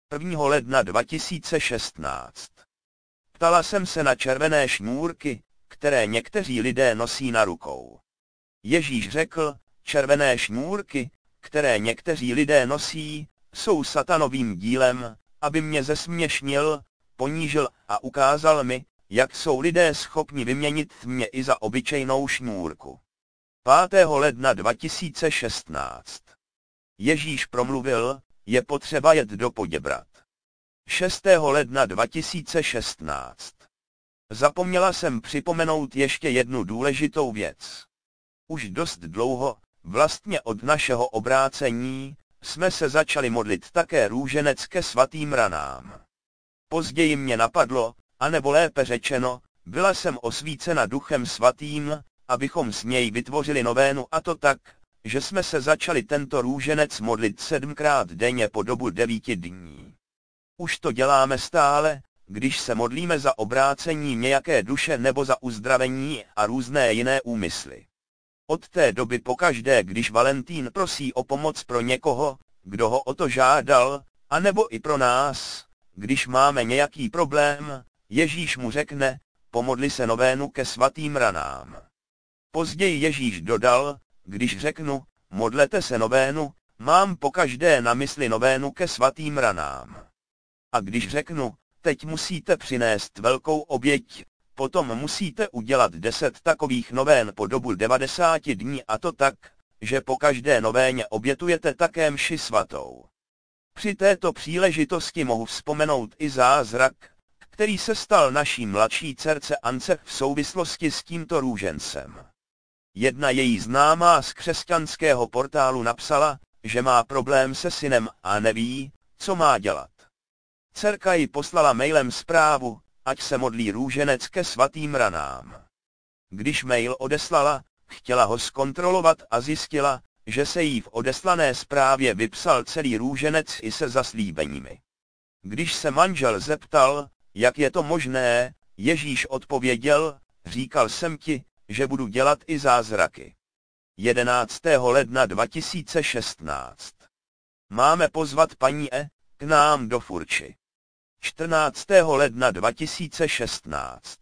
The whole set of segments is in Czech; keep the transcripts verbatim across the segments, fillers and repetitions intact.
prvního ledna dva tisíce šestnáct. Ptala jsem se na červené šňůrky, které někteří lidé nosí na rukou. Ježíš řekl, červené šňůrky, které někteří lidé nosí, jsou satanovým dílem, aby mě zesměšnil, ponížil a ukázal mi, jak jsou lidé schopni vyměnit mě i za obyčejnou šňůrku. pátého ledna dva tisíce šestnáct. Ježíš promluvil, je potřeba jet do Poděbrad. šestého ledna dva tisíce šestnáct. Zapomněla jsem připomenout ještě jednu důležitou věc. Už dost dlouho, vlastně od našeho obrácení, jsme se začali modlit také růženec ke svatým ranám. Později mě napadlo, anebo lépe řečeno, byla jsem osvícena Duchem Svatým, abychom s něj vytvořili novénu, a to tak, že jsme se začali tento růženec modlit sedmkrát denně po dobu devíti dní. Už to děláme stále, když se modlíme za obrácení nějaké duše nebo za uzdravení a různé jiné úmysly. Od té doby pokaždé, když Valentín prosí o pomoc pro někoho, kdo ho o to žádal, anebo i pro nás, když máme nějaký problém, Ježíš mu řekne, pomodli se novénu ke svatým ranám. Později Ježíš dodal, když řeknu, modlete se novénu, mám pokaždé na mysli novénu ke svatým ranám. A když řeknu, teď musíte přinést velkou oběť, potom musíte udělat deset takových novén po dobu devadesáti dní, a to tak, že po každé novéně obětujete také mši svatou. Při této příležitosti mohu vzpomenout i zázrak, který se stal naší mladší dcerce Ance v souvislosti s tímto růžencem. Jedna její známá z křesťanského portálu napsala, že má problém se synem a neví, co má dělat. Dcerka jí poslala mailem zprávu, ať se modlí růženec ke svatým ranám. Když mail odeslala, chtěla ho zkontrolovat a zjistila, že se jí v odeslané zprávě vypsal celý růženec i se zaslíbeními. Když se manžel zeptal, jak je to možné, Ježíš odpověděl, říkal jsem ti, že budu dělat i zázraky. jedenáctého ledna dva tisíce šestnáct. Máme pozvat paní E. k nám do Furči. čtrnáctého ledna dva tisíce šestnáct.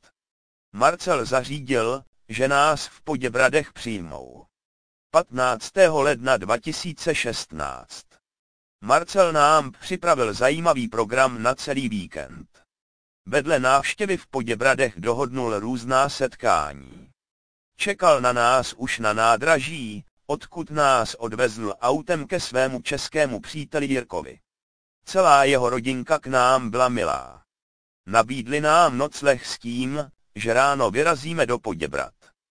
Marcel zařídil, že nás v Poděbradech přijmou. patnáctého ledna dva tisíce šestnáct. Marcel nám připravil zajímavý program na celý víkend. Vedle návštěvy v Poděbradech dohodnul různá setkání. Čekal na nás už na nádraží, odkud nás odvezl autem ke svému českému příteli Jirkovi. Celá jeho rodinka k nám byla milá. Nabídli nám nocleh s tím, že ráno vyrazíme do Poděbrad.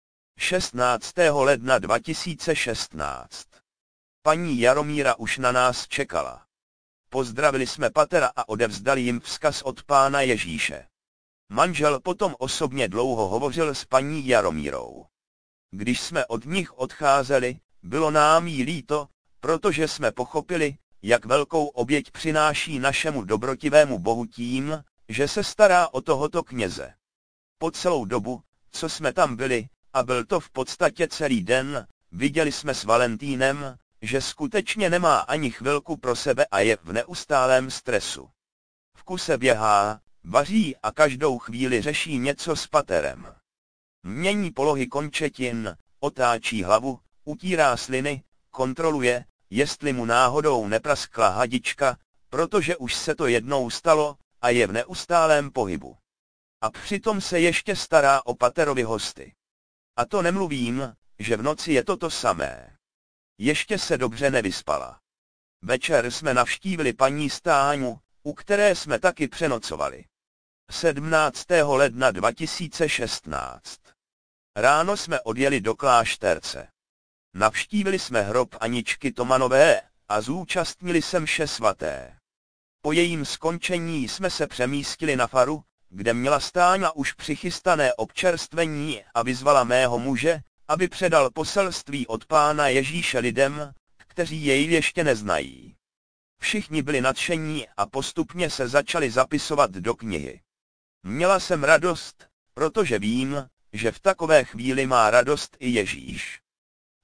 šestnáctého ledna dva tisíce šestnáct. Paní Jaromíra už na nás čekala. Pozdravili jsme patera a odevzdali jim vzkaz od Pána Ježíše. Manžel potom osobně dlouho hovořil s paní Jaromírou. Když jsme od nich odcházeli, bylo nám jí líto, protože jsme pochopili, jak velkou oběť přináší našemu dobrotivému Bohu tím, že se stará o tohoto kněze. Po celou dobu, co jsme tam byli, a byl to v podstatě celý den, viděli jsme s Valentínem, že skutečně nemá ani chvilku pro sebe a je v neustálém stresu. V kuse běhá, vaří a každou chvíli řeší něco s paterem. Mění polohy končetin, otáčí hlavu, utírá sliny, kontroluje, jestli mu náhodou nepraskla hadička, protože už se to jednou stalo a je v neustálém pohybu. A přitom se ještě stará o paterovi hosty. A to nemluvím, že v noci je to to samé. Ještě se dobře nevyspala. Večer jsme navštívili paní Stáňu, u které jsme taky přenocovali. sedmnáctého ledna dva tisíce šestnáct. Ráno jsme odjeli do klášterce. Navštívili jsme hrob Aničky Tomanové a zúčastnili se mše svaté. Po jejím skončení jsme se přemístili na faru, kde měla Stáňa už přichystané občerstvení a vyzvala mého muže, aby předal poselství od Pána Ježíše lidem, kteří jej ještě neznají. Všichni byli nadšení a postupně se začali zapisovat do knihy. Měla jsem radost, protože vím, že v takové chvíli má radost i Ježíš.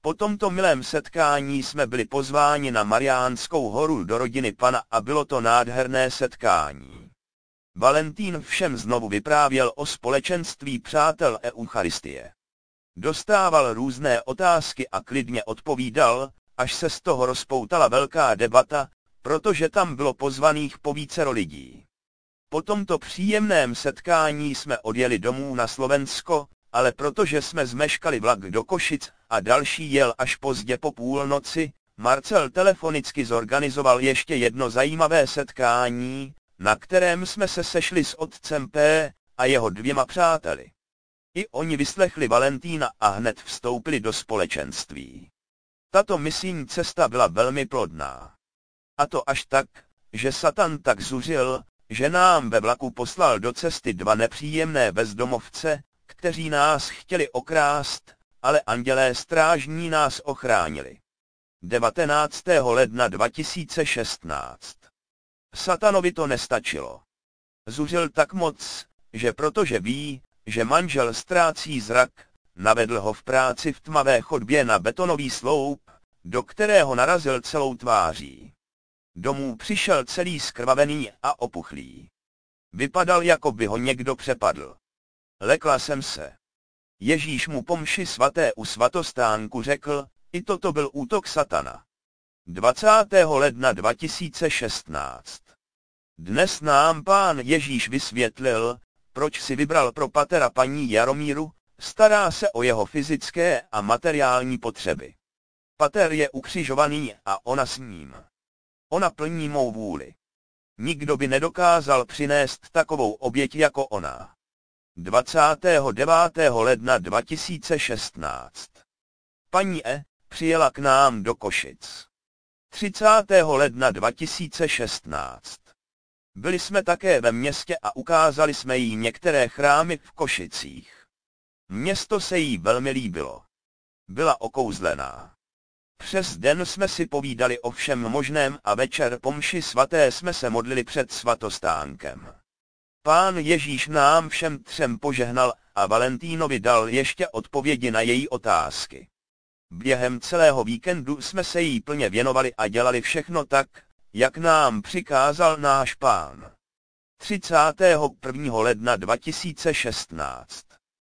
Po tomto milém setkání jsme byli pozváni na Mariánskou horu do rodiny pana a bylo to nádherné setkání. Valentín všem znovu vyprávěl o společenství přátel Eucharistie. Dostával různé otázky a klidně odpovídal, až se z toho rozpoutala velká debata, protože tam bylo pozvaných po vícero lidí. Po tomto příjemném setkání jsme odjeli domů na Slovensko, ale protože jsme zmeškali vlak do Košic a další jel až pozdě po půlnoci, Marcel telefonicky zorganizoval ještě jedno zajímavé setkání, na kterém jsme se sešli s otcem P. a jeho dvěma přáteli. I oni vyslechli Valentína a hned vstoupili do společenství. Tato misijní cesta byla velmi plodná. A to až tak, že Satan tak zuřil, že nám ve vlaku poslal do cesty dva nepříjemné bezdomovce, kteří nás chtěli okrást, ale andělé strážní nás ochránili. devatenáctého ledna dva tisíce šestnáct. Satanovi to nestačilo. Zuřil tak moc, že protože ví, že manžel ztrácí zrak, navedl ho v práci v tmavé chodbě na betonový sloup, do kterého narazil celou tváří. Domů přišel celý zkrvavený a opuchlý. Vypadal, jako by ho někdo přepadl. Lekla jsem se. Ježíš mu po mši svaté u svatostánku řekl, i toto byl útok satana. dvacátého ledna dva tisíce šestnáct. Dnes nám Pán Ježíš vysvětlil, proč si vybral pro patera paní Jaromíru, stará se o jeho fyzické a materiální potřeby. Pater je ukřižovaný a ona s ním. Ona plní mou vůli. Nikdo by nedokázal přinést takovou oběť jako ona. dvacátého devátého ledna dva tisíce šestnáct. Paní E. přijela k nám do Košic. třicátého ledna dva tisíce šestnáct. Byli jsme také ve městě a ukázali jsme jí některé chrámy v Košicích. Město se jí velmi líbilo. Byla okouzlená. Přes den jsme si povídali o všem možném a večer po mši svaté jsme se modlili před svatostánkem. Pán Ježíš nám všem třem požehnal a Valentínovi dal ještě odpovědi na její otázky. Během celého víkendu jsme se jí plně věnovali a dělali všechno tak, jak nám přikázal náš Pán. třicátého prvního ledna dva tisíce šestnáct.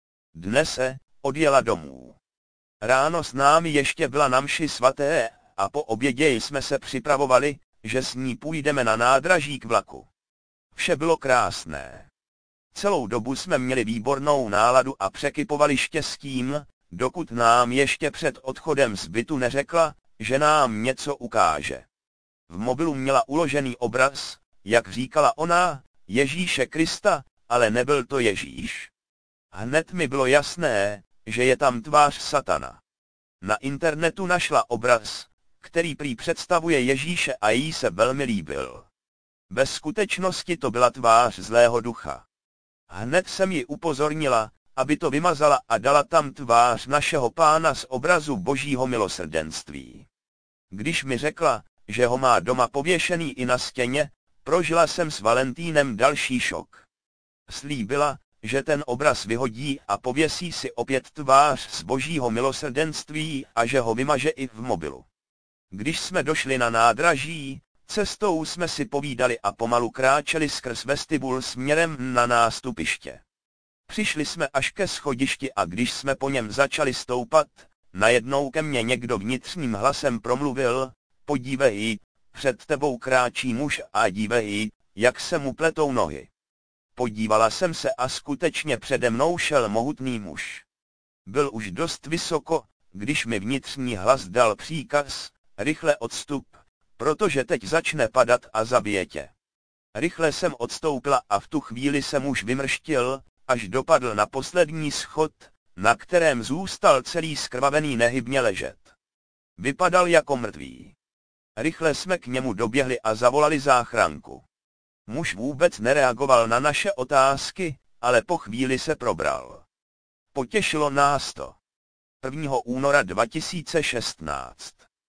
Dnes se odjela domů. Ráno s námi ještě byla na mši svaté a po obědě jsme se připravovali, že s ní půjdeme na nádraží k vlaku. Vše bylo krásné. Celou dobu jsme měli výbornou náladu a překypovali štěstím, dokud nám ještě před odchodem z bytu neřekla, že nám něco ukáže. V mobilu měla uložený obraz, jak říkala ona, Ježíše Krista, ale nebyl to Ježíš. Hned mi bylo jasné, že je tam tvář satana. Na internetu našla obraz, který prý představuje Ježíše a jí se velmi líbil. Ve skutečnosti to byla tvář zlého ducha. Hned jsem ji upozornila, aby to vymazala a dala tam tvář našeho Pána z obrazu Božího milosrdenství. Když mi řekla, že ho má doma pověšený i na stěně, prožila jsem s Valentínem další šok. Slíbila, že ten obraz vyhodí a pověsí si opět tvář z Božího milosrdenství a že ho vymaže i v mobilu. Když jsme došli na nádraží, cestou jsme si povídali a pomalu kráčeli skrz vestibul směrem na nástupiště. Přišli jsme až ke schodišti a když jsme po něm začali stoupat, najednou ke mně někdo vnitřním hlasem promluvil, podívej, před tebou kráčí muž a dívej, jak se mu pletou nohy. Podívala jsem se a skutečně přede mnou šel mohutný muž. Byl už dost vysoko, když mi vnitřní hlas dal příkaz, rychle odstup, protože teď začne padat a zabije tě. Rychle jsem odstoupila a v tu chvíli se muž vymrštil, až dopadl na poslední schod, na kterém zůstal celý zkrvavený nehybně ležet. Vypadal jako mrtvý. Rychle jsme k němu doběhli a zavolali záchranku. Muž vůbec nereagoval na naše otázky, ale po chvíli se probral. Potěšilo nás to. prvního února dva tisíce šestnáct.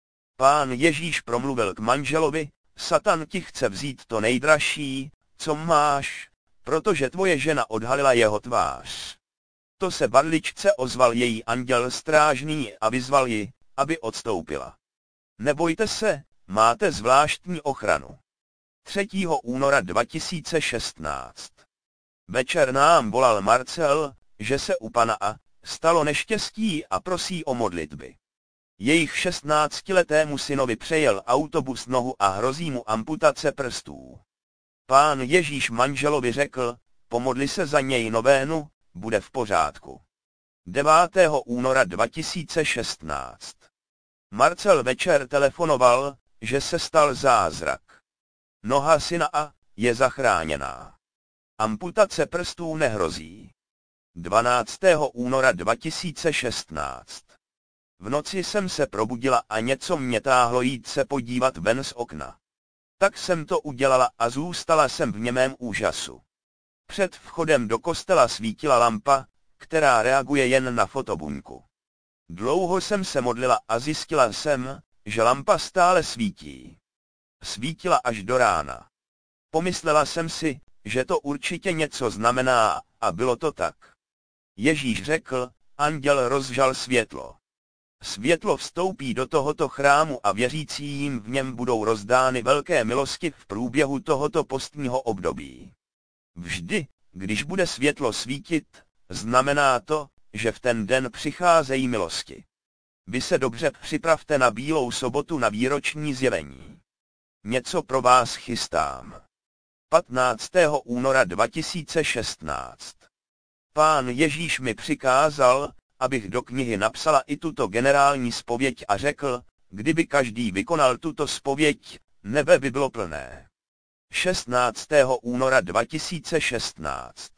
Pán Ježíš promluvil k manželovi, Satan ti chce vzít to nejdražší, co máš, protože tvoje žena odhalila jeho tvář. To se barličce ozval její anděl strážný a vyzval ji, aby odstoupila. Nebojte se, máte zvláštní ochranu. třetího února dva tisíce šestnáct. Večer nám volal Marcel, že se u pana A. stalo neštěstí a prosí o modlitby. Jejich šestnáctiletému synovi přejel autobus nohu a hrozí mu amputace prstů. Pán Ježíš manželovi řekl, pomodli se za něj novénu, bude v pořádku. devátého února dva tisíce šestnáct. Marcel večer telefonoval, že se stal zázrak. Noha syna A. je zachráněná. Amputace prstů nehrozí. dvanáctého února dva tisíce šestnáct. V noci jsem se probudila a něco mě táhlo jít se podívat ven z okna. Tak jsem to udělala a zůstala jsem v němém úžasu. Před vchodem do kostela svítila lampa, která reaguje jen na fotobuňku. Dlouho jsem se modlila a zjistila jsem, že lampa stále svítí. Svítila až do rána. Pomyslela jsem si, že to určitě něco znamená, a bylo to tak. Ježíš řekl, anděl rozžal světlo. Světlo vstoupí do tohoto chrámu a věřícím v něm budou rozdány velké milosti v průběhu tohoto postního období. Vždy, když bude světlo svítit, znamená to, že v ten den přicházejí milosti. Vy se dobře připravte na Bílou sobotu na výroční zjevení. Něco pro vás chystám. patnáctého února dva tisíce šestnáct. Pán Ježíš mi přikázal, abych do knihy napsala i tuto generální zpověď a řekl, kdyby každý vykonal tuto zpověď, nebe by bylo plné. šestnáctého února dva tisíce šestnáct.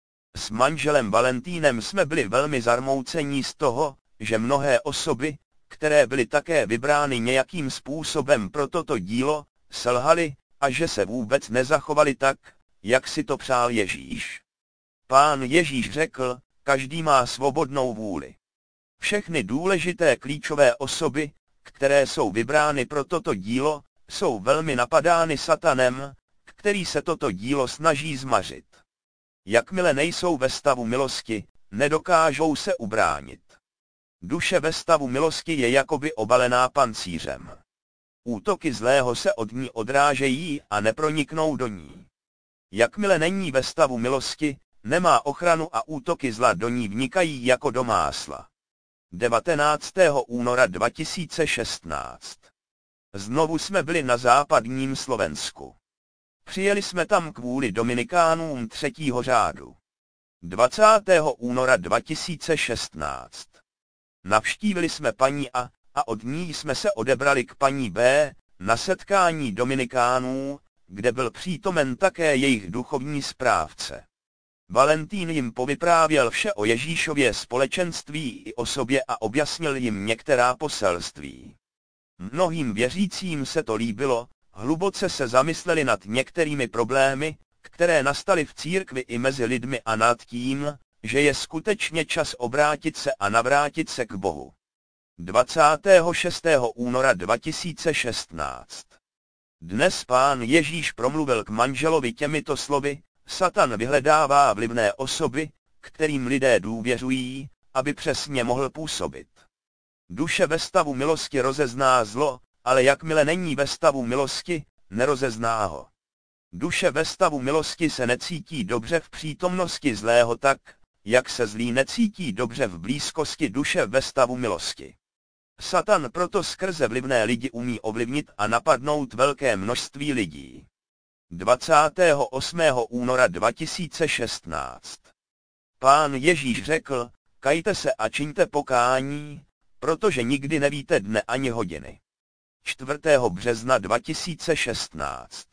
S manželem Valentínem jsme byli velmi zarmoucení z toho, že mnohé osoby, které byly také vybrány nějakým způsobem pro toto dílo, selhaly a že se vůbec nezachovali tak, jak si to přál Ježíš. Pán Ježíš řekl, každý má svobodnou vůli. Všechny důležité klíčové osoby, které jsou vybrány pro toto dílo, jsou velmi napadány satanem, který se toto dílo snaží zmařit. Jakmile nejsou ve stavu milosti, nedokážou se ubránit. Duše ve stavu milosti je jakoby obalená pancířem. Útoky zlého se od ní odrážejí a neproniknou do ní. Jakmile není ve stavu milosti, nemá ochranu a útoky zla do ní vnikají jako do másla. devatenáctého února dva tisíce šestnáct. Znovu jsme byli na západním Slovensku. Přijeli jsme tam kvůli Dominikánům třetího řádu. dvacátého února dva tisíce šestnáct. Navštívili jsme paní A a od ní jsme se odebrali k paní B na setkání Dominikánů, kde byl přítomen také jejich duchovní správce. Valentín jim povyprávěl vše o Ježíšově společenství i o sobě a objasnil jim některá poselství. Mnohým věřícím se to líbilo, hluboce se zamysleli nad některými problémy, které nastaly v církvi i mezi lidmi a nad tím, že je skutečně čas obrátit se a navrátit se k Bohu. dvacátého šestého února dva tisíce šestnáct. Dnes Pán Ježíš promluvil k manželovi těmito slovy, Satan vyhledává vlivné osoby, kterým lidé důvěřují, aby přesně mohl působit. Duše ve stavu milosti rozezná zlo, ale jakmile není ve stavu milosti, nerozezná ho. Duše ve stavu milosti se necítí dobře v přítomnosti zlého tak, jak se zlý necítí dobře v blízkosti duše ve stavu milosti. Satan proto skrze vlivné lidi umí ovlivnit a napadnout velké množství lidí. dvacátého osmého února dva tisíce šestnáct. Pán Ježíš řekl, kajte se a čiňte pokání, protože nikdy nevíte dne ani hodiny. čtvrtého března dva tisíce šestnáct.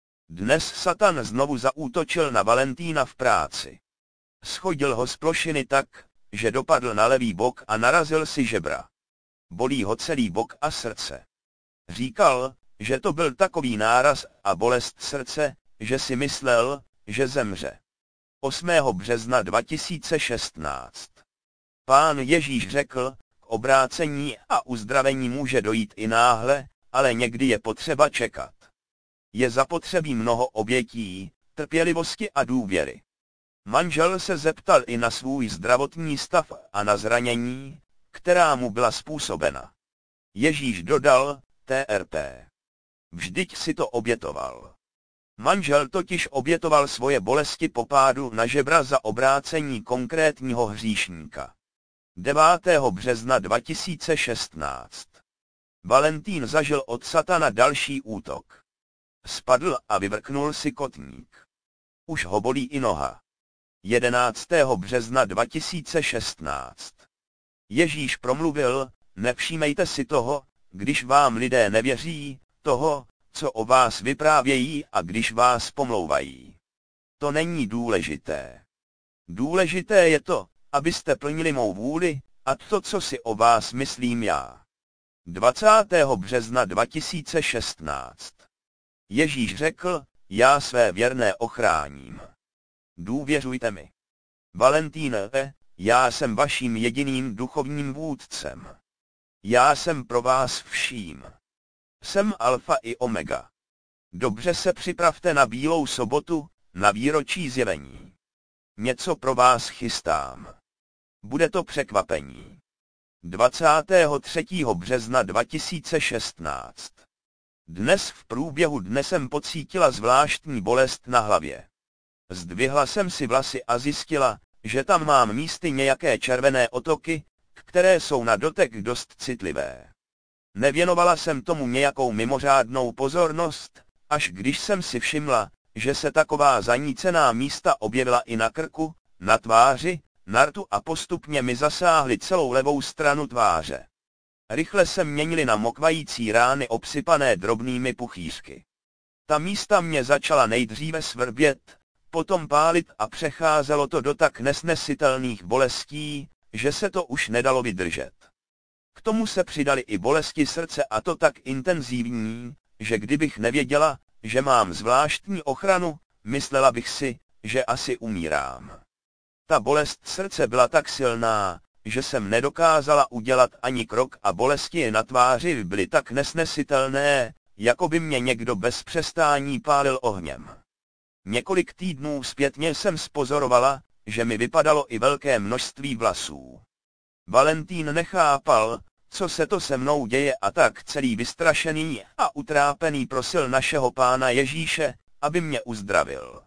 Dnes Satan znovu zaútočil na Valentína v práci. Schodil ho z plošiny tak, že dopadl na levý bok a narazil si žebra. Bolí ho celý bok a srdce. Říkal, že to byl takový náraz a bolest srdce, že si myslel, že zemře. osmého března dva tisíce šestnáct. Pán Ježíš řekl, k obrácení a uzdravení může dojít i náhle, ale někdy je potřeba čekat. Je zapotřebí mnoho obětí, trpělivosti a důvěry. Manžel se zeptal i na svůj zdravotní stav a na zranění, která mu byla způsobena. Ježíš dodal, T R P. Vždyť si to obětoval. Manžel totiž obětoval svoje bolesti po pádu na žebra za obrácení konkrétního hříšníka. devátého března dva tisíce šestnáct. Valentín zažil od satana další útok. Spadl a vyvrknul si kotník. Už ho bolí i noha. jedenáctého března dva tisíce šestnáct. Ježíš promluvil, nevšímejte si toho, když vám lidé nevěří, toho, co o vás vyprávějí a když vás pomlouvají. To není důležité. Důležité je to, abyste plnili mou vůli, a to, co si o vás myslím já. dvacátého března dva tisíce šestnáct. Ježíš řekl, já své věrné ochráním. Důvěřujte mi. Valentíne, já jsem vaším jediným duchovním vůdcem. Já jsem pro vás vším. Jsem alfa i omega. Dobře se připravte na Bílou sobotu, na výročí zjevení. Něco pro vás chystám. Bude to překvapení. dvacátého třetího března dva tisíce šestnáct. Dnes v průběhu dne jsem pocítila zvláštní bolest na hlavě. Zdvihla jsem si vlasy a zjistila, že tam mám místy nějaké červené otoky, které jsou na dotek dost citlivé. Nevěnovala jsem tomu nějakou mimořádnou pozornost, až když jsem si všimla, že se taková zanícená místa objevila i na krku, na tváři, na rtu a postupně mi zasáhly celou levou stranu tváře. Rychle se měnily na mokvající rány obsypané drobnými puchýřky. Ta místa mě začala nejdříve svrbět, potom pálit a přecházelo to do tak nesnesitelných bolestí, že se to už nedalo vydržet. K tomu se přidaly i bolesti srdce a to tak intenzivní, že kdybych nevěděla, že mám zvláštní ochranu, myslela bych si, že asi umírám. Ta bolest srdce byla tak silná, že jsem nedokázala udělat ani krok a bolesti na tváři byly tak nesnesitelné, jako by mě někdo bez přestání pálil ohněm. Několik týdnů zpětně jsem spozorovala, že mi vypadalo i velké množství vlasů. Valentín nechápal, co se to se mnou děje a tak celý vystrašený a utrápený prosil našeho Pána Ježíše, aby mě uzdravil.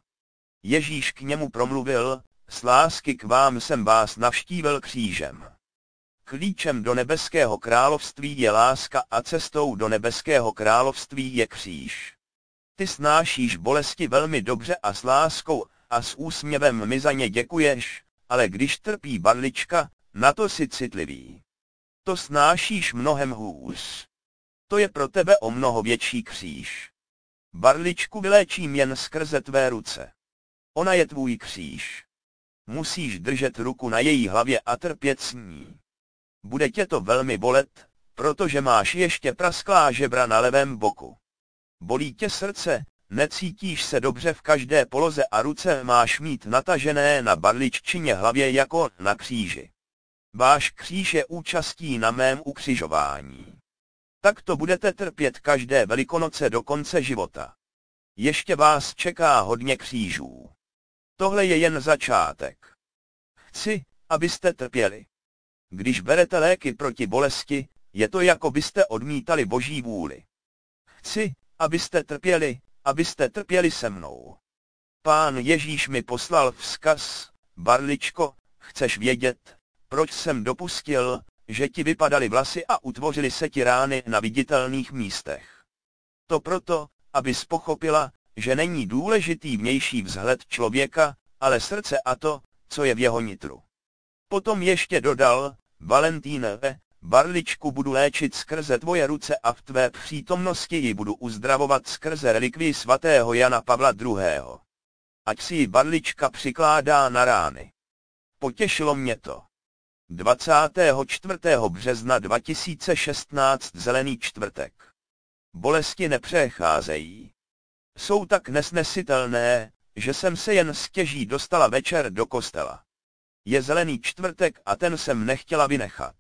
Ježíš k němu promluvil, z lásky k vám jsem vás navštívil křížem. Klíčem do nebeského království je láska a cestou do nebeského království je kříž. Ty snášíš bolesti velmi dobře a s láskou a s úsměvem mi za ně děkuješ, ale když trpí barlička, na to si citlivý. To snášíš mnohem hůř. To je pro tebe o mnoho větší kříž. Barličku vyléčím jen skrze tvé ruce. Ona je tvůj kříž. Musíš držet ruku na její hlavě a trpět s ní. Bude tě to velmi bolet, protože máš ještě prasklá žebra na levém boku. Bolí tě srdce, necítíš se dobře v každé poloze a ruce máš mít natažené na barliččině hlavě jako na kříži. Váš kříž je účastí na mém ukřižování. Tak to budete trpět každé Velikonoce do konce života. Ještě vás čeká hodně křížů. Tohle je jen začátek. Chci, abyste trpěli. Když berete léky proti bolesti, je to jako byste odmítali Boží vůli. Chci, abyste trpěli, abyste trpěli se mnou. Pán Ježíš mi poslal vzkaz, barličko, chceš vědět, proč jsem dopustil, že ti vypadaly vlasy a utvořily se ti rány na viditelných místech. To proto, abys pochopila, že není důležitý vnější vzhled člověka, ale srdce a to, co je v jeho nitru. Potom ještě dodal, Valentíne, barličku budu léčit skrze tvoje ruce a v tvé přítomnosti ji budu uzdravovat skrze relikvii svatého Jana Pavla druhého. Ať si ji barlička přikládá na rány. Potěšilo mě to. dvacátého čtvrtého března dva tisíce šestnáct Zelený čtvrtek. Bolesti nepřecházejí. Jsou tak nesnesitelné, že jsem se jen stěží dostala večer do kostela. Je Zelený čtvrtek a ten jsem nechtěla vynechat.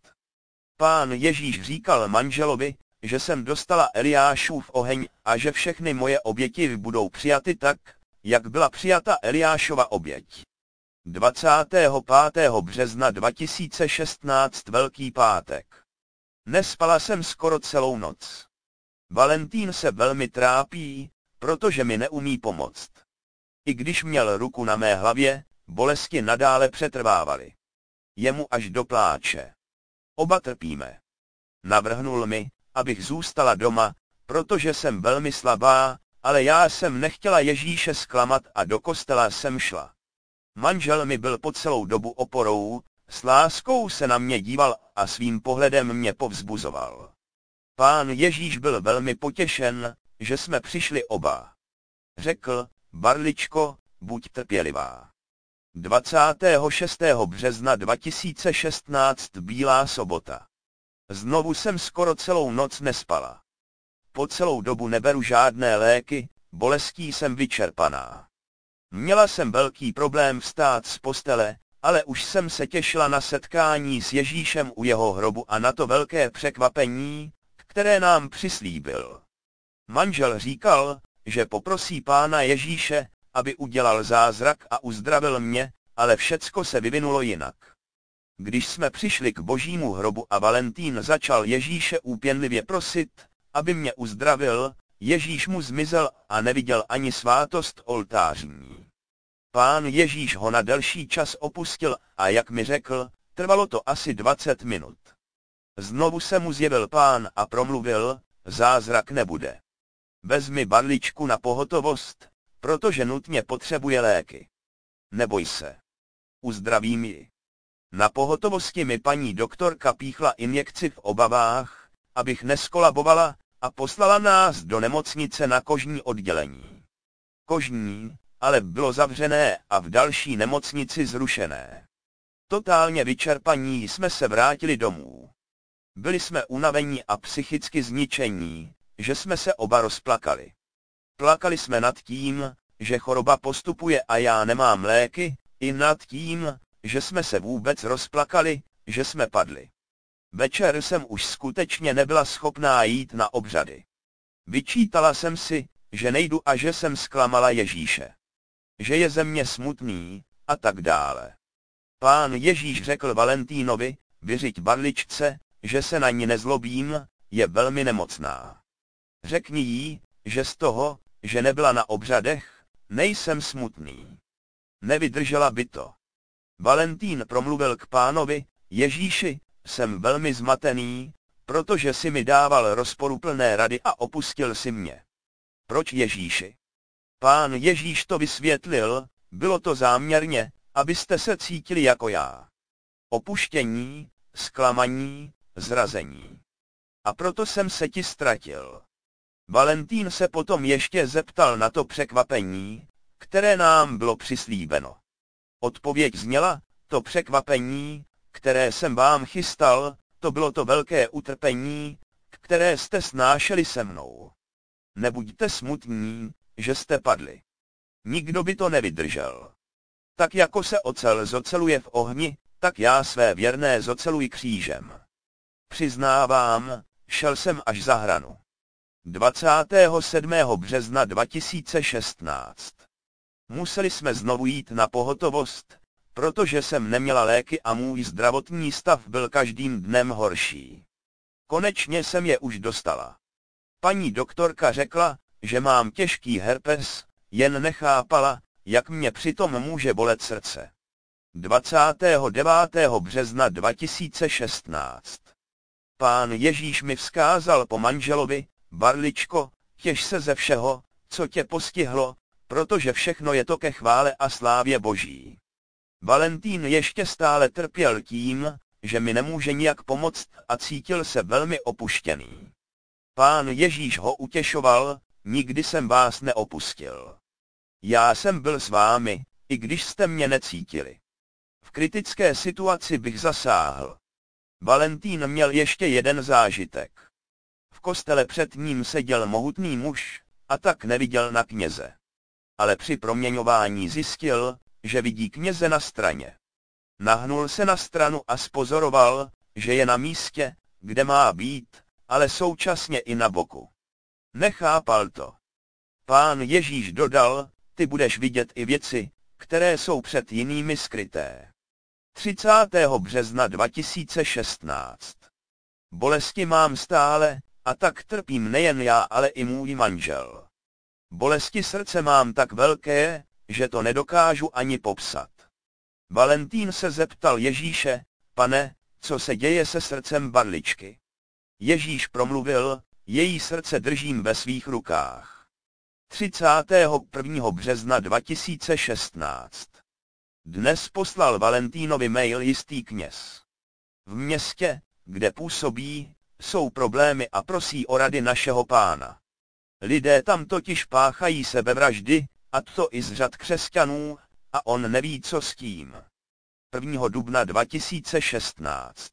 Pán Ježíš říkal manželovi, že jsem dostala Eliášův oheň a že všechny moje oběti budou přijaty tak, jak byla přijata Eliášova oběť. dvacátého pátého března dva tisíce šestnáct Velký pátek. Nespala jsem skoro celou noc. Valentín se velmi trápí, protože mi neumí pomoct. I když měl ruku na mé hlavě, bolesti nadále přetrvávaly. Jemu až do pláče. Oba trpíme. Navrhnul mi, abych zůstala doma, protože jsem velmi slabá, ale já jsem nechtěla Ježíše zklamat a do kostela jsem šla. Manžel mi byl po celou dobu oporou, s láskou se na mě díval a svým pohledem mě povzbuzoval. Pán Ježíš byl velmi potěšen, že jsme přišli oba. Řekl: Barličko, buď trpělivá. dvacátého šestého března dva tisíce šestnáct, Bílá sobota. Znovu jsem skoro celou noc nespala. Po celou dobu neberu žádné léky, bolestí jsem vyčerpaná. Měla jsem velký problém vstát z postele, ale už jsem se těšila na setkání s Ježíšem u jeho hrobu a na to velké překvapení, které nám přislíbil. Manžel říkal, že poprosí Pána Ježíše, aby udělal zázrak a uzdravil mě, ale všecko se vyvinulo jinak. Když jsme přišli k Božímu hrobu a Valentín začal Ježíše úpěnlivě prosit, aby mě uzdravil, Ježíš mu zmizel a neviděl ani svátost oltářní. Pán Ježíš ho na delší čas opustil a jak mi řekl, trvalo to asi dvacet minut. Znovu se mu zjevil Pán a promluvil: zázrak nebude. Vezmi barličku na pohotovost, protože nutně potřebuje léky. Neboj se. Uzdravím ji. Na pohotovosti mi paní doktorka píchla injekci v obavách, abych neskolabovala, a poslala nás do nemocnice na kožní oddělení. Kožní, ale bylo zavřené a v další nemocnici zrušené. Totálně vyčerpaní jsme se vrátili domů. Byli jsme unavení a psychicky zničení, že jsme se oba rozplakali. Plakali jsme nad tím, že choroba postupuje a já nemám léky, i nad tím, že jsme se vůbec rozplakali, že jsme padli. Večer jsem už skutečně nebyla schopná jít na obřady. Vyčítala jsem si, že nejdu a že jsem zklamala Ježíše. Že je ze mě smutný, a tak dále. Pán Ježíš řekl Valentínovi: vyřiď barličce, že se na ní nezlobím, je velmi nemocná. Řekni jí, že z toho, že nebyla na obřadech, nejsem smutný. Nevydržela by to. Valentín promluvil k Pánovi: Ježíši, jsem velmi zmatený, protože si mi dával rozporuplné rady a opustil si mě. Proč Ježíši? Pán Ježíš to vysvětlil: bylo to záměrně, abyste se cítili jako já. Opuštění, zklamaní, zrazení. A proto jsem se ti ztratil. Valentín se potom ještě zeptal na to překvapení, které nám bylo přislíbeno. Odpověď zněla: to překvapení, které jsem vám chystal, to bylo to velké utrpení, které jste snášeli se mnou. Nebuďte smutní, že jste padli. Nikdo by to nevydržel. Tak jako se ocel zoceluje v ohni, tak já své věrné zoceluji křížem. Přiznávám, šel jsem až za hranu. dvacátého sedmého března dva tisíce šestnáct. Museli jsme znovu jít na pohotovost, protože jsem neměla léky a můj zdravotní stav byl každým dnem horší. Konečně jsem je už dostala. Paní doktorka řekla, že mám těžký herpes, jen nechápala, jak mě přitom může bolet srdce. dvacátého devátého března dva tisíce šestnáct. Pán Ježíš mi vzkázal po manželovi: Barličko, těš se ze všeho, co tě postihlo, protože všechno je to ke chvále a slávě Boží. Valentín ještě stále trpěl tím, že mi nemůže nijak pomoct a cítil se velmi opuštěný. Pán Ježíš ho utěšoval: nikdy jsem vás neopustil. Já jsem byl s vámi, i když jste mě necítili. V kritické situaci bych zasáhl. Valentín měl ještě jeden zážitek. V kostele před ním seděl mohutný muž, a tak neviděl na kněze. Ale při proměňování zjistil, že vidí kněze na straně. Nahnul se na stranu a spozoroval, že je na místě, kde má být, ale současně i na boku. Nechápal to. Pán Ježíš dodal: ty budeš vidět i věci, které jsou před jinými skryté. třicátého března dva tisíce šestnáct. Bolesti mám stále, a tak trpím nejen já, ale i můj manžel. Bolesti srdce mám tak velké, že to nedokážu ani popsat. Valentín se zeptal Ježíše: Pane, co se děje se srdcem barličky? Ježíš promluvil: její srdce držím ve svých rukách. třicátého prvního března dva tisíce šestnáct. Dnes poslal Valentínovi mail jistý kněz. V městě, kde působí, jsou problémy a prosí o rady našeho Pána. Lidé tam totiž páchají sebevraždy, a to i z řad křesťanů, a on neví, co s tím. prvního dubna dva tisíce šestnáct.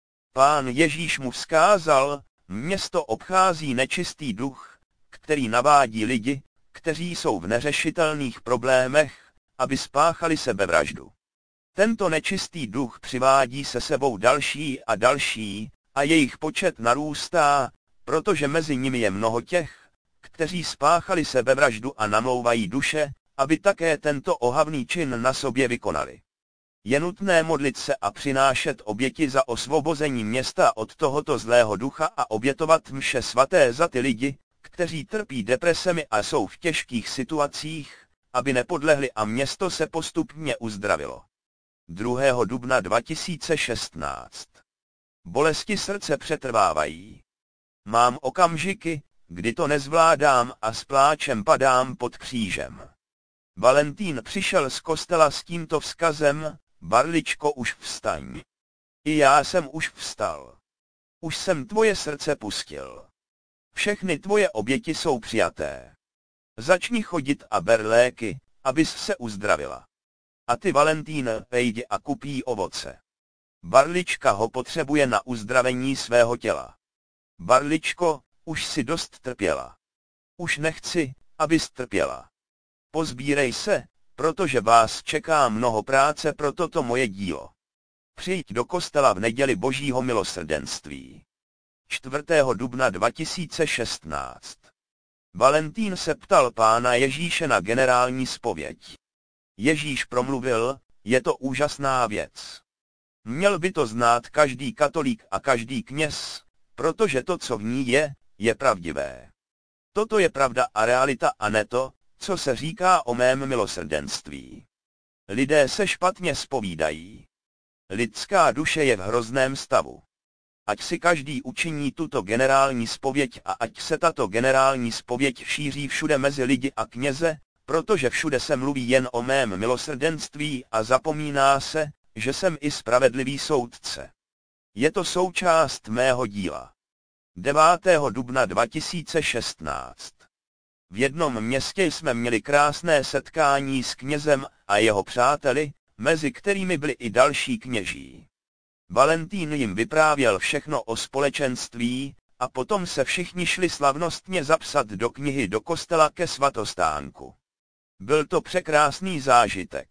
Pán Ježíš mu vzkázal: město obchází nečistý duch, který navádí lidi, kteří jsou v neřešitelných problémech, aby spáchali sebevraždu. Tento nečistý duch přivádí se sebou další a další, a jejich počet narůstá, protože mezi nimi je mnoho těch, kteří spáchali sebevraždu a namlouvají duše, aby také tento ohavný čin na sobě vykonali. Je nutné modlit se a přinášet oběti za osvobození města od tohoto zlého ducha a obětovat mše svaté za ty lidi, kteří trpí depresemi a jsou v těžkých situacích, aby nepodlehli a město se postupně uzdravilo. druhého dubna dva tisíce šestnáct. Bolesti srdce přetrvávají. Mám okamžiky, kdy to nezvládám a s pláčem padám pod křížem. Valentín přišel z kostela s tímto vzkazem: Barličko, už vstaň. I já jsem už vstal. Už jsem tvoje srdce pustil. Všechny tvoje oběti jsou přijaté. Začni chodit a ber léky, abys se uzdravila. A ty, Valentín, jdi a kupí ovoce. Barlička ho potřebuje na uzdravení svého těla. Barličko, už si dost trpěla. Už nechci, abys trpěla. Pozbírej se, protože vás čeká mnoho práce pro toto moje dílo. Přijď do kostela v neděli Božího milosrdenství. čtvrtého dubna dva tisíce šestnáct. Valentín se ptal Pána Ježíše na generální zpověď. Ježíš promluvil: je to úžasná věc. Měl by to znát každý katolík a každý kněz, protože to, co v ní je, je pravdivé. Toto je pravda a realita a ne to, co se říká o mém milosrdenství. Lidé se špatně zpovídají. Lidská duše je v hrozném stavu. Ať si každý učiní tuto generální zpověď a ať se tato generální zpověď šíří všude mezi lidi a kněze, protože všude se mluví jen o mém milosrdenství a zapomíná se, že jsem i spravedlivý soudce. Je to součást mého díla. devátého dubna dva tisíce šestnáct. V jednom městě jsme měli krásné setkání s knězem a jeho přáteli, mezi kterými byli i další kněží. Valentín jim vyprávěl všechno o společenství, a potom se všichni šli slavnostně zapsat do knihy do kostela ke svatostánku. Byl to překrásný zážitek.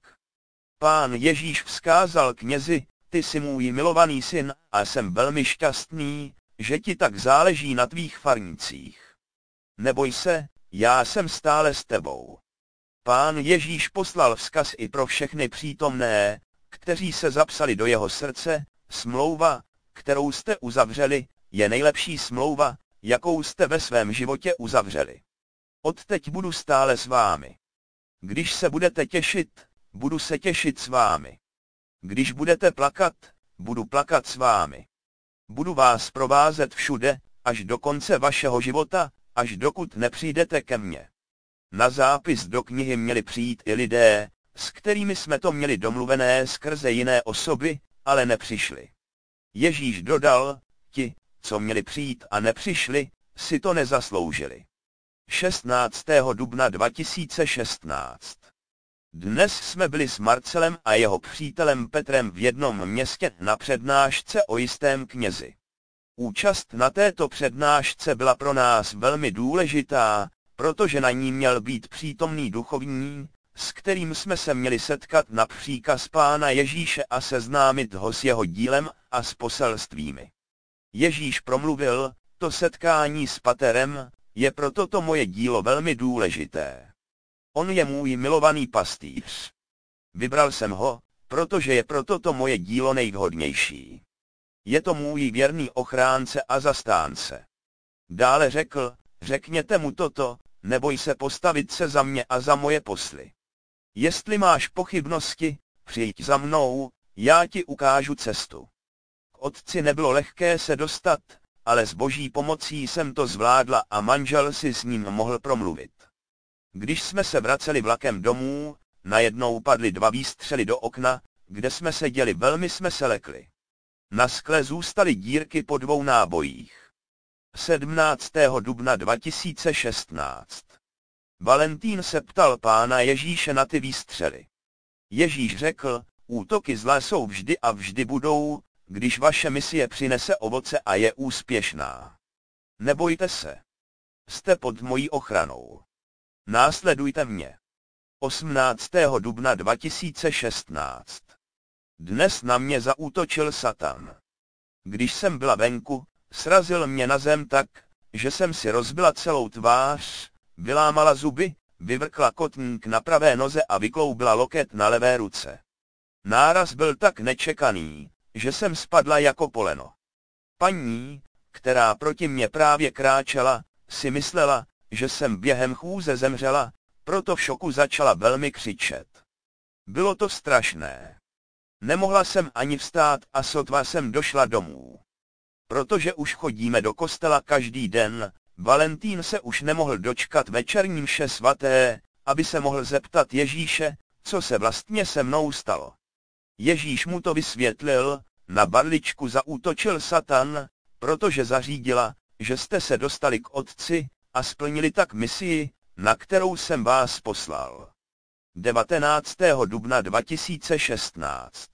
Pán Ježíš vzkázal knězi: ty jsi můj milovaný syn a jsem velmi šťastný, že ti tak záleží na tvých farnících. Neboj se, já jsem stále s tebou. Pán Ježíš poslal vzkaz i pro všechny přítomné, kteří se zapsali do jeho srdce: smlouva, kterou jste uzavřeli, je nejlepší smlouva, jakou jste ve svém životě uzavřeli. Odteď budu stále s vámi. Když se budete těšit, budu se těšit s vámi. Když budete plakat, budu plakat s vámi. Budu vás provázet všude, až do konce vašeho života, až dokud nepřijdete ke mně. Na zápis do knihy měli přijít i lidé, s kterými jsme to měli domluvené skrze jiné osoby, ale nepřišli. Ježíš dodal: ti, co měli přijít a nepřišli, si to nezasloužili. šestnáctého dubna dva tisíce šestnáct. Dnes jsme byli s Marcelem a jeho přítelem Petrem v jednom městě na přednášce o jistém knězi. Účast na této přednášce byla pro nás velmi důležitá, protože na ní měl být přítomný duchovní, s kterým jsme se měli setkat na příkaz Pána Ježíše a seznámit ho s jeho dílem a s poselstvími. Ježíš promluvil: to setkání s Paterem je pro toto moje dílo velmi důležité. On je můj milovaný pastýř. Vybral jsem ho, protože je pro toto moje dílo nejvhodnější. Je to můj věrný ochránce a zastánce. Dále řekl, řekněte mu toto, neboj se postavit se za mě a za moje posly. Jestli máš pochybnosti, přijď za mnou, já ti ukážu cestu. K otci nebylo lehké se dostat, ale s boží pomocí jsem to zvládla a manžel si s ním mohl promluvit. Když jsme se vraceli vlakem domů, najednou padly dva výstřely do okna, kde jsme seděli, velmi jsme se lekli. Na skle zůstaly dírky po dvou nábojích. sedmnáctého dubna dva tisíce šestnáct. Valentín se ptal Pána Ježíše na ty výstřely. Ježíš řekl, útoky zla jsou vždy a vždy budou, když vaše misie přinese ovoce a je úspěšná. Nebojte se. Jste pod mojí ochranou. Následujte mě. osmnáctého dubna dva tisíce šestnáct. Dnes na mě zaútočil Satan. Když jsem byla venku, srazil mě na zem tak, že jsem si rozbila celou tvář, vylámala zuby, vyvrkla kotník na pravé noze a vykloubila loket na levé ruce. Náraz byl tak nečekaný, že jsem spadla jako poleno. Paní, která proti mně právě kráčela, si myslela, že jsem během chůze zemřela, proto v šoku začala velmi křičet. Bylo to strašné. Nemohla jsem ani vstát a sotva jsem došla domů. Protože už chodíme do kostela každý den, Valentín se už nemohl dočkat večerní mše svaté, aby se mohl zeptat Ježíše, co se vlastně se mnou stalo. Ježíš mu to vysvětlil, na barličku zaútočil Satan, protože zařídila, že jste se dostali k Otci a splnili tak misii, na kterou jsem vás poslal. devatenáctého dubna dva tisíce šestnáct.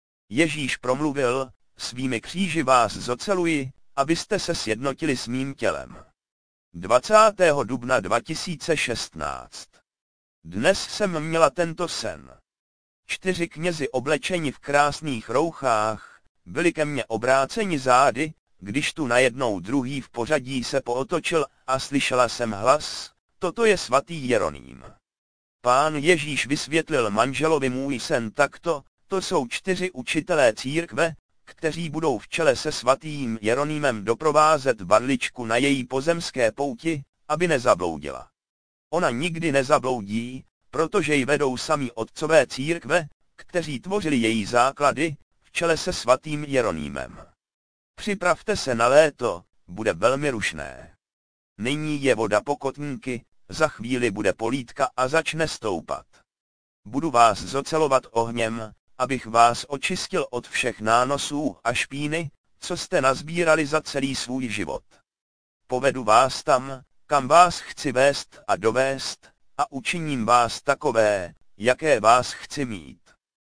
Ježíš promluvil, svými kříži vás zoceluji, abyste se sjednotili s mým tělem. dvacátého dubna dva tisíce šestnáct. Dnes jsem měla tento sen. Čtyři knězi oblečeni v krásných rouchách, byli ke mně obráceni zády, když tu najednou druhý v pořadí se pootočil a slyšela jsem hlas, toto je svatý Jeroným. Pán Ježíš vysvětlil manželovi můj sen takto, to jsou čtyři učitelé církve, kteří budou v čele se svatým Jeronýmem doprovázet barličku na její pozemské pouti, aby nezabloudila. Ona nikdy nezabloudí, protože ji vedou sami otcové církve, kteří tvořili její základy, v čele se svatým Jeronýmem. Připravte se na léto, bude velmi rušné. Nyní je voda po kotníky, za chvíli bude polítka a začne stoupat. Budu vás zocelovat ohněm, abych vás očistil od všech nánosů a špíny, co jste nazbírali za celý svůj život. Povedu vás tam, kam vás chci vést a dovést, a učiním vás takové, jaké vás chci mít.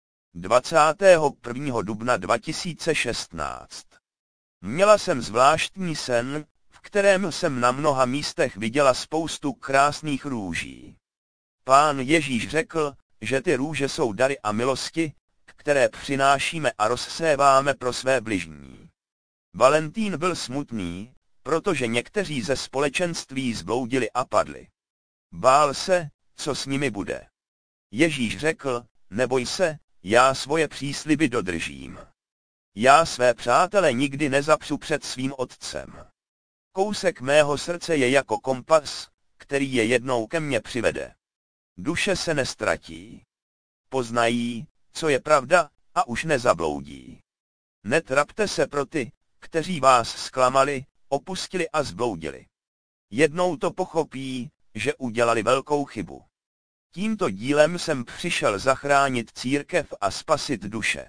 dvacátého prvního dubna dva tisíce šestnáct. Měla jsem zvláštní sen, v kterém jsem na mnoha místech viděla spoustu krásných růží. Pán Ježíš řekl, že ty růže jsou dary a milosti, které přinášíme a rozséváme pro své bližní. Valentín byl smutný, protože někteří ze společenství zbloudili a padli. Bál se, co s nimi bude. Ježíš řekl, neboj se, já svoje přísliby dodržím. Já své přátele nikdy nezapřu před svým otcem. Kousek mého srdce je jako kompas, který je jednou ke mně přivede. Duše se nestratí. Poznají, co je pravda, a už nezabloudí. Netrapte se pro ty, kteří vás zklamali, opustili a zbloudili. Jednou to pochopí, že udělali velkou chybu. Tímto dílem jsem přišel zachránit církev a spasit duše.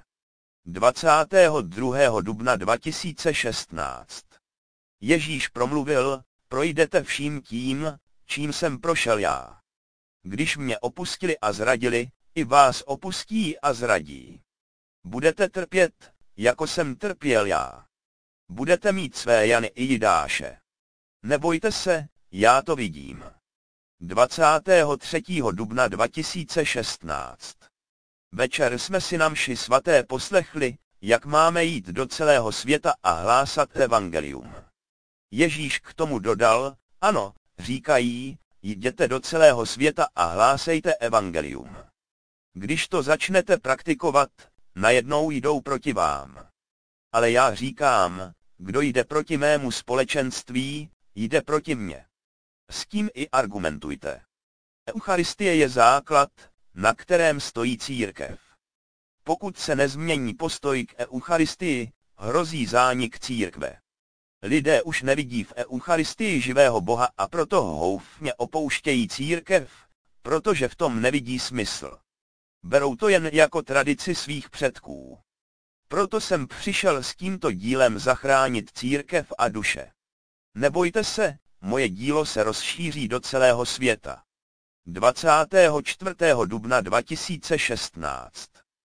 dvacátého druhého dubna dva tisíce šestnáct. Ježíš promluvil, projdete vším tím, čím jsem prošel já. Když mě opustili a zradili, i vás opustí a zradí. Budete trpět, jako jsem trpěl já. Budete mít své Jany i Jidáše. Nebojte se, já to vidím. dvacátého třetího dubna dva tisíce šestnáct. Večer jsme si na mši svaté poslechli, jak máme jít do celého světa a hlásat evangelium. Ježíš k tomu dodal, ano, říkají, jděte do celého světa a hlásejte evangelium. Když to začnete praktikovat, najednou jdou proti vám. ale já říkám, kdo jde proti mému společenství, jde proti mně. S tím i argumentujte. Eucharistie je základ, na kterém stojí církev. Pokud se nezmění postoj k Eucharistii, hrozí zánik církve. Lidé už nevidí v Eucharistii živého Boha a proto houfně opouštějí církev, protože v tom nevidí smysl. Berou to jen jako tradici svých předků. Proto jsem přišel s tímto dílem zachránit církev a duše. Nebojte se, moje dílo se rozšíří do celého světa. dvacátého čtvrtého dubna dva tisíce šestnáct.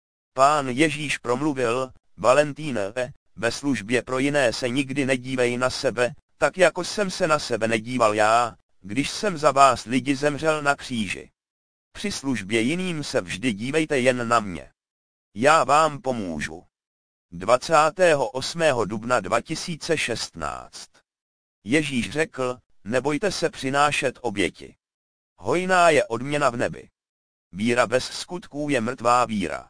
Pán Ježíš promluvil: Valentínové, ve službě pro jiné se nikdy nedívej na sebe, tak jako jsem se na sebe nedíval já, když jsem za vás lidi zemřel na kříži. Při službě jiným se vždy dívejte jen na mě. Já vám pomůžu. dvacátého osmého dubna dva tisíce šestnáct. Ježíš řekl: nebojte se přinášet oběti. Hojná je odměna v nebi. Víra bez skutků je mrtvá víra.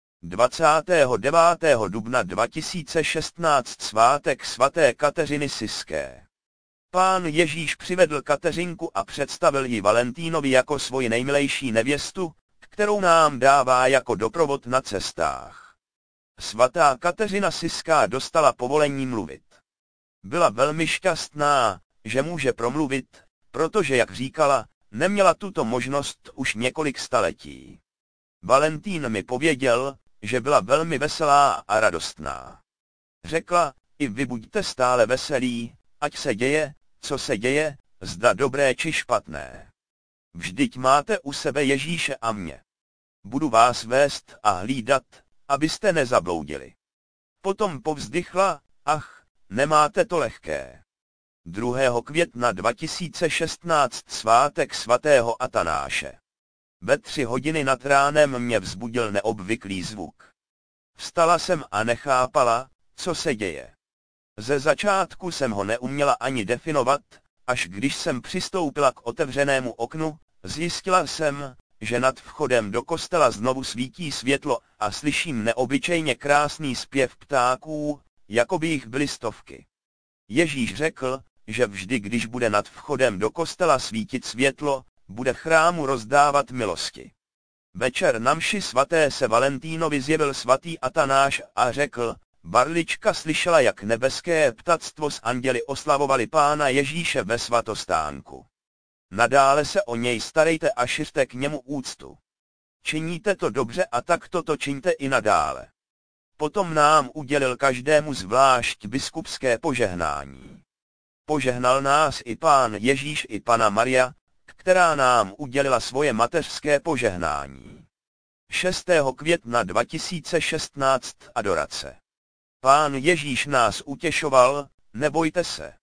dvacátého devátého dubna dva tisíce šestnáct svátek svaté Kateřiny Siské. Pán Ježíš přivedl Kateřinku a představil ji Valentínovi jako svoji nejmilejší nevěstu, kterou nám dává jako doprovod na cestách. Svatá Kateřina Siská dostala povolení mluvit. Byla velmi šťastná, že může promluvit, protože, jak říkala, neměla tuto možnost už několik staletí. Valentín mi pověděl, že byla velmi veselá a radostná. Řekla: i vy buďte stále veselí, ať se děje, co se děje, zda dobré či špatné. Vždyť máte u sebe Ježíše a mě. Budu vás vést a hlídat, abyste nezabloudili. Potom povzdychla: ach, nemáte to lehké. druhého května dva tisíce šestnáct svátek svatého Atanáše. Ve tři hodiny nad ránem mě vzbudil neobvyklý zvuk. Vstala jsem a nechápala, co se děje. Ze začátku jsem ho neuměla ani definovat, až když jsem přistoupila k otevřenému oknu, zjistila jsem, že nad vchodem do kostela znovu svítí světlo a slyším neobyčejně krásný zpěv ptáků, jako by jich byly stovky. Ježíš řekl, že vždy, když bude nad vchodem do kostela svítit světlo, bude chrámu rozdávat milosti. Večer na mši svaté se Valentínovi zjevil svatý Atanáš a řekl: Barlička slyšela, jak nebeské ptactvo s anděli oslavovali Pána Ježíše ve svatostánku. Nadále se o něj starejte a šiřte k němu úctu. Činíte to dobře a tak toto čiňte i nadále. Potom nám udělil každému zvlášť biskupské požehnání. Požehnal nás i Pán Ježíš i Panna Maria, která nám udělila svoje mateřské požehnání. šestého května dva tisíce šestnáct adorace. Pán Ježíš nás utěšoval: nebojte se.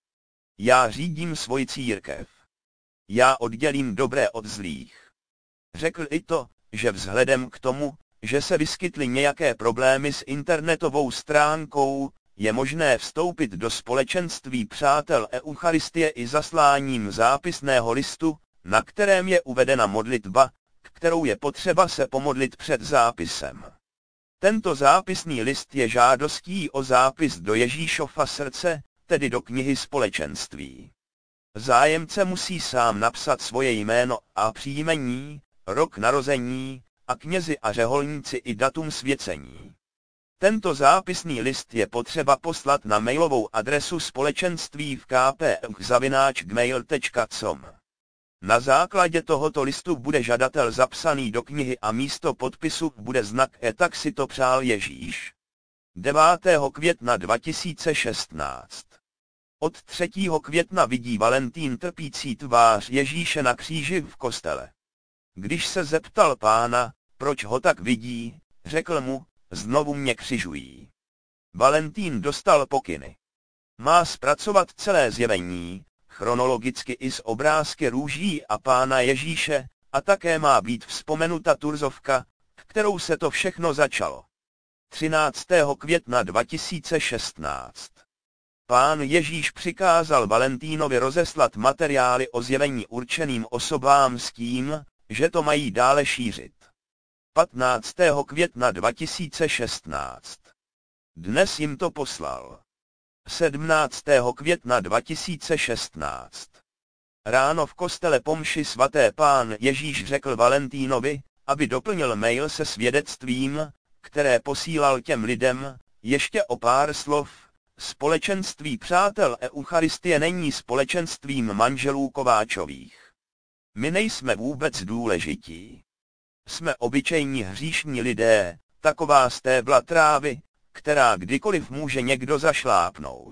Já řídím svoji církev. Já oddělím dobré od zlých. Řekl i to, že vzhledem k tomu, že se vyskytly nějaké problémy s internetovou stránkou, je možné vstoupit do společenství přátel Eucharistie i zasláním zápisného listu, na kterém je uvedena modlitba, kterou je potřeba se pomodlit před zápisem. Tento zápisný list je žádostí o zápis do Ježíšova srdce, tedy do knihy společenství. Zájemce musí sám napsat svoje jméno a příjmení, rok narození, a knězi a řeholníci i datum svěcení. Tento zápisný list je potřeba poslat na mailovou adresu společenství v k p e zavináč gmail tečka com. Na základě tohoto listu bude žadatel zapsaný do knihy a místo podpisu bude znak E, tak si to přál Ježíš. devátého května dva tisíce šestnáct. Od třetího května vidí Valentín trpící tvář Ježíše na kříži v kostele. Když se zeptal Pána, proč ho tak vidí, řekl mu: znovu mě křižují. Valentín dostal pokyny. Má zpracovat celé zjevení, chronologicky i s obrázky růží a Pána Ježíše, a také má být vzpomenuta turzovka, kterou se to všechno začalo. třináctého května dva tisíce šestnáct. Pán Ježíš přikázal Valentínovi rozeslat materiály o zjevení určeným osobám s tím, že to mají dále šířit. patnáctého května dva tisíce šestnáct. Dnes jim to poslal. sedmnáctého května dva tisíce šestnáct. Ráno v kostele po mši svaté Pán Ježíš řekl Valentínovi, aby doplnil mail se svědectvím, které posílal těm lidem, ještě o pár slov. Společenství přátel Eucharistie není společenstvím manželů Kováčových. My nejsme vůbec důležití. Jsme obyčejní hříšní lidé, taková stébla trávy, která kdykoliv může někdo zašlápnout.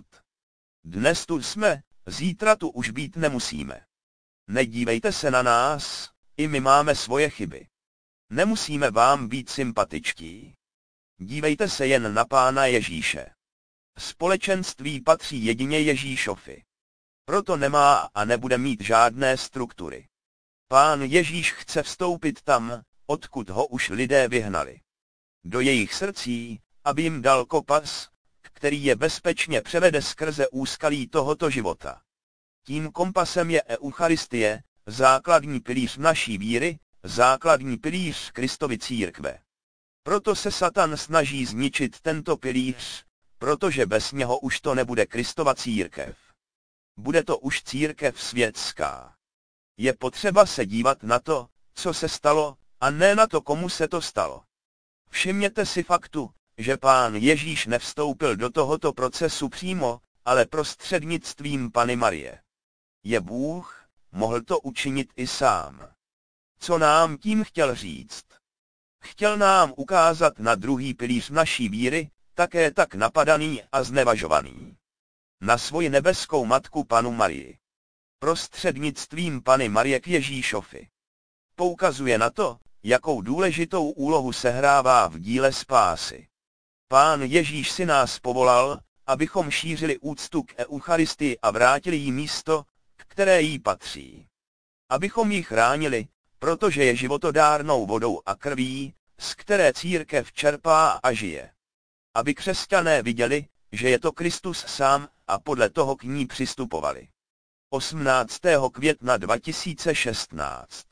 Dnes tu jsme, zítra tu už být nemusíme. Nedívejte se na nás, i my máme svoje chyby. Nemusíme vám být sympatičtí. Dívejte se jen na Pána Ježíše. Společenství patří jedině Ježíšovi. Proto nemá a nebude mít žádné struktury. Pán Ježíš chce vstoupit tam, odkud ho už lidé vyhnali. Do jejich srdcí, aby jim dal kompas, který je bezpečně převede skrze úskalí tohoto života. Tím kompasem je Eucharistie, základní pilíř naší víry, základní pilíř Kristovy církve. Proto se Satan snaží zničit tento pilíř, protože bez něho už to nebude Kristova církev. Bude to už církev světská. Je potřeba se dívat na to, co se stalo, a ne na to, komu se to stalo. Všimněte si faktu, že Pán Ježíš nevstoupil do tohoto procesu přímo, ale prostřednictvím Panny Marie. Je Bůh, mohl to učinit i sám. Co nám tím chtěl říct? Chtěl nám ukázat na druhý pilíř naší víry, také tak napadaný a znevažovaný. Na svoji nebeskou matku Pannu Marii. Prostřednictvím Panny Marie k Ježíšovi. Poukazuje na to, jakou důležitou úlohu sehrává v díle spásy. Pán Ježíš si nás povolal, abychom šířili úctu k Eucharistii a vrátili jí místo, které jí patří. Abychom ji chránili, protože je životodárnou vodou a krví, z které církev čerpá a žije. Aby křesťané viděli, že je to Kristus sám, a podle toho k ní přistupovali. osmnáctého května dva tisíce šestnáct.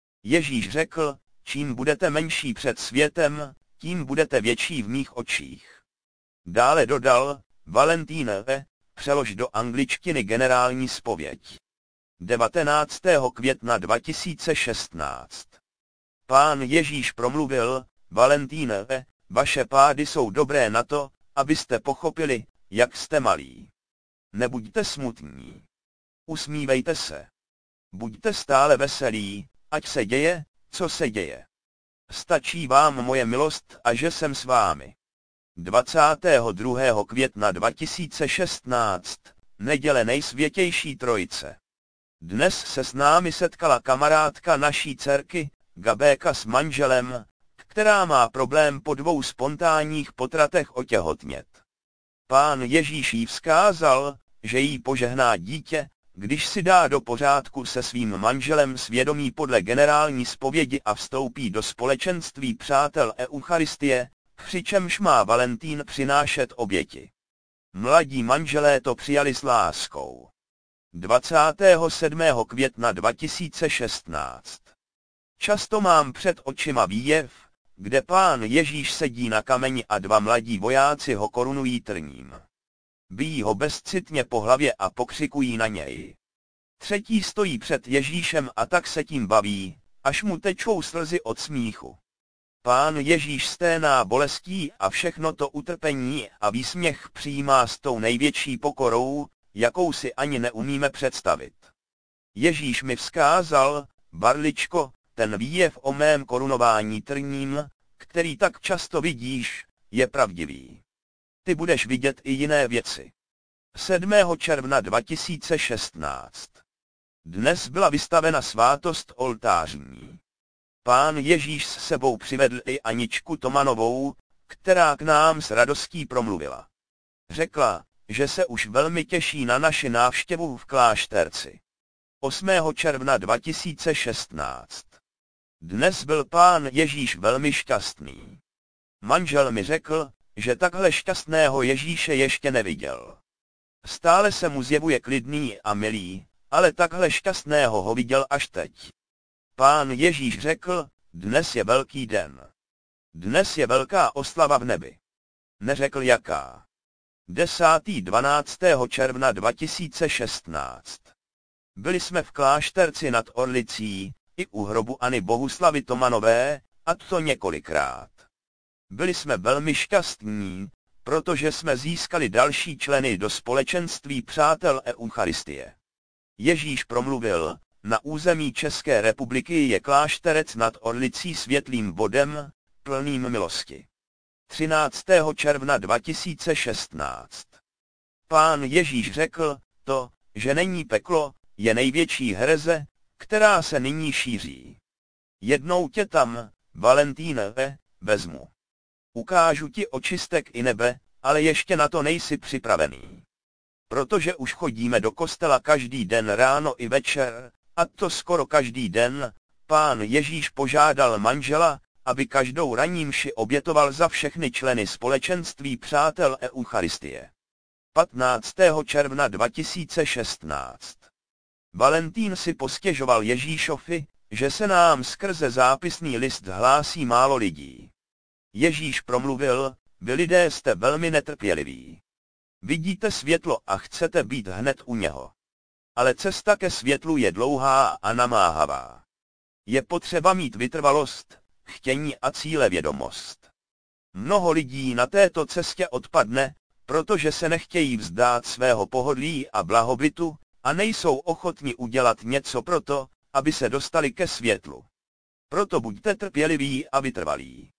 Ježíš řekl, čím budete menší před světem, tím budete větší v mých očích. Dále dodal, Valentínové, přelož do angličtiny generální zpověď. devatenáctého května dva tisíce šestnáct. Pán Ježíš promluvil, Valentínové, vaše pády jsou dobré na to, abyste pochopili, jak jste malí. Nebuďte smutní. Usmívejte se. Buďte stále veselí, ať se děje, co se děje. Stačí vám moje milost a že jsem s vámi. dvacátého druhého května dva tisíce šestnáct, neděle nejsvětější trojice. Dnes se s námi setkala kamarádka naší dcerky, Gabéka s manželem, která má problém po dvou spontánních potratech otěhotnět. Pán Ježíš jí vzkázal, že jí požehná dítě, když si dá do pořádku se svým manželem svědomí podle generální zpovědi a vstoupí do společenství přátel Eucharistie, přičemž má Valentín přinášet oběti. Mladí manželé to přijali s láskou. dvacátého sedmého května dva tisíce šestnáct. Často mám před očima výjev, kde Pán Ježíš sedí na kameni a dva mladí vojáci ho korunují trním. Bijí ho bezcitně po hlavě a pokřikují na něj. Třetí stojí před Ježíšem a tak se tím baví, až mu tečou slzy od smíchu. Pán Ježíš sténá bolestí a všechno to utrpení a výsměch přijímá s tou největší pokorou, jakou si ani neumíme představit. Ježíš mi vzkázal, Barličko, ten výjev o mém korunování trním, který tak často vidíš, je pravdivý. Ty budeš vidět i jiné věci. sedmého června dva tisíce šestnáct. Dnes byla vystavena svátost oltářní. Pán Ježíš s sebou přivedl i Aničku Tomanovou, která k nám s radostí promluvila. Řekla, že se už velmi těší na naši návštěvu v klášterci. osmého června dva tisíce šestnáct. Dnes byl Pán Ježíš velmi šťastný. Manžel mi řekl, že takhle šťastného Ježíše ještě neviděl. Stále se mu zjevuje klidný a milý, ale takhle šťastného ho viděl až teď. Pán Ježíš řekl, dnes je velký den. Dnes je velká oslava v nebi. Neřekl jaká. desátého dvanáctého června dva tisíce šestnáct. Byli jsme v klášterci nad Orlicí, i u hrobu Anny Bohuslavy Tomanové, a to několikrát. Byli jsme velmi šťastní, protože jsme získali další členy do společenství přátel Eucharistie. Ježíš promluvil, na území České republiky je klášterec nad Orlicí světlým bodem, plným milosti. třináctého června dva tisíce šestnáct. Pán Ježíš řekl, to, že není peklo, je největší hereze, která se nyní šíří. Jednou tě tam, Valentíne, vezmu. Ukážu ti očistek i nebe, ale ještě na to nejsi připravený. Protože už chodíme do kostela každý den ráno i večer, a to skoro každý den, Pán Ježíš požádal manžela, aby každou ranní mši obětoval za všechny členy společenství přátel Eucharistie. patnáctého června dva tisíce šestnáct. Valentín si postěžoval Ježíšovi, že se nám skrze zápisný list hlásí málo lidí. Ježíš promluvil, vy lidé jste velmi netrpěliví. Vidíte světlo a chcete být hned u něho. Ale cesta ke světlu je dlouhá a namáhavá. Je potřeba mít vytrvalost, chtění a cílevědomost. Mnoho lidí na této cestě odpadne, protože se nechtějí vzdát svého pohodlí a blahobytu, a nejsou ochotni udělat něco proto, aby se dostali ke světlu. Proto buďte trpěliví a vytrvalí.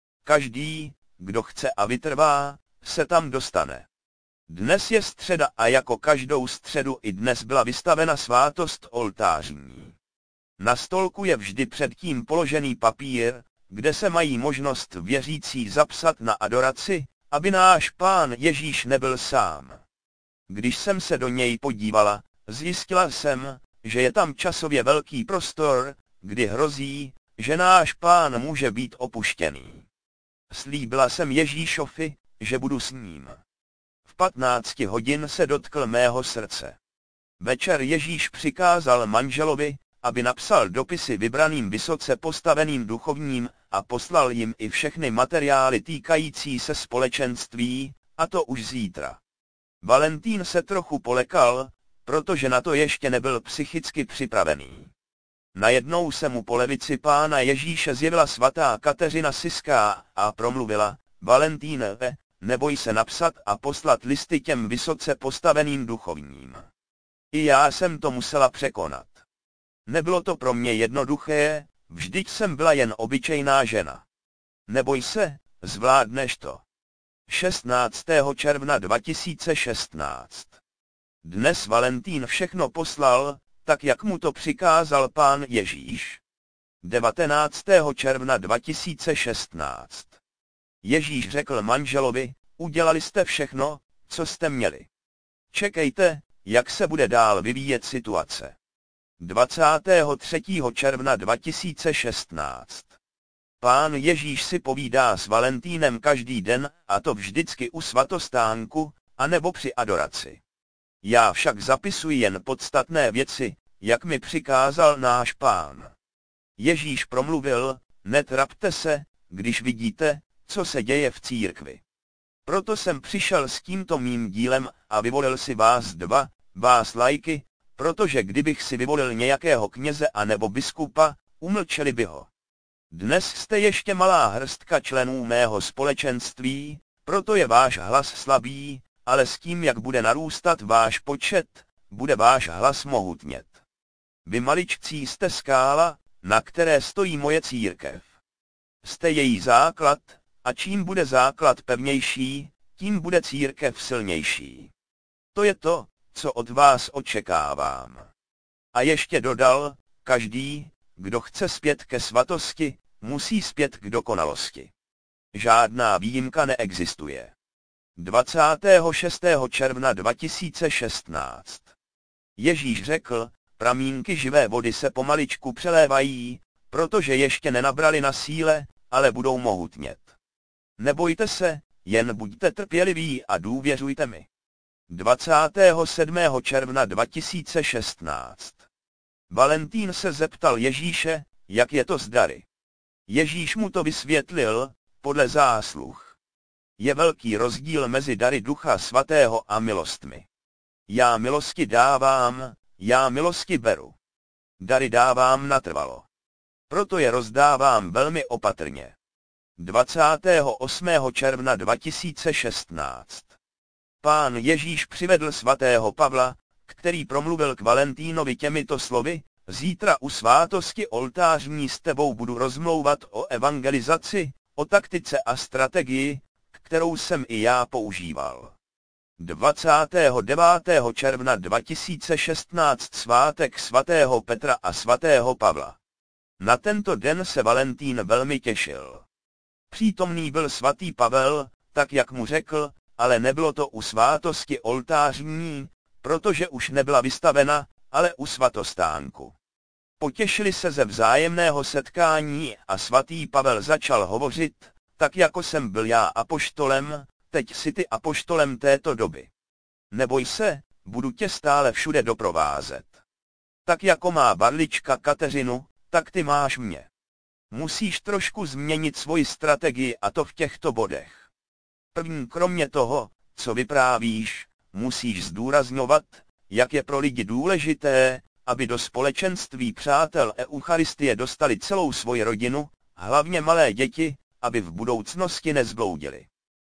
Každý, kdo chce a vytrvá, se tam dostane. Dnes je středa a jako každou středu i dnes byla vystavena svátost oltářní. Na stolku je vždy předtím položený papír, kde se mají možnost věřící zapsat na adoraci, aby náš Pán Ježíš nebyl sám. Když jsem se do něj podívala, zjistila jsem, že je tam časově velký prostor, kdy hrozí, že náš Pán může být opuštěný. Slíbila jsem Ježíšovi, že budu s ním. V patnácti hodin se dotkl mého srdce. Večer Ježíš přikázal manželovi, aby napsal dopisy vybraným vysoce postaveným duchovním a poslal jim i všechny materiály týkající se společenství, a to už zítra. Valentín se trochu polekal, protože na to ještě nebyl psychicky připravený. Najednou se mu po levici Pána Ježíše zjevila svatá Kateřina Siská a promluvila, Valentíne, neboj se napsat a poslat listy těm vysoce postaveným duchovním. I já jsem to musela překonat. Nebylo to pro mě jednoduché, vždyť jsem byla jen obyčejná žena. Neboj se, zvládneš to. šestnáctého června dva tisíce šestnáct. Dnes Valentín všechno poslal, tak jak mu to přikázal Pán Ježíš. devatenáctého června dva tisíce šestnáct. Ježíš řekl manželovi, udělali jste všechno, co jste měli. Čekejte, jak se bude dál vyvíjet situace. dvacátého třetího června dva tisíce šestnáct. Pán Ježíš si povídá s Valentínem každý den, a to vždycky u svatostánku, anebo při adoraci. Já však zapisuji jen podstatné věci, jak mi přikázal náš Pán. Ježíš promluvil, netrapte se, když vidíte, co se děje v církvi. Proto jsem přišel s tímto mým dílem a vyvolil si vás dva, vás laiky, protože kdybych si vyvolil nějakého kněze a nebo biskupa, umlčeli by ho. Dnes jste ještě malá hrstka členů mého společenství, proto je váš hlas slabý, ale s tím, jak bude narůstat váš počet, bude váš hlas mohutnět. Vy maličcí jste skála, na které stojí moje církev. Jste její základ, a čím bude základ pevnější, tím bude církev silnější. To je to, co od vás očekávám. A ještě dodal, každý, kdo chce zpět ke svatosti, musí zpět k dokonalosti. Žádná výjimka neexistuje. dvacátého šestého června dva tisíce šestnáct. Ježíš řekl, pramínky živé vody se pomaličku přelévají, protože ještě nenabrali na síle, ale budou mohutnět. Nebojte se, jen buďte trpěliví a důvěřujte mi. dvacátého sedmého června dva tisíce šestnáct. Valentín se zeptal Ježíše, jak je to s dary. Ježíš mu to vysvětlil, podle zásluh. Je velký rozdíl mezi dary Ducha Svatého a milostmi. Já milosti dávám, já milosti beru. Dary dávám natrvalo. Proto je rozdávám velmi opatrně. dvacátého osmého června dva tisíce šestnáct. Pán Ježíš přivedl svatého Pavla, který promluvil k Valentínovi těmito slovy: zítra u svátosti oltářní s tebou budu rozmlouvat o evangelizaci, o taktice a strategii, kterou jsem i já používal. dvacátého devátého června dva tisíce šestnáct svátek svatého Petra a svatého Pavla. Na tento den se Valentín velmi těšil. Přítomný byl svatý Pavel, tak jak mu řekl, ale nebylo to u svátosti oltářní, protože už nebyla vystavena, ale u svatostánku. Potěšili se ze vzájemného setkání a svatý Pavel začal hovořit: tak jako jsem byl já apoštolem, teď si ty apoštolem této doby. Neboj se, budu tě stále všude doprovázet. Tak jako má barlička Kateřinu, tak ty máš mě. Musíš trošku změnit svoji strategii, a to v těchto bodech. První, kromě toho, co vyprávíš, musíš zdůrazňovat, jak je pro lidi důležité, aby do společenství přátel Eucharistie dostali celou svoji rodinu, hlavně malé děti, aby v budoucnosti nezbloudili.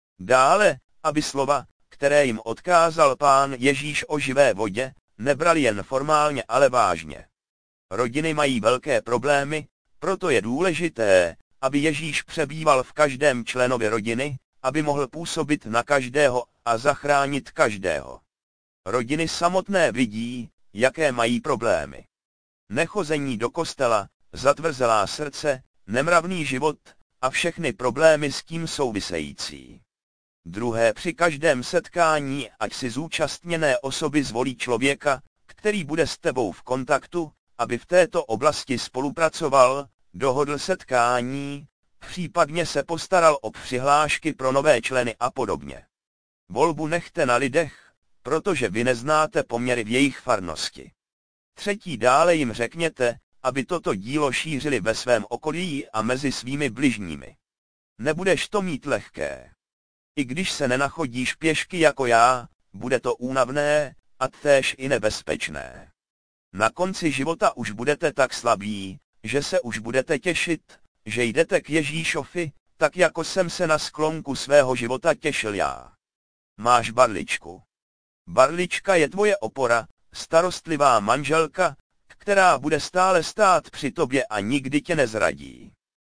Dále, aby slova, které jim odkázal Pán Ježíš o živé vodě, nebrali jen formálně, ale vážně. Rodiny mají velké problémy, proto je důležité, aby Ježíš přebýval v každém členovi rodiny, aby mohl působit na každého a zachránit každého. Rodiny samotné vidí, jaké mají problémy. Nechození do kostela, zatvrzelá srdce, nemravný život a všechny problémy s tím související. Druhé, při každém setkání ať si zúčastněné osoby zvolí člověka, který bude s tebou v kontaktu, aby v této oblasti spolupracoval, dohodl setkání, případně se postaral o přihlášky pro nové členy a podobně. Volbu nechte na lidech, protože vy neznáte poměry v jejich farnosti. Třetí, dále jim řekněte, aby toto dílo šířili ve svém okolí a mezi svými bližními. Nebudeš to mít lehké. I když se nenachodíš pěšky jako já, bude to únavné a též i nebezpečné. Na konci života už budete tak slabí, že se už budete těšit, že jdete k Ježíšovi, tak jako jsem se na sklonku svého života těšil já. Máš barličku. Barlička je tvoje opora, starostlivá manželka, která bude stále stát při tobě a nikdy tě nezradí.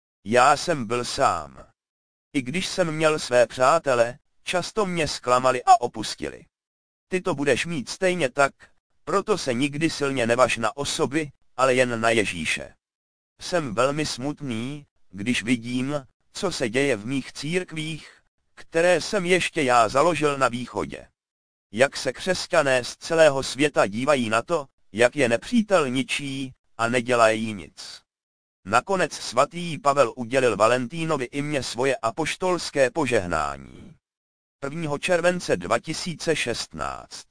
Já jsem byl sám. I když jsem měl své přátele, často mě zklamali a opustili. Ty to budeš mít stejně tak, proto se nikdy silně nevaž na osoby, ale jen na Ježíše. Jsem velmi smutný, když vidím, co se děje v mých církvích, které jsem ještě já založil na východě. Jak se křesťané z celého světa dívají na to, jak je nepřítel ničí a nedělají nic. Nakonec svatý Pavel udělil Valentínovi i mně svoje apoštolské požehnání. prvního července dva tisíce šestnáct.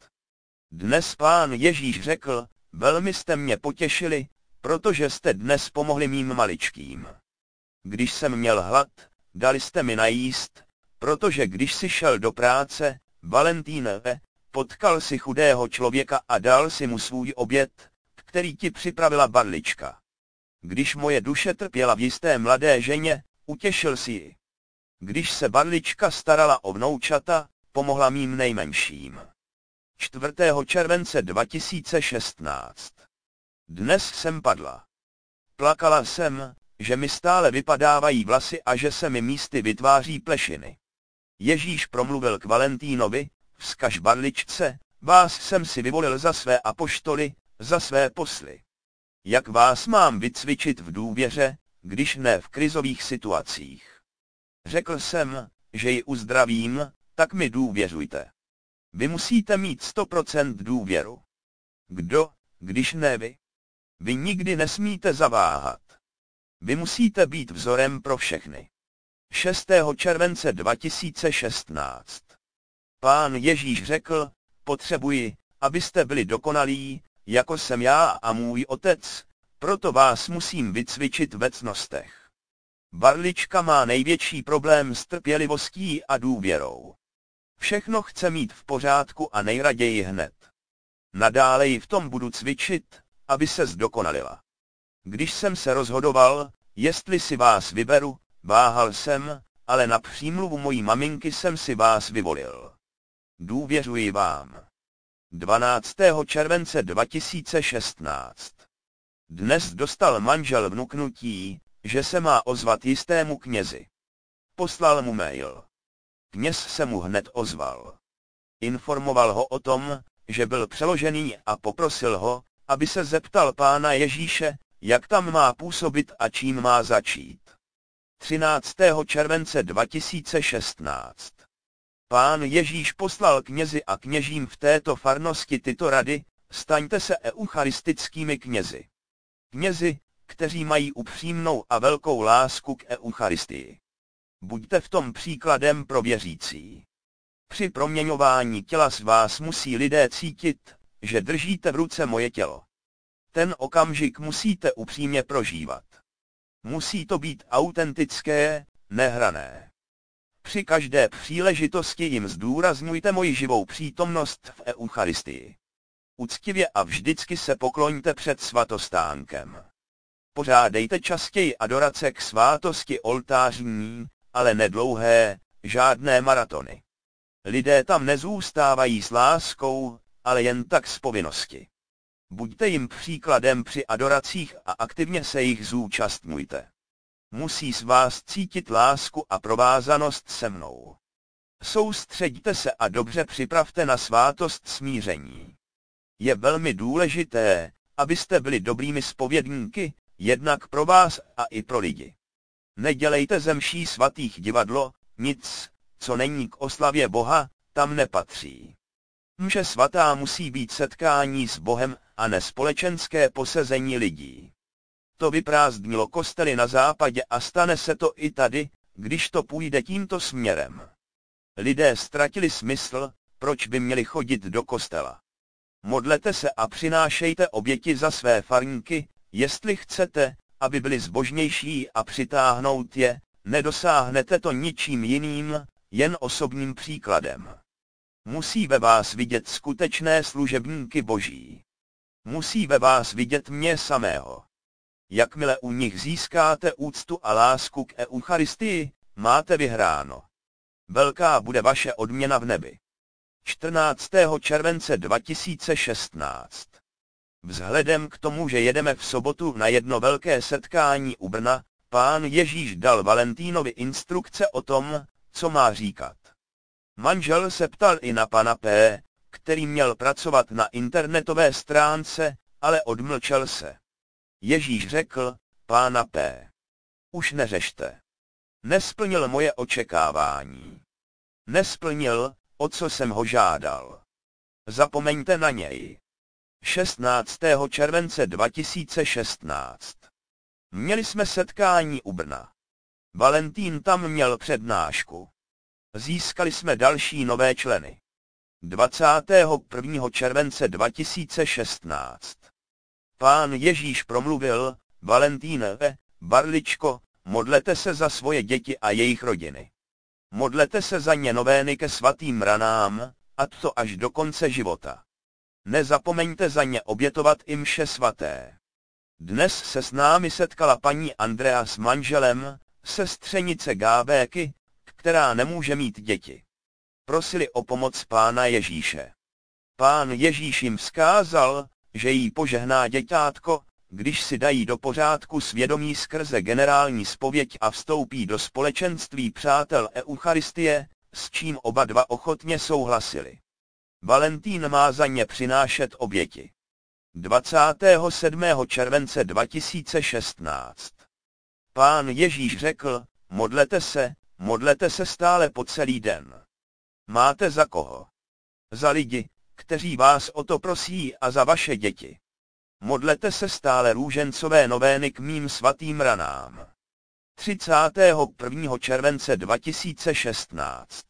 Dnes Pán Ježíš řekl: velmi jste mě potěšili, protože jste dnes pomohli mým maličkým. Když jsem měl hlad, dali jste mi najíst, protože když si šel do práce, Valentínové, potkal si chudého člověka a dal si mu svůj oběd, který ti připravila barlička. Když moje duše trpěla v jisté mladé ženě, utěšil si ji. Když se barlička starala o vnoučata, pomohla mým nejmenším. čtvrtého července dva tisíce šestnáct. Dnes jsem padla. Plakala jsem, že mi stále vypadávají vlasy a že se mi místy vytváří plešiny. Ježíš promluvil k Valentínovi: vzkaž barličce, vás jsem si vyvolil za své apoštoly, za své posly. Jak vás mám vycvičit v důvěře, když ne v krizových situacích? Řekl jsem, že ji uzdravím, tak mi důvěřujte. Vy musíte mít sto procent důvěru. Kdo, když ne vy? Vy nikdy nesmíte zaváhat. Vy musíte být vzorem pro všechny. šestého července dva tisíce šestnáct. Pán Ježíš řekl: potřebuji, abyste byli dokonalí, jako jsem já a můj Otec, proto vás musím vycvičit ve ctnostech. Barlička má největší problém s trpělivostí a důvěrou. Všechno chce mít v pořádku a nejraději hned. Nadále ji v tom budu cvičit, aby se zdokonalila. Když jsem se rozhodoval, jestli si vás vyberu, váhal jsem, ale na přímluvu mojí maminky jsem si vás vyvolil. Důvěřuji vám. dvanáctého července dva tisíce šestnáct. Dnes dostal manžel vnuknutí, že se má ozvat jistému knězi. Poslal mu mail. Kněz se mu hned ozval. Informoval ho o tom, že byl přeložený a poprosil ho, aby se zeptal Pána Ježíše, jak tam má působit a čím má začít. třináctého července dva tisíce šestnáct. Pán Ježíš poslal knězi a kněžím v této farnosti tyto rady: staňte se eucharistickými knězi. Knězi, kteří mají upřímnou a velkou lásku k eucharistii. Buďte v tom příkladem pro věřící. Při proměňování těla z vás musí lidé cítit, že držíte v ruce moje tělo. Ten okamžik musíte upřímně prožívat. Musí to být autentické, nehrané. Při každé příležitosti jim zdůrazňujte moji živou přítomnost v eucharistii. Uctivě a vždycky se pokloňte před svatostánkem. Pořádejte častěji adorace k svátosti oltářní, ale nedlouhé, žádné maratony. Lidé tam nezůstávají s láskou, ale jen tak z povinnosti. Buďte jim příkladem při adoracích a aktivně se jich zúčastňujte. Musí z vás cítit lásku a provázanost se mnou. Soustřeďte se a dobře připravte na svátost smíření. Je velmi důležité, abyste byli dobrými zpovědníky, jednak pro vás a i pro lidi. Nedělejte ze mší svatých divadlo, nic, co není k oslavě Boha, tam nepatří. Mše svatá musí být setkání s Bohem a ne společenské posezení lidí. To vyprázdnilo kostely na západě a stane se to i tady, když to půjde tímto směrem. Lidé ztratili smysl, proč by měli chodit do kostela. Modlete se a přinášejte oběti za své farníky, jestli chcete, aby byli zbožnější a přitáhnout je, nedosáhnete to ničím jiným, jen osobním příkladem. Musí ve vás vidět skutečné služebníky Boží. Musí ve vás vidět mě samého. Jakmile u nich získáte úctu a lásku k eucharistii, máte vyhráno. Velká bude vaše odměna v nebi. čtrnáctého července dva tisíce šestnáct. Vzhledem k tomu, že jedeme v sobotu na jedno velké setkání u Brna, Pán Ježíš dal Valentínovi instrukce o tom, co má říkat. Manžel se ptal i na pana P., který měl pracovat na internetové stránce, ale odmlčel se. Ježíš řekl: Pána P., už neřešte. Nesplnil moje očekávání. Nesplnil, o co jsem ho žádal. Zapomeňte na něj. šestnáctého července dva tisíce šestnáct. Měli jsme setkání u Brna. Valentín tam měl přednášku. Získali jsme další nové členy. dvacátého prvního července dva tisíce šestnáct. Pán Ježíš promluvil: Valentíne, Barličko, modlete se za svoje děti a jejich rodiny. Modlete se za ně novény ke svatým ranám, a to až do konce života. Nezapomeňte za ně obětovat i mše svaté. Dnes se s námi setkala paní Andrea s manželem, sestřenice Gábéky, která nemůže mít děti. Prosili o pomoc Pána Ježíše. Pán Ježíš jim vzkázal, že jí požehná děťátko, když si dají do pořádku svědomí skrze generální zpověď a vstoupí do společenství přátel Eucharistie, s čím oba dva ochotně souhlasili. Valentín má za ně přinášet oběti. dvacátého sedmého července dva tisíce šestnáct. Pán Ježíš řekl: modlete se, modlete se stále po celý den. Máte za koho? Za lidi, kteří vás o to prosí, a za vaše děti. Modlete se stále růžencové novény k mým svatým ranám. třicátého prvního července dva tisíce šestnáct.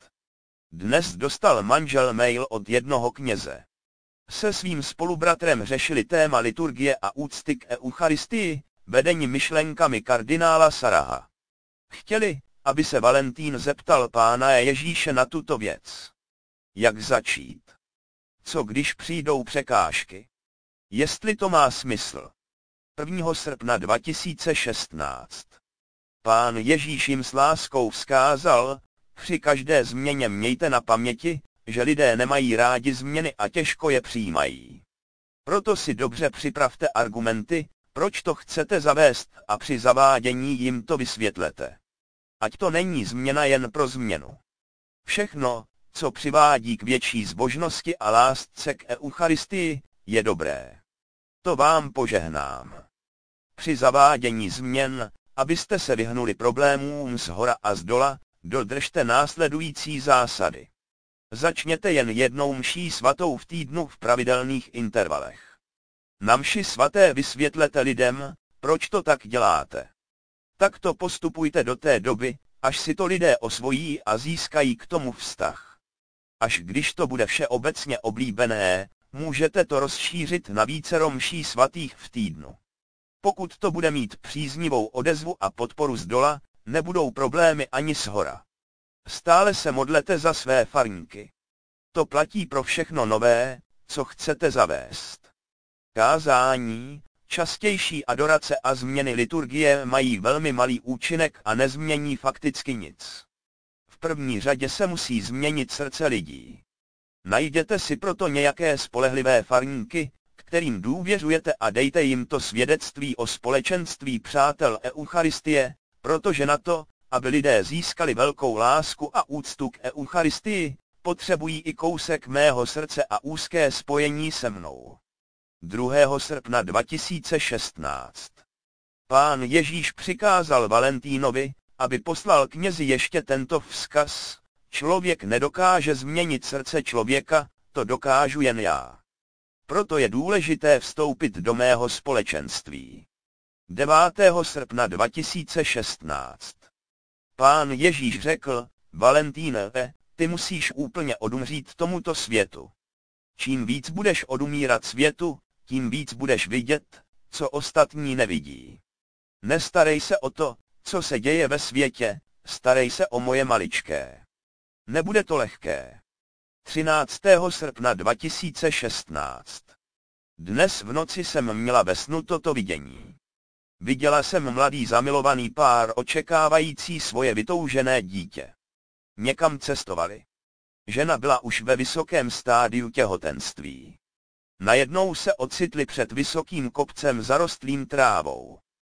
Dnes dostal manžel mail od jednoho kněze. Se svým spolubratrem řešili téma liturgie a úcty k Eucharistii, vedení myšlenkami kardinála Saraha. Chtěli, aby se Valentín zeptal Pána Ježíše na tuto věc. Jak začít? Co když přijdou překážky? Jestli to má smysl. prvního srpna dva tisíce šestnáct. Pán Ježíš jim s láskou vzkázal, při každé změně mějte na paměti, že lidé nemají rádi změny a těžko je přijímají. Proto si dobře připravte argumenty, proč to chcete zavést a při zavádění jim to vysvětlete. Ať to není změna jen pro změnu. Všechno, co přivádí k větší zbožnosti a lásce k Eucharistii, je dobré. To vám požehnám. Při zavádění změn, abyste se vyhnuli problémům zhora a zdola, dodržte následující zásady. Začněte jen jednou mší svatou v týdnu v pravidelných intervalech. Na mši svaté vysvětlete lidem, proč to tak děláte. Takto postupujte do té doby, až si to lidé osvojí a získají k tomu vztah. Až když to bude všeobecně oblíbené, můžete to rozšířit na vícero mší svatých v týdnu. Pokud to bude mít příznivou odezvu a podporu zdola, nebudou problémy ani shora. Stále se modlete za své farníky. To platí pro všechno nové, co chcete zavést. Kázání, častější adorace a změny liturgie mají velmi malý účinek a nezmění fakticky nic. V první řadě se musí změnit srdce lidí. Najděte si proto nějaké spolehlivé farníky, kterým důvěřujete a dejte jim to svědectví o společenství přátel Eucharistie, protože na to, aby lidé získali velkou lásku a úctu k Eucharistii, potřebují i kousek mého srdce a úzké spojení se mnou. druhého srpna dva tisíce šestnáct. Pán Ježíš přikázal Valentínovi, aby poslal knězi ještě tento vzkaz: člověk nedokáže změnit srdce člověka, to dokážu jen já. Proto je důležité vstoupit do mého společenství. devátého srpna dva tisíce šestnáct. Pán Ježíš řekl: Valentíne, ty musíš úplně odumřít tomuto světu. Čím víc budeš odumírat světu, tím víc budeš vidět, co ostatní nevidí. Nestarej se o to, co se děje ve světě, starej se o moje maličké. Nebude to lehké. třináctého srpna dva tisíce šestnáct. Dnes v noci jsem měla ve snu toto vidění. Viděla jsem mladý zamilovaný pár očekávající svoje vytoužené dítě. Někam cestovali. Žena byla už ve vysokém stádiu těhotenství. Najednou se ocitli před vysokým kopcem zarostlým trávou.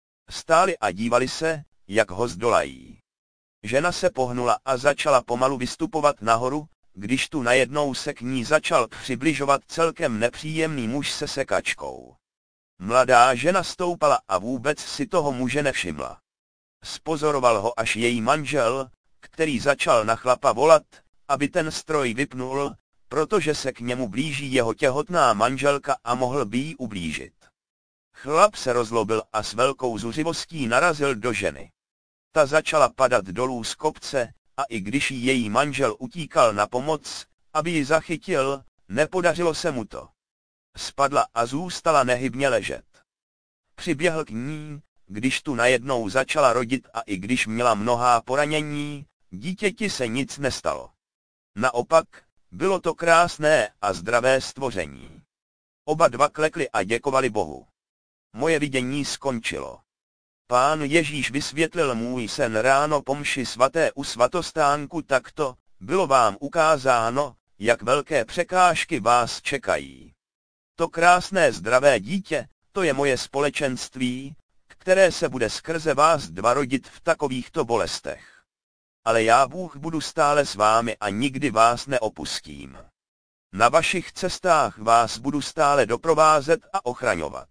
Stáli a dívali se, jak ho zdolají. Žena se pohnula a začala pomalu vystupovat nahoru, když tu najednou se k ní začal přibližovat celkem nepříjemný muž se sekačkou. Mladá žena stoupala a vůbec si toho muže nevšimla. Spozoroval ho až její manžel, který začal na chlapa volat, aby ten stroj vypnul, protože se k němu blíží jeho těhotná manželka a mohl by jí ublížit. Chlap se rozlobil a s velkou zuřivostí narazil do ženy. Ta začala padat dolů z kopce, a i když jí její manžel utíkal na pomoc, aby ji zachytil, nepodařilo se mu to. Spadla a zůstala nehybně ležet. Přiběhl k ní, když tu najednou začala rodit, a i když měla mnohá poranění, dítěti se nic nestalo. Naopak, bylo to krásné a zdravé stvoření. Oba dva klekli a děkovali Bohu. Moje vidění skončilo. Pán Ježíš vysvětlil můj sen ráno po mši svaté u svatostánku takto: bylo vám ukázáno, jak velké překážky vás čekají. To krásné zdravé dítě, to je moje společenství, které se bude skrze vás dva rodit v takovýchto bolestech. Ale já, Bůh, budu stále s vámi a nikdy vás neopustím. Na vašich cestách vás budu stále doprovázet a ochraňovat.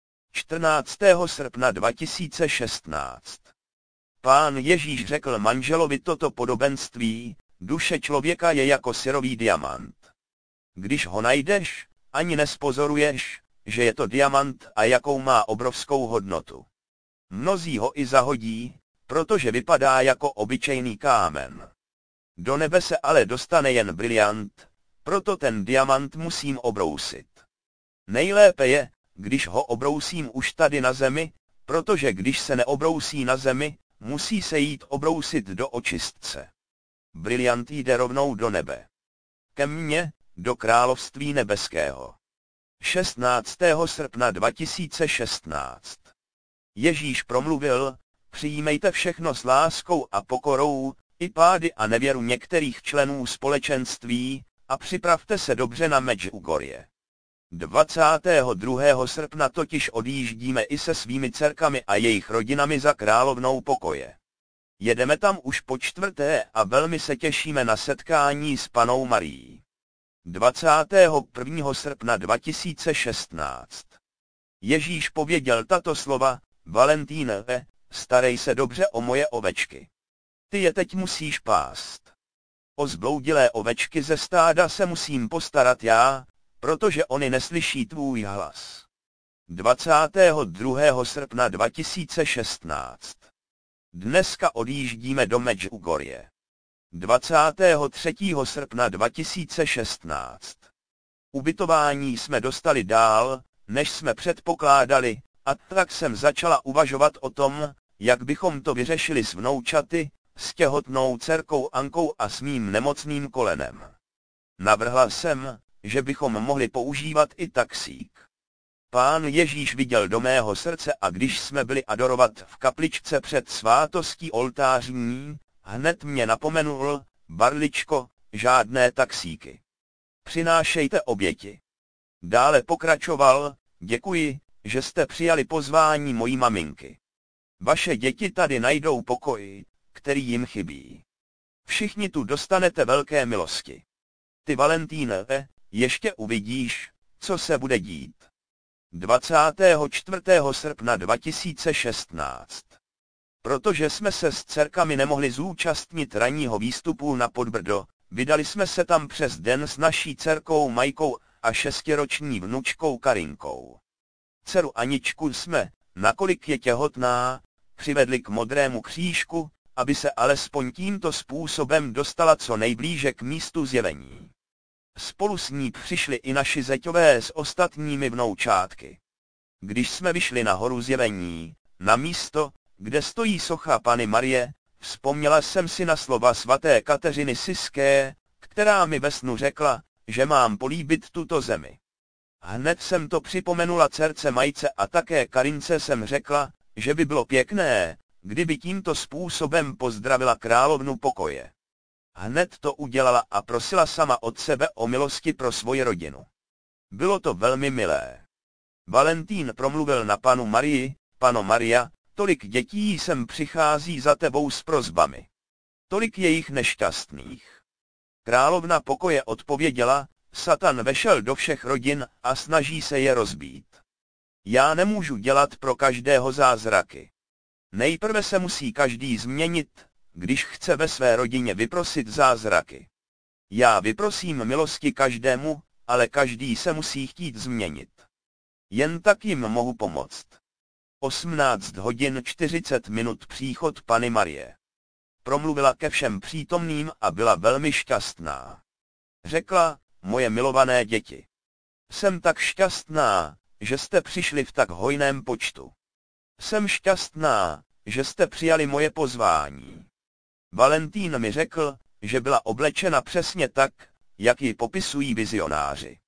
čtrnáctého srpna dva tisíce šestnáct. Pán Ježíš řekl manželovi toto podobenství: duše člověka je jako syrový diamant. Když ho najdeš, ani nespozoruješ, že je to diamant a jakou má obrovskou hodnotu. Mnozí ho i zahodí, protože vypadá jako obyčejný kámen. Do nebe se ale dostane jen briliant, proto ten diamant musím obrousit. Nejlépe je, když ho obrousím už tady na zemi, protože když se neobrousí na zemi, musí se jít obrousit do očistce. Briliant jde rovnou do nebe. Ke mně, do království nebeského. šestnáctého srpna dva tisíce šestnáct. Ježíš promluvil, přijmejte všechno s láskou a pokorou, i pády a nevěru některých členů společenství, a připravte se dobře na Medjugorje. dvacátého druhého srpna totiž odjíždíme i se svými dcerkami a jejich rodinami za královnou pokoje. Jedeme tam už po čtvrté a velmi se těšíme na setkání s Pannou Marií. dvacátého prvního srpna dva tisíce šestnáct. Ježíš pověděl tato slova: Valentýne, starej se dobře o moje ovečky. Ty je teď musíš pást. O zbloudilé ovečky ze stáda se musím postarat já, protože oni neslyší tvůj hlas. dvacátého druhého srpna dva tisíce šestnáct. Dneska odjíždíme do Medjugorje. dvacátého třetího srpna dva tisíce šestnáct. Ubytování jsme dostali dál, než jsme předpokládali, a tak jsem začala uvažovat o tom, jak bychom to vyřešili s vnoučaty, s těhotnou dcerkou Ankou a s mým nemocným kolenem. Navrhla jsem, že bychom mohli používat i taxík. Pán Ježíš viděl do mého srdce a když jsme byli adorovat v kapličce před svátostí oltářní, hned mě napomenul: Barličko, žádné taxíky. Přinášejte oběti. Dále pokračoval: děkuji, že jste přijali pozvání mojí maminky. Vaše děti tady najdou pokoj, který jim chybí. Všichni tu dostanete velké milosti. Ty, Valentýne, ještě uvidíš, co se bude dít. dvacátého čtvrtého srpna dva tisíce šestnáct. Protože jsme se s dcerkami nemohli zúčastnit ranního výstupu na Podbrdo, vydali jsme se tam přes den s naší dcerkou Majkou a šestiroční vnučkou Karinkou. Dceru Aničku jsme, nakolik je těhotná, přivedli k Modrému křížku, aby se alespoň tímto způsobem dostala co nejblíže k místu zjevení. Spolu s ní přišli i naši zeťové s ostatními vnoučátky. Když jsme vyšli na horu zjevení, na místo, kde stojí socha Panny Marie, vzpomněla jsem si na slova svaté Kateřiny Siské, která mi ve snu řekla, že mám políbit tuto zemi. Hned jsem to připomenula dcerce Majce a také Karince jsem řekla, že by bylo pěkné, kdyby tímto způsobem pozdravila královnu pokoje. Hned to udělala a prosila sama od sebe o milosti pro svoji rodinu. Bylo to velmi milé. Valentín promluvil na Pannu Marii: Panno Maria, tolik dětí sem přichází za tebou s prosbami. Tolik je jich nešťastných. Královna pokoje odpověděla: Satan vešel do všech rodin a snaží se je rozbít. Já nemůžu dělat pro každého zázraky. Nejprve se musí každý změnit, když chce ve své rodině vyprosit zázraky. Já vyprosím milosti každému, ale každý se musí chtít změnit. Jen tak jim mohu pomoct. osmnáct hodin čtyřicet minut příchod Panny Marie. Promluvila ke všem přítomným a byla velmi šťastná. Řekla: moje milované děti. Jsem tak šťastná, že jste přišli v tak hojném počtu. Jsem šťastná, že jste přijali moje pozvání. Valentín mi řekl, že byla oblečena přesně tak, jak ji popisují vizionáři.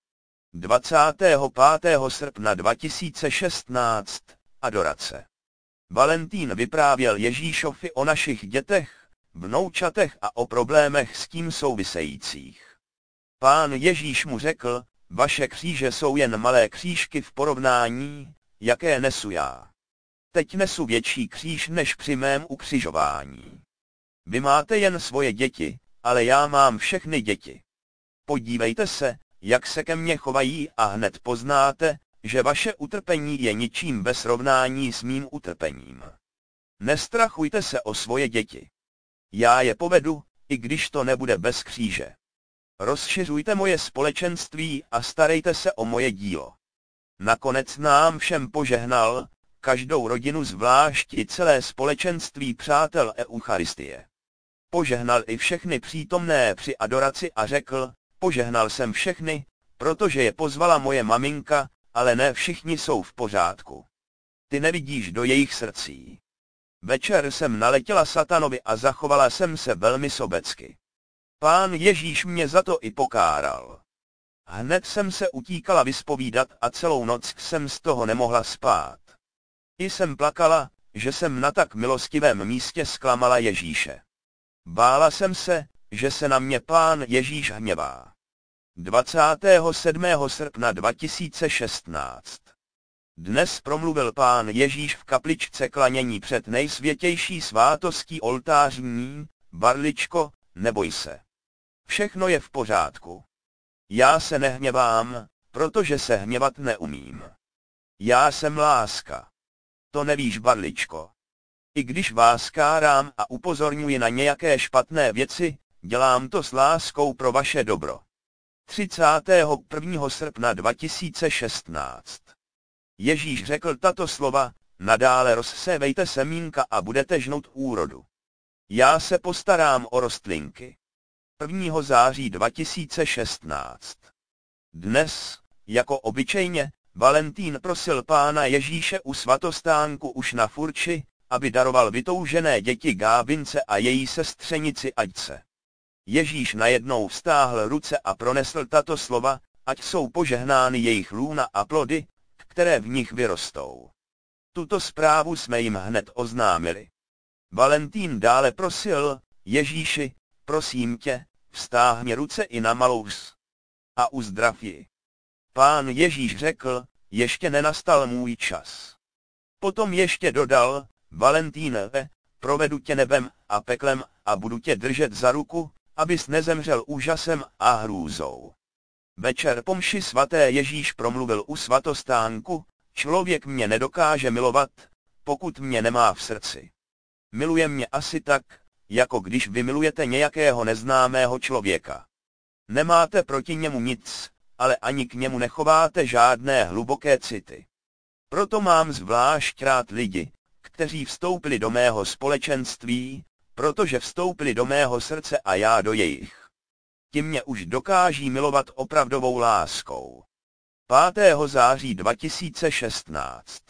dvacátého pátého srpna dva tisíce šestnáct. Adorace. Valentín vyprávěl Ježíšovi o našich dětech, vnoučatech a o problémech s tím souvisejících. Pán Ježíš mu řekl: vaše kříže jsou jen malé křížky v porovnání, jaké nesu já. Teď nesu větší kříž než při mém ukřižování. Vy máte jen svoje děti, ale já mám všechny děti. Podívejte se, jak se ke mně chovají a hned poznáte, že vaše utrpení je ničím ve srovnání s mým utrpením. Nestrachujte se o svoje děti. Já je povedu, i když to nebude bez kříže. Rozšiřujte moje společenství a starejte se o moje dílo. Nakonec nám všem požehnal, každou rodinu zvlášť i celé společenství přátel Eucharistie. Požehnal i všechny přítomné při adoraci a řekl: požehnal jsem všechny, protože je pozvala moje maminka, ale ne všichni jsou v pořádku. Ty nevidíš do jejich srdcí. Večer jsem naletěla satanovi a zachovala jsem se velmi sobecky. Pán Ježíš mě za to i pokáral. Hned jsem se utíkala vyspovídat a celou noc jsem z toho nemohla spát. I jsem plakala, že jsem na tak milostivém místě zklamala Ježíše. Bála jsem se, že se na mě Pán Ježíš hněvá. dvacátého sedmého srpna dva tisíce šestnáct. Dnes promluvil Pán Ježíš v kapličce klanění před nejsvětější svátostí oltářní: Barličko, neboj se. Všechno je v pořádku. Já se nehněvám, protože se hněvat neumím. Já jsem láska. To nevíš, Barličko. I když vás kárám a upozorňuji na nějaké špatné věci, dělám to s láskou pro vaše dobro. třicátého prvního srpna dva tisíce šestnáct. Ježíš řekl tato slova: nadále rozsévejte semínka a budete žnout úrodu. Já se postarám o rostlinky. prvního září dva tisíce šestnáct. Dnes, jako obyčejně, Valentín prosil Pána Ježíše u svatostánku už na furči, aby daroval vytoužené děti Gábince a její sestřenici Aďce. Ježíš najednou vztáhl ruce a pronesl tato slova: ať jsou požehnány jejich lůna a plody, které v nich vyrostou. Tuto zprávu jsme jim hned oznámili. Valentín dále prosil: Ježíši, prosím tě, vztáhni ruce i na malous a uzdrav ji. Pán Ježíš řekl: ještě nenastal můj čas. Potom ještě dodal: Valentíne, provedu tě nebem a peklem a budu tě držet za ruku, abys nezemřel úžasem a hrůzou. Večer po mši svaté Ježíš promluvil u svatostánku: člověk mě nedokáže milovat, pokud mě nemá v srdci. Miluje mě asi tak, jako když vy milujete nějakého neznámého člověka. Nemáte proti němu nic, ale ani k němu nechováte žádné hluboké city. Proto mám zvlášť rád lidi, kteří vstoupili do mého společenství, protože vstoupili do mého srdce a já do jejich. Ti mě už dokáží milovat opravdovou láskou. pátého září dva tisíce šestnáct.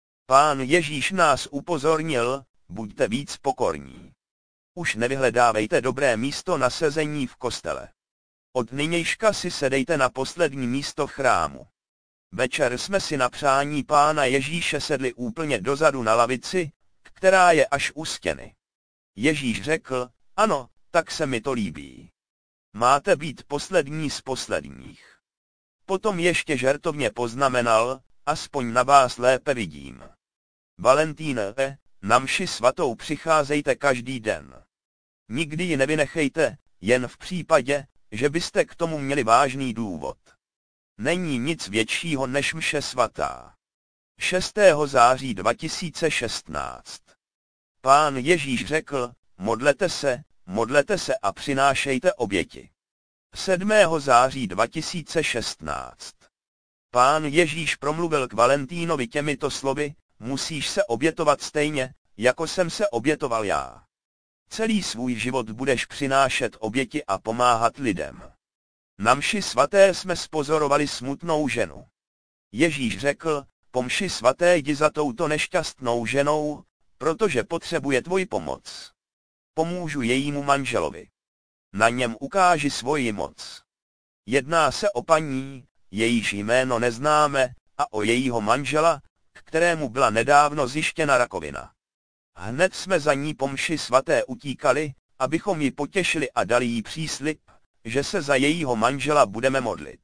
Pán Ježíš nás upozornil: buďte víc pokorní. Už nevyhledávejte dobré místo na sezení v kostele. Od nynějška si sedejte na poslední místo v chrámu. Večer jsme si na přání Pána Ježíše sedli úplně dozadu na lavici, která je až u stěny. Ježíš řekl: ano, tak se mi to líbí. Máte být poslední z posledních. Potom ještě žertovně poznamenal: aspoň na vás lépe vidím. Valentíne, na mši svatou přicházejte každý den. Nikdy ji nevynechejte, jen v případě, že byste k tomu měli vážný důvod. Není nic většího než mše svatá. šestého září dva tisíce šestnáct. Pán Ježíš řekl: modlete se, modlete se a přinášejte oběti. sedmého září dva tisíce šestnáct. Pán Ježíš promluvil k Valentínovi těmito slovy: musíš se obětovat stejně, jako jsem se obětoval já. Celý svůj život budeš přinášet oběti a pomáhat lidem. Na mši svaté jsme spozorovali smutnou ženu. Ježíš řekl: po mši svaté jdi za touto nešťastnou ženou, protože potřebuje tvoji pomoc. Pomůžu jejímu manželovi. Na něm ukáži svoji moc. Jedná se o paní, jejíž jméno neznáme, a o jejího manžela, kterému byla nedávno zjištěna rakovina. Hned jsme za ní po mši svaté utíkali, abychom ji potěšili a dali jí příslib, že se za jejího manžela budeme modlit.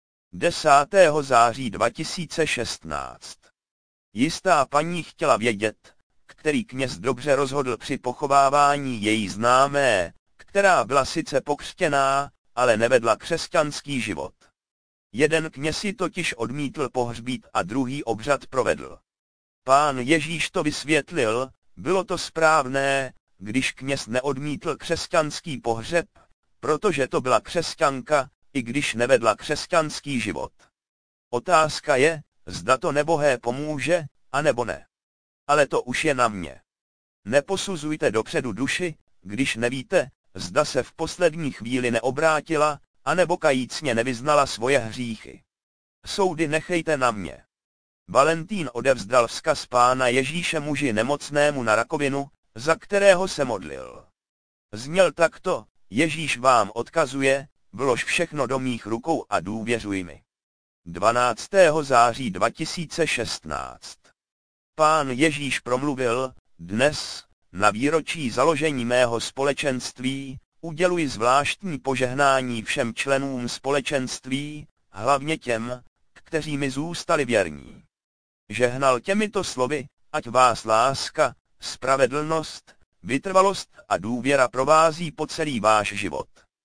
desátého září dva tisíce šestnáct. Jistá paní chtěla vědět, který kněz dobře rozhodl při pochovávání její známé, která byla sice pokřtěná, ale nevedla křesťanský život. Jeden kněz ji totiž odmítl pohřbít a druhý obřad provedl. Pán Ježíš to vysvětlil: bylo to správné, když kněz neodmítl křesťanský pohřeb, protože to byla křesťanka, i když nevedla křesťanský život. Otázka je, zda to nebohé pomůže, anebo ne. Ale to už je na mě. Neposuzujte dopředu duši, když nevíte, zda se v poslední chvíli neobrátila, anebo kajícně nevyznala svoje hříchy. Soudy nechejte na mě. Valentín odevzdal vzkaz Pána Ježíše muži nemocnému na rakovinu, za kterého se modlil. Zněl takto: Ježíš vám odkazuje, vlož všechno do mých rukou a důvěřuj mi. dvanáctého září dva tisíce šestnáct. Pán Ježíš promluvil: dnes, na výročí založení mého společenství, uděluji zvláštní požehnání všem členům společenství, hlavně těm, kteří mi zůstali věrní. Žehnal těmito slovy: ať vás láska, spravedlnost, vytrvalost a důvěra provází po celý váš život.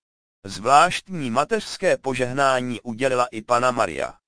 Zvláštní mateřské požehnání udělila i Panna Maria.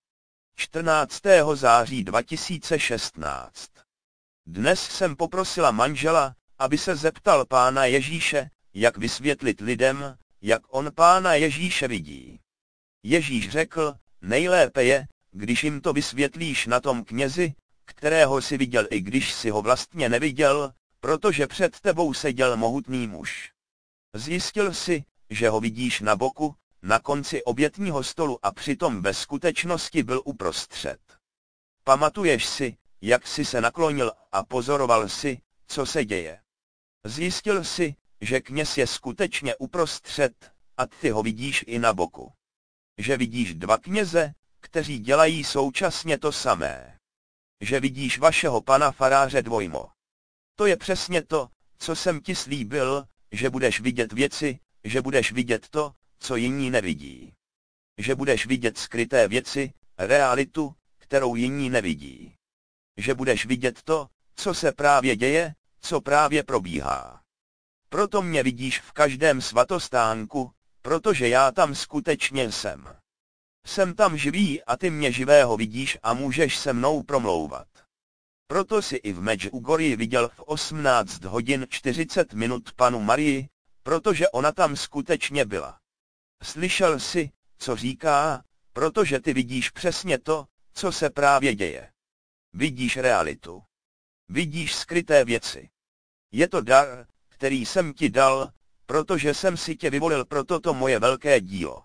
čtrnáctého září dva tisíce šestnáct. Dnes jsem poprosila manžela, aby se zeptal Pána Ježíše, jak vysvětlit lidem, jak on Pána Ježíše vidí. Ježíš řekl: nejlépe je, když jim to vysvětlíš na tom knězi, kterého si viděl, i když si ho vlastně neviděl, protože před tebou seděl mohutný muž. Zjistil si, že ho vidíš na boku, na konci obětního stolu, a přitom ve skutečnosti byl uprostřed. Pamatuješ si, jak jsi se naklonil a pozoroval si, co se děje. Zjistil si, že kněz je skutečně uprostřed, a ty ho vidíš i na boku. Že vidíš dva kněze, kteří dělají současně to samé. Že vidíš vašeho pana faráře dvojmo. To je přesně to, co jsem ti slíbil, že budeš vidět věci, že budeš vidět to, co jiní nevidí. Že budeš vidět skryté věci, realitu, kterou jiní nevidí. Že budeš vidět to, co se právě děje, co právě probíhá. Proto mě vidíš v každém svatostánku, protože já tam skutečně jsem. Jsem tam živý a ty mě živého vidíš a můžeš se mnou promlouvat. Proto si i v Medjugorji viděl v osmnáct hodin čtyřicet minut Pannu Marii, protože ona tam skutečně byla. Slyšel jsi, co říká, protože ty vidíš přesně to, co se právě děje. Vidíš realitu. Vidíš skryté věci. Je to dar, který jsem ti dal, protože jsem si tě vyvolil pro toto moje velké dílo.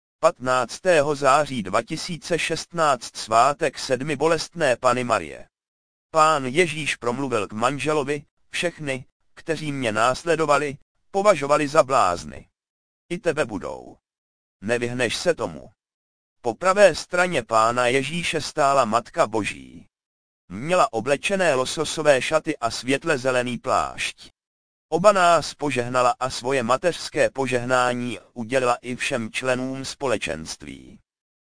patnáctého září dva tisíce šestnáct svátek sedmi bolestné Panny Marie. Pán Ježíš promluvil k manželovi: všechny, kteří mě následovali, považovali za blázny. I tebe budou. Nevyhneš se tomu. Po pravé straně Pána Ježíše stála Matka Boží. Měla oblečené lososové šaty a světle zelený plášť. Oba nás požehnala a svoje mateřské požehnání udělila i všem členům společenství.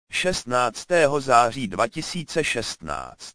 šestnáctého září dva tisíce šestnáct.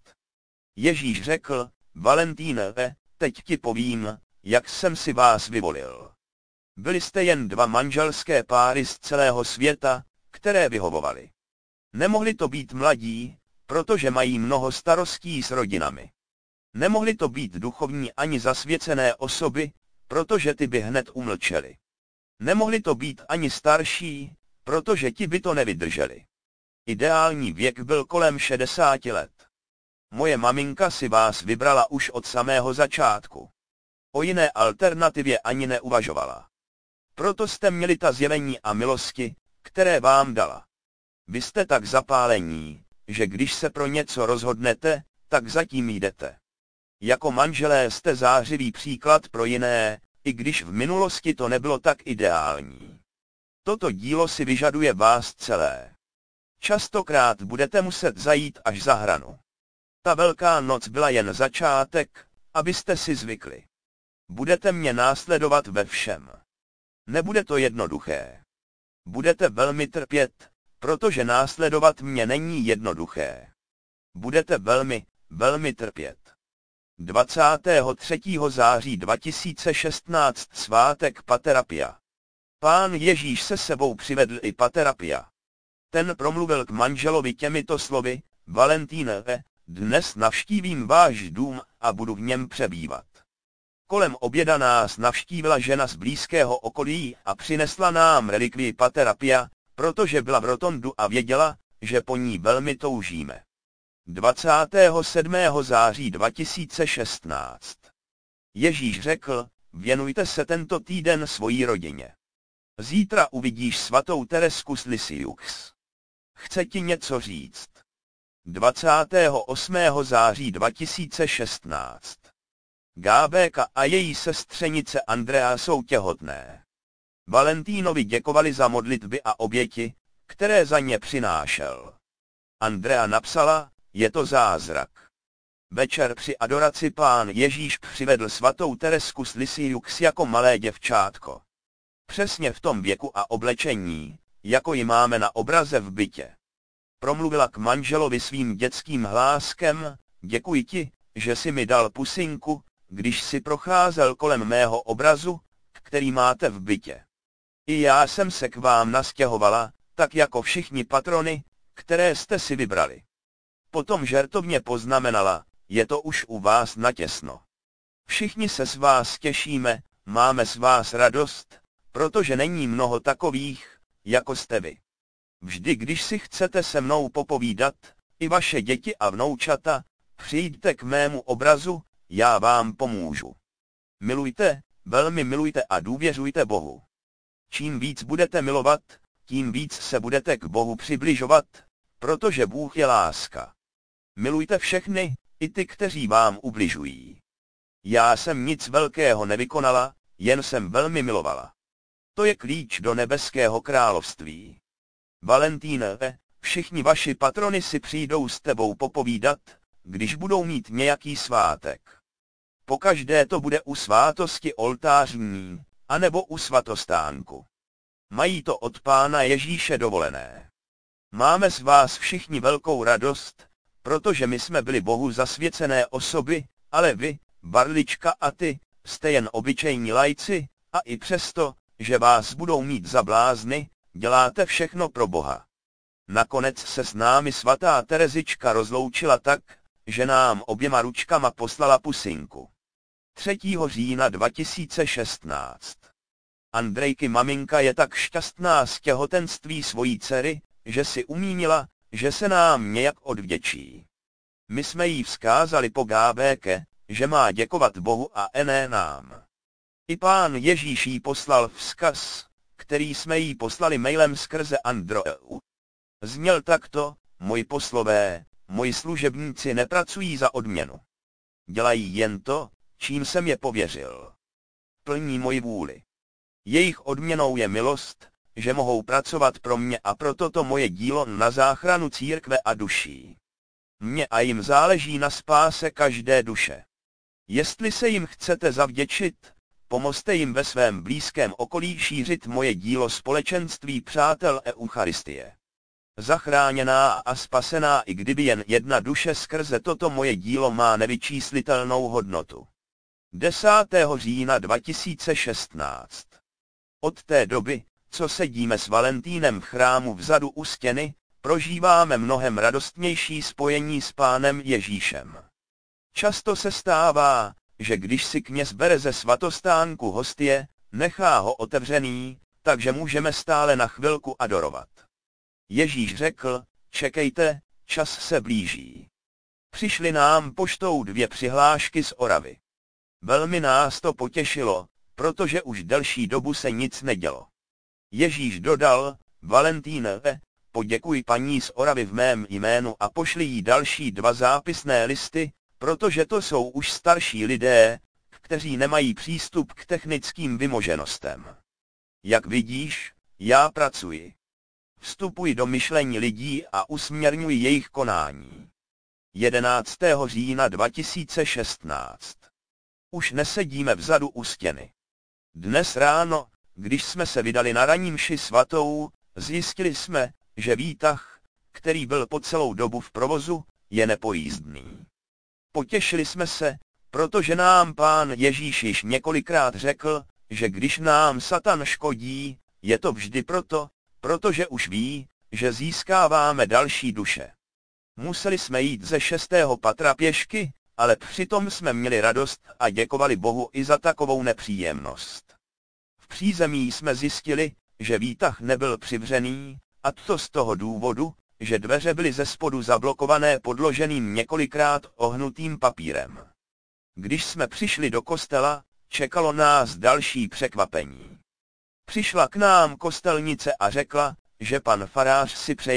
Ježíš řekl: Valentíne, teď ti povím, jak jsem si vás vyvolil. Byli jste jen dva manželské páry z celého světa, které vyhovovali. Nemohli to být mladí, protože mají mnoho starostí s rodinami. Nemohli to být duchovní ani zasvěcené osoby, protože ty by hned umlčeli. Nemohli to být ani starší, protože ti by to nevydrželi. Ideální věk byl kolem šedesáti let. Moje maminka si vás vybrala už od samého začátku. O jiné alternativě ani neuvažovala. Proto jste měli ta zjevení a milosti, které vám dala. Vy jste tak zapálení, že když se pro něco rozhodnete, tak zatím jdete. Jako manželé jste zářivý příklad pro jiné, i když v minulosti to nebylo tak ideální. Toto dílo si vyžaduje vás celé. Častokrát budete muset zajít až za hranu. Ta velká noc byla jen začátek, abyste si zvykli. Budete mě následovat ve všem. Nebude to jednoduché. Budete velmi trpět, protože následovat mě není jednoduché. Budete velmi, velmi trpět. dvacátého třetího září dva tisíce šestnáct svátek Patera Pia. Pán Ježíš se sebou přivedl i Patera Pia. Ten promluvil k manželovi těmito slovy: Valentíne, dnes navštívím váš dům a budu v něm přebývat. Kolem oběda nás navštívila žena z blízkého okolí a přinesla nám relikvii Patera Pia, protože byla v Rotondu a věděla, že po ní velmi toužíme. dvacátého sedmého září dva tisíce šestnáct. Ježíš řekl: věnujte se tento týden svojí rodině. Zítra uvidíš svatou Teresku z Lisieux. Chce ti něco říct. dvacátého osmého září dva tisíce šestnáct. Gábéka a její sestřenice Andrea jsou těhotné. Valentínovi děkovali za modlitby a oběti, které za ně přinášel. Andrea napsala, je to zázrak. Večer při adoraci Pán Ježíš přivedl svatou Teresku z Lisieux jako malé děvčátko. Přesně v tom věku a oblečení, jako ji máme na obraze v bytě. Promluvila k manželovi svým dětským hláskem, děkuji ti, že jsi mi dal pusinku, když si procházel kolem mého obrazu, který máte v bytě. I já jsem se k vám nastěhovala, tak jako všichni patrony, které jste si vybrali. Potom žertovně poznamenala, je to už u vás natěsno. Všichni se s vás těšíme, máme s vás radost, protože není mnoho takových, jako jste vy. Vždy, když si chcete se mnou popovídat, i vaše děti a vnoučata, přijďte k mému obrazu, já vám pomůžu. Milujte, velmi milujte a důvěřujte Bohu. Čím víc budete milovat, tím víc se budete k Bohu přibližovat, protože Bůh je láska. Milujte všechny, i ty, kteří vám ubližují. Já jsem nic velkého nevykonala, jen jsem velmi milovala. To je klíč do nebeského království. Valentíne, všichni vaši patrony si přijdou s tebou popovídat, když budou mít nějaký svátek. Pokaždé to bude u svátosti oltářní, anebo u svatostánku. Mají to od Pána Ježíše dovolené. Máme z vás všichni velkou radost, protože my jsme byli Bohu zasvěcené osoby, ale vy, Barlička a ty, jste jen obyčejní lajci, a i přesto, že vás budou mít za blázny, děláte všechno pro Boha. Nakonec se s námi svatá Terezička rozloučila tak, že nám oběma ručkama poslala pusinku. třetího října dva tisíce šestnáct. Andrejky maminka je tak šťastná z těhotenství svojí dcery, že si umínila, že se nám nějak odvděčí. My jsme jí vzkázali po Gábéke, že má děkovat Bohu a ne nám. I Pán Ježíš jí poslal vzkaz, který jsme jí poslali mailem skrze Andreu. Zněl takto, moji poslové, moji služebníci nepracují za odměnu. Dělají jen to, čím jsem je pověřil. Plní moji vůli. Jejich odměnou je milost, že mohou pracovat pro mě a pro toto moje dílo na záchranu církve a duší. Mně a jim záleží na spáse každé duše. Jestli se jim chcete zavděčit, pomozte jim ve svém blízkém okolí šířit moje dílo společenství přátel Eucharistie. Zachráněná a spasená, i kdyby jen jedna duše skrze toto moje dílo, má nevyčíslitelnou hodnotu. desátého října dva tisíce šestnáct. Od té doby, co sedíme s Valentínem v chrámu vzadu u stěny, prožíváme mnohem radostnější spojení s Pánem Ježíšem. Často se stává, že když si kněz bere ze svatostánku hostie, nechá ho otevřený, takže můžeme stále na chvilku adorovat. Ježíš řekl, čekejte, čas se blíží. Přišly nám poštou dvě přihlášky z Oravy. Velmi nás to potěšilo, protože už delší dobu se nic nedělo. Ježíš dodal, Valentíne, poděkuj paní z Oravy v mém jménu a pošli jí další dva zápisné listy, protože to jsou už starší lidé, kteří nemají přístup k technickým vymoženostem. Jak vidíš, já pracuji. Vstupuj do myšlení lidí a usměrňuj jejich konání. jedenáctého října dva tisíce šestnáct. Už nesedíme vzadu u stěny. Dnes ráno, když jsme se vydali na ranní mši svatou, zjistili jsme, že výtah, který byl po celou dobu v provozu, je nepojízdný. Potěšili jsme se, protože nám Pán Ježíš již několikrát řekl, že když nám Satan škodí, je to vždy proto, protože už ví, že získáváme další duše. Museli jsme jít ze šestého patra pěšky, ale přitom jsme měli radost a děkovali Bohu i za takovou nepříjemnost. V přízemí jsme zjistili, že výtah nebyl přivřený, a to z toho důvodu, že dveře byly ze spodu zablokované podloženým několikrát ohnutým papírem. Když jsme přišli do kostela, čekalo nás další překvapení. Přišla k nám kostelnice a řekla, že pan farář si přeje,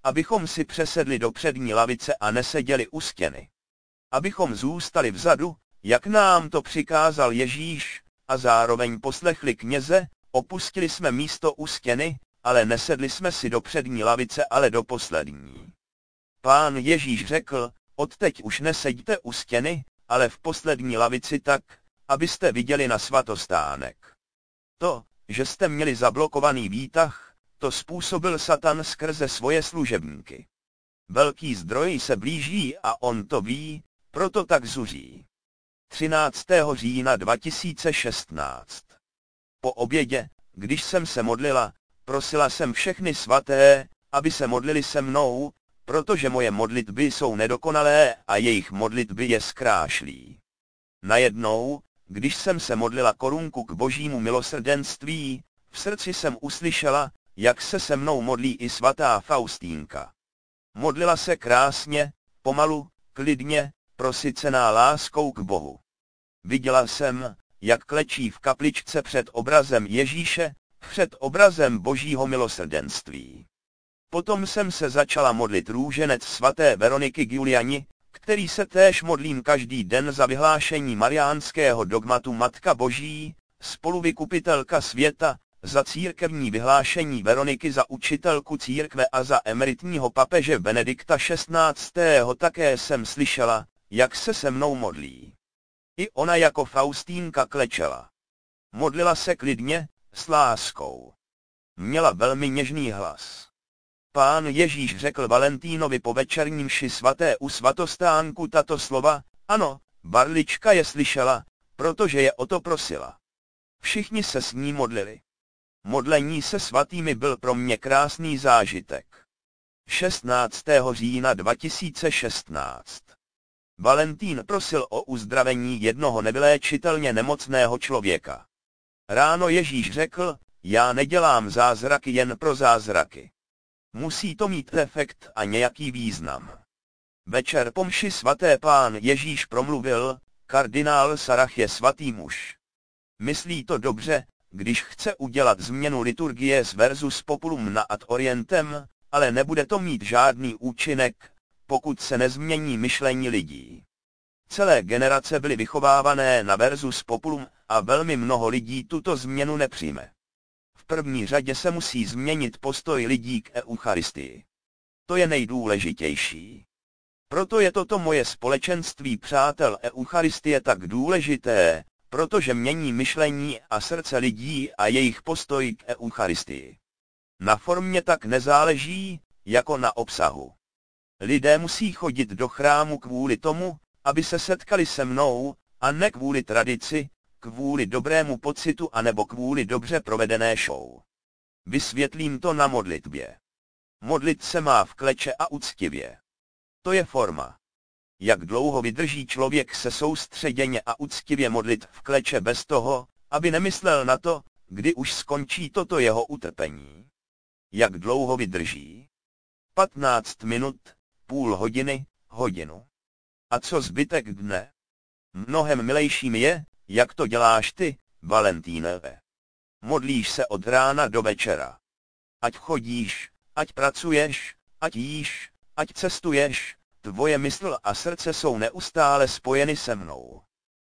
abychom si přesedli do přední lavice a neseděli u stěny. Abychom zůstali vzadu, jak nám to přikázal Ježíš, a zároveň poslechli kněze, opustili jsme místo u stěny, ale nesedli jsme si do přední lavice, ale do poslední. Pán Ježíš řekl, odteď už neseďte u stěny, ale v poslední lavici tak, abyste viděli na svatostánek. To, že jste měli zablokovaný výtah, to způsobil Satan skrze svoje služebníky. Velký zdroj se blíží a on to ví, proto tak zuří. třináctého října dva tisíce šestnáct. Po obědě, když jsem se modlila, prosila jsem všechny svaté, aby se modlili se mnou, protože moje modlitby jsou nedokonalé a jejich modlitby je zkrášlí. Najednou, když jsem se modlila korunku k božímu milosrdenství, v srdci jsem uslyšela, jak se se mnou modlí i svatá Faustínka. Modlila se krásně, pomalu, klidně, prosycená láskou k Bohu. Viděla jsem, jak klečí v kapličce před obrazem Ježíše, před obrazem božího milosrdenství. Potom jsem se začala modlit růženec svaté Veroniky Giuliani, který se též modlím každý den za vyhlášení mariánského dogmatu Matka Boží, spoluvykupitelka světa, za církevní vyhlášení Veroniky za učitelku církve a za emeritního papeže Benedikta šestnáctého. Také jsem slyšela, jak se se mnou modlí. I ona jako Faustínka klečela. Modlila se klidně, s láskou. Měla velmi něžný hlas. Pán Ježíš řekl Valentínovi po večerním mši svaté u svatostánku tato slova, ano, Barlička je slyšela, protože je o to prosila. Všichni se s ní modlili. Modlení se svatými byl pro mě krásný zážitek. šestnáctého října dva tisíce šestnáct. Valentín prosil o uzdravení jednoho nevyléčitelně nemocného člověka. Ráno Ježíš řekl, já nedělám zázraky jen pro zázraky. Musí to mít efekt a nějaký význam. Večer po mši svaté pán Ježíš promluvil, kardinál Sarach je svatý muž. Myslí to dobře, když chce udělat změnu liturgie z versus populum na ad orientem, ale nebude to mít žádný účinek, pokud se nezmění myšlení lidí. Celé generace byly vychovávané na versus populum a velmi mnoho lidí tuto změnu nepřijme. V první řadě se musí změnit postoj lidí k eucharistii. To je nejdůležitější. Proto je toto moje společenství přátel eucharistie tak důležité, protože mění myšlení a srdce lidí a jejich postoj k eucharistii. Na formě tak nezáleží, jako na obsahu. Lidé musí chodit do chrámu kvůli tomu, aby se setkali se mnou, a ne kvůli tradici, kvůli dobrému pocitu anebo kvůli dobře provedené show. Vysvětlím to na modlitbě. Modlit se má v kleče a uctivě. To je forma. Jak dlouho vydrží člověk se soustředěně a uctivě modlit v kleče bez toho, aby nemyslel na to, kdy už skončí toto jeho utrpení? Jak dlouho vydrží? patnáct minut, půl hodiny, hodinu. A co zbytek dne? Mnohem milejším je, jak to děláš ty, Valentínové. Modlíš se od rána do večera. Ať chodíš, ať pracuješ, ať jíš, ať cestuješ, tvoje mysl a srdce jsou neustále spojeny se mnou.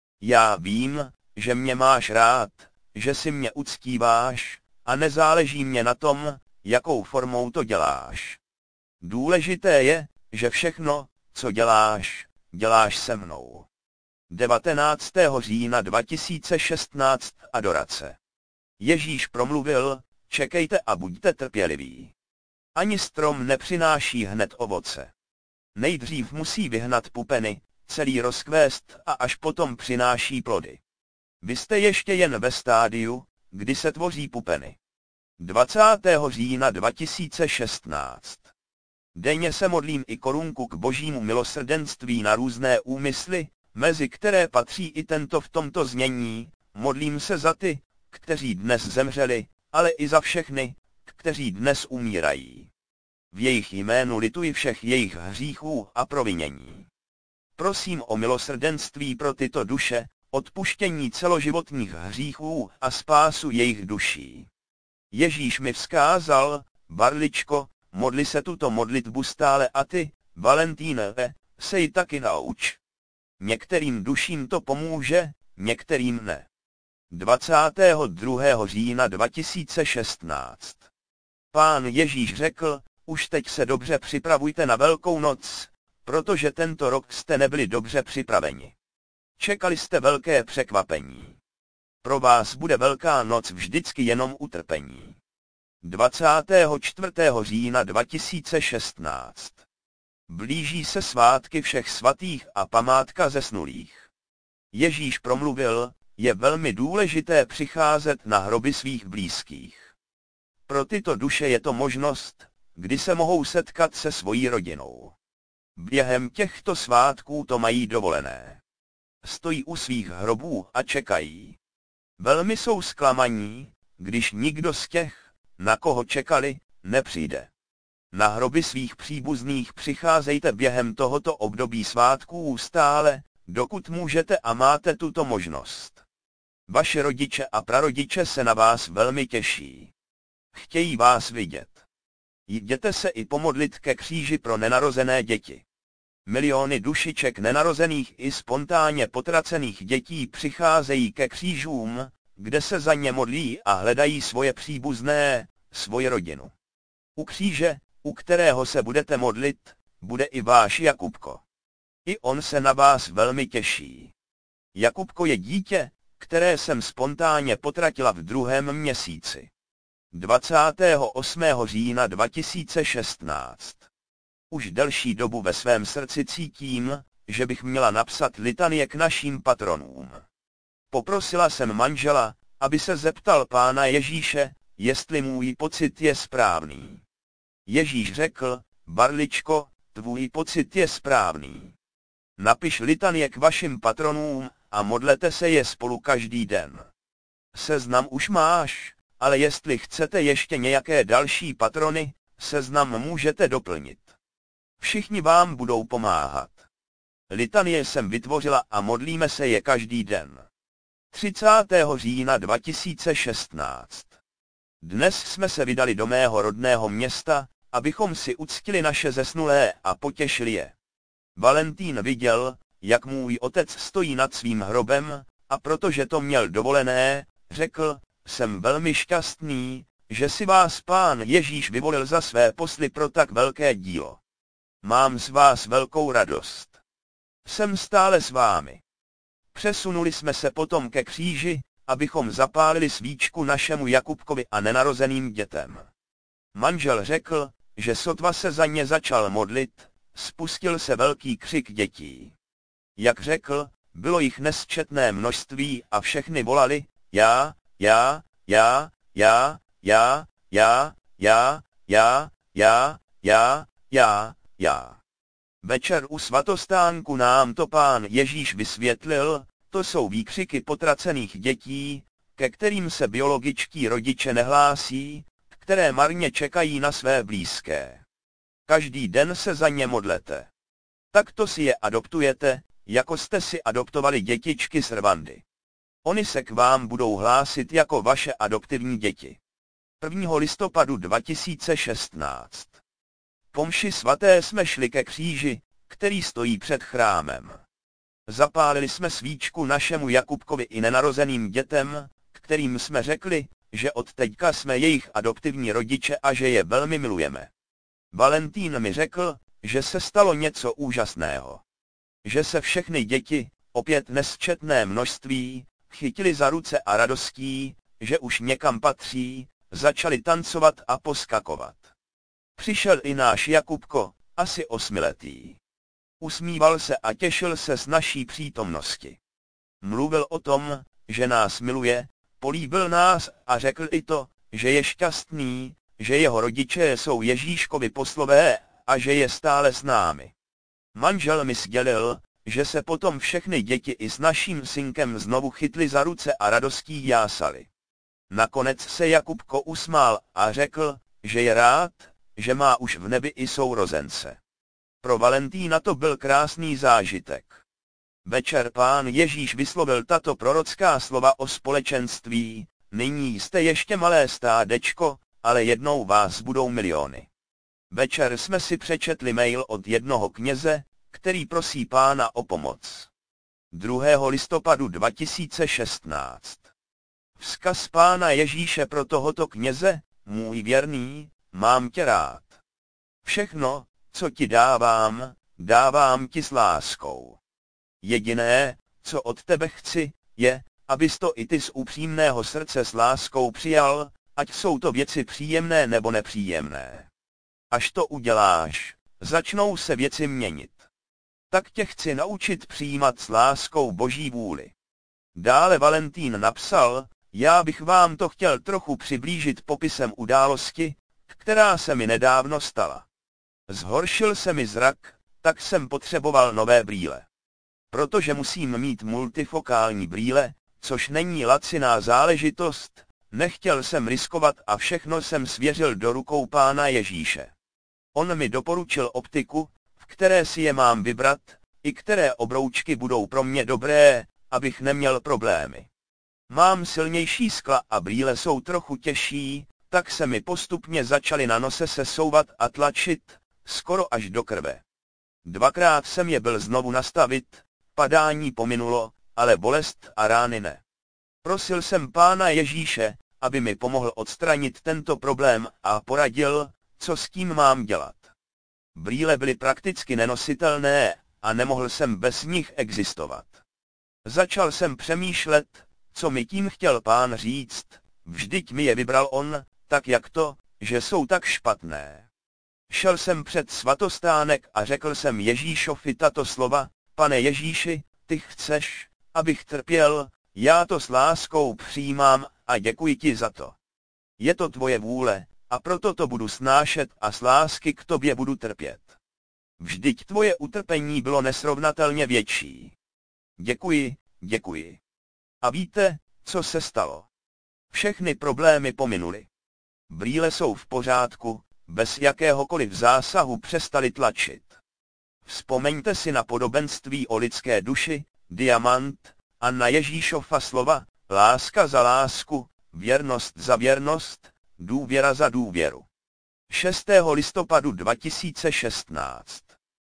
Já vím, že mě máš rád, že si mě uctíváš, a nezáleží mě na tom, jakou formou to děláš. Důležité je, že všechno, co děláš, děláš se mnou. devatenáctého října dva tisíce šestnáct. Adorace. Ježíš promluvil, čekejte a buďte trpěliví. Ani strom nepřináší hned ovoce. Nejdřív musí vyhnat pupeny, celý rozkvést a až potom přináší plody. Vy jste ještě jen ve stádiu, kdy se tvoří pupeny. dvacátého října dva tisíce šestnáct. Denně se modlím i korunku k božímu milosrdenství na různé úmysly, mezi které patří i tento v tomto znění, modlím se za ty, kteří dnes zemřeli, ale i za všechny, kteří dnes umírají. V jejich jménu lituji všech jejich hříchů a provinění. Prosím o milosrdenství pro tyto duše, odpuštění celoživotních hříchů a spásu jejich duší. Ježíš mi vzkázal, Barličko, modli se tuto modlitbu stále a ty, Valentýne, se ji taky nauč. Některým duším to pomůže, některým ne. dvacátého druhého října dva tisíce šestnáct. Pán Ježíš řekl, už teď se dobře připravujte na Velkou noc, protože tento rok jste nebyli dobře připraveni. Čekali jste velké překvapení. Pro vás bude Velká noc vždycky jenom utrpení. dvacátého čtvrtého října dva tisíce šestnáct. Blíží se svátky všech svatých a památka zesnulých. Ježíš promluvil, je velmi důležité přicházet na hroby svých blízkých. Pro tyto duše je to možnost, kdy se mohou setkat se svojí rodinou. Během těchto svátků to mají dovolené. Stojí u svých hrobů a čekají. Velmi jsou zklamaní, když nikdo z těch, na koho čekali, nepřijde. Na hroby svých příbuzných přicházejte během tohoto období svátků stále, dokud můžete a máte tuto možnost. Vaše rodiče a prarodiče se na vás velmi těší. Chtějí vás vidět. Jděte se i pomodlit ke kříži pro nenarozené děti. Miliony dušiček nenarozených i spontánně potracených dětí přicházejí ke křížům, kde se za ně modlí a hledají svoje příbuzné, svoji rodinu. U kříže, u kterého se budete modlit, bude i váš Jakubko. I on se na vás velmi těší. Jakubko je dítě, které jsem spontánně potratila v druhém měsíci. dvacátého osmého října dva tisíce šestnáct. Už delší dobu ve svém srdci cítím, že bych měla napsat litanie k našim patronům. Poprosila jsem manžela, aby se zeptal Pána Ježíše, jestli můj pocit je správný. Ježíš řekl, Barličko, tvůj pocit je správný. Napiš litanie k vašim patronům a modlete se je spolu každý den. Seznam už máš, ale jestli chcete ještě nějaké další patrony, seznam můžete doplnit. Všichni vám budou pomáhat. Litanie jsem vytvořila a modlíme se je každý den. třicátého října dva tisíce šestnáct. Dnes jsme se vydali do mého rodného města, abychom si uctili naše zesnulé a potěšili je. Valentín viděl, jak můj otec stojí nad svým hrobem, a protože to měl dovolené, řekl, jsem velmi šťastný, že si vás Pán Ježíš vyvolil za své posly pro tak velké dílo. Mám z vás velkou radost. Jsem stále s vámi. Přesunuli jsme se potom ke kříži, abychom zapálili svíčku našemu Jakubkovi a nenarozeným dětem. Manžel řekl, že sotva se za ně začal modlit, spustil se velký křik dětí. Jak řekl, bylo jich nesčetné množství a všechny volali, já, já, já, já, já, já, já, já, já, já, já, já. Večer u svatostánku nám to Pán Ježíš vysvětlil, to jsou výkřiky potracených dětí, ke kterým se biologičtí rodiče nehlásí, které marně čekají na své blízké. Každý den se za ně modlete. Takto si je adoptujete, jako jste si adoptovali dětičky z Rwandy. Oni se k vám budou hlásit jako vaše adoptivní děti. prvního listopadu dva tisíce šestnáct. Po mši svaté jsme šli ke kříži, který stojí před chrámem. Zapálili jsme svíčku našemu Jakubkovi i nenarozeným dětem, kterým jsme řekli, že od teďka jsme jejich adoptivní rodiče a že je velmi milujeme. Valentín mi řekl, že se stalo něco úžasného. Že se všechny děti, opět nesčetné množství, chytili za ruce a radostí, že už někam patří, začali tancovat a poskakovat. Přišel i náš Jakubko, asi osmiletý. Usmíval se a těšil se z naší přítomnosti. Mluvil o tom, že nás miluje, políbil nás a řekl i to, že je šťastný, že jeho rodiče jsou Ježíškovi poslové a že je stále s námi. Manžel mi sdělil, že se potom všechny děti i s naším synkem znovu chytli za ruce a radostí jásali. Nakonec se Jakubko usmál a řekl, že je rád, že má už v nebi i sourozence. Pro Valentína to byl krásný zážitek. Večer Pán Ježíš vyslovil tato prorocká slova o společenství, nyní jste ještě malé stádečko, ale jednou vás budou miliony. Večer jsme si přečetli mail od jednoho kněze, který prosí Pána o pomoc. druhého listopadu dva tisíce šestnáct. Vzkaz Pána Ježíše pro tohoto kněze: můj věrný, mám tě rád. Všechno, co ti dávám, dávám ti s láskou. Jediné, co od tebe chci, je, abys to i ty z upřímného srdce s láskou přijal, ať jsou to věci příjemné nebo nepříjemné. Až to uděláš, začnou se věci měnit. Tak tě chci naučit přijímat s láskou Boží vůli. Dále Valentín napsal: já bych vám to chtěl trochu přiblížit popisem události, která se mi nedávno stala. Zhoršil se mi zrak, tak jsem potřeboval nové brýle. Protože musím mít multifokální brýle, což není laciná záležitost, nechtěl jsem riskovat a všechno jsem svěřil do rukou Pána Ježíše. On mi doporučil optiku, v které si je mám vybrat, i které obroučky budou pro mě dobré, abych neměl problémy. Mám silnější skla a brýle jsou trochu těžší, tak se mi postupně začaly na nose sesouvat a tlačit, skoro až do krve. Dvakrát jsem je byl znovu nastavit, padání pominulo, ale bolest a rány ne. Prosil jsem Pána Ježíše, aby mi pomohl odstranit tento problém a poradil, co s tím mám dělat. Brýle byly prakticky nenositelné a nemohl jsem bez nich existovat. Začal jsem přemýšlet, co mi tím chtěl Pán říct, vždyť mi je vybral on, tak jak to, že jsou tak špatné. Šel jsem před svatostánek a řekl jsem Ježíšovi tato slova: Pane Ježíši, ty chceš, abych trpěl, já to s láskou přijímám a děkuji ti za to. Je to tvoje vůle, a proto to budu snášet a z lásky k tobě budu trpět. Vždyť tvoje utrpení bylo nesrovnatelně větší. Děkuji, děkuji. A víte, co se stalo? Všechny problémy pominuly. Brýle jsou v pořádku, bez jakéhokoliv zásahu přestali tlačit. Vzpomeňte si na podobenství o lidské duši, diamant, a na Ježíšova slova: láska za lásku, věrnost za věrnost, důvěra za důvěru. šestého listopadu dva tisíce šestnáct.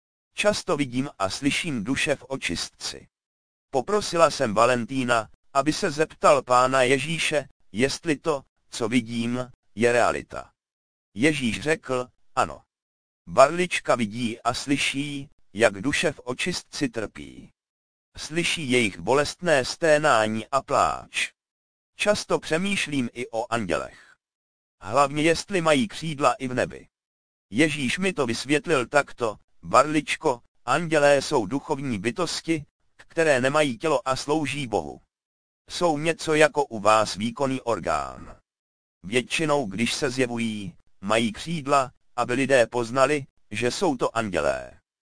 Často vidím a slyším duše v očistci. Poprosila jsem Valentína, aby se zeptal Pána Ježíše, jestli to, co vidím, je realita. Ježíš řekl: ano. Barlička vidí a slyší, jak duše v očistci trpí. Slyší jejich bolestné sténání a pláč. Často přemýšlím i o andělech. Hlavně jestli mají křídla i v nebi. Ježíš mi to vysvětlil takto: Barličko, andělé jsou duchovní bytosti, které nemají tělo a slouží Bohu. Jsou něco jako u vás výkonný orgán. Většinou, když se zjevují, mají křídla, aby lidé poznali, že jsou to andělé.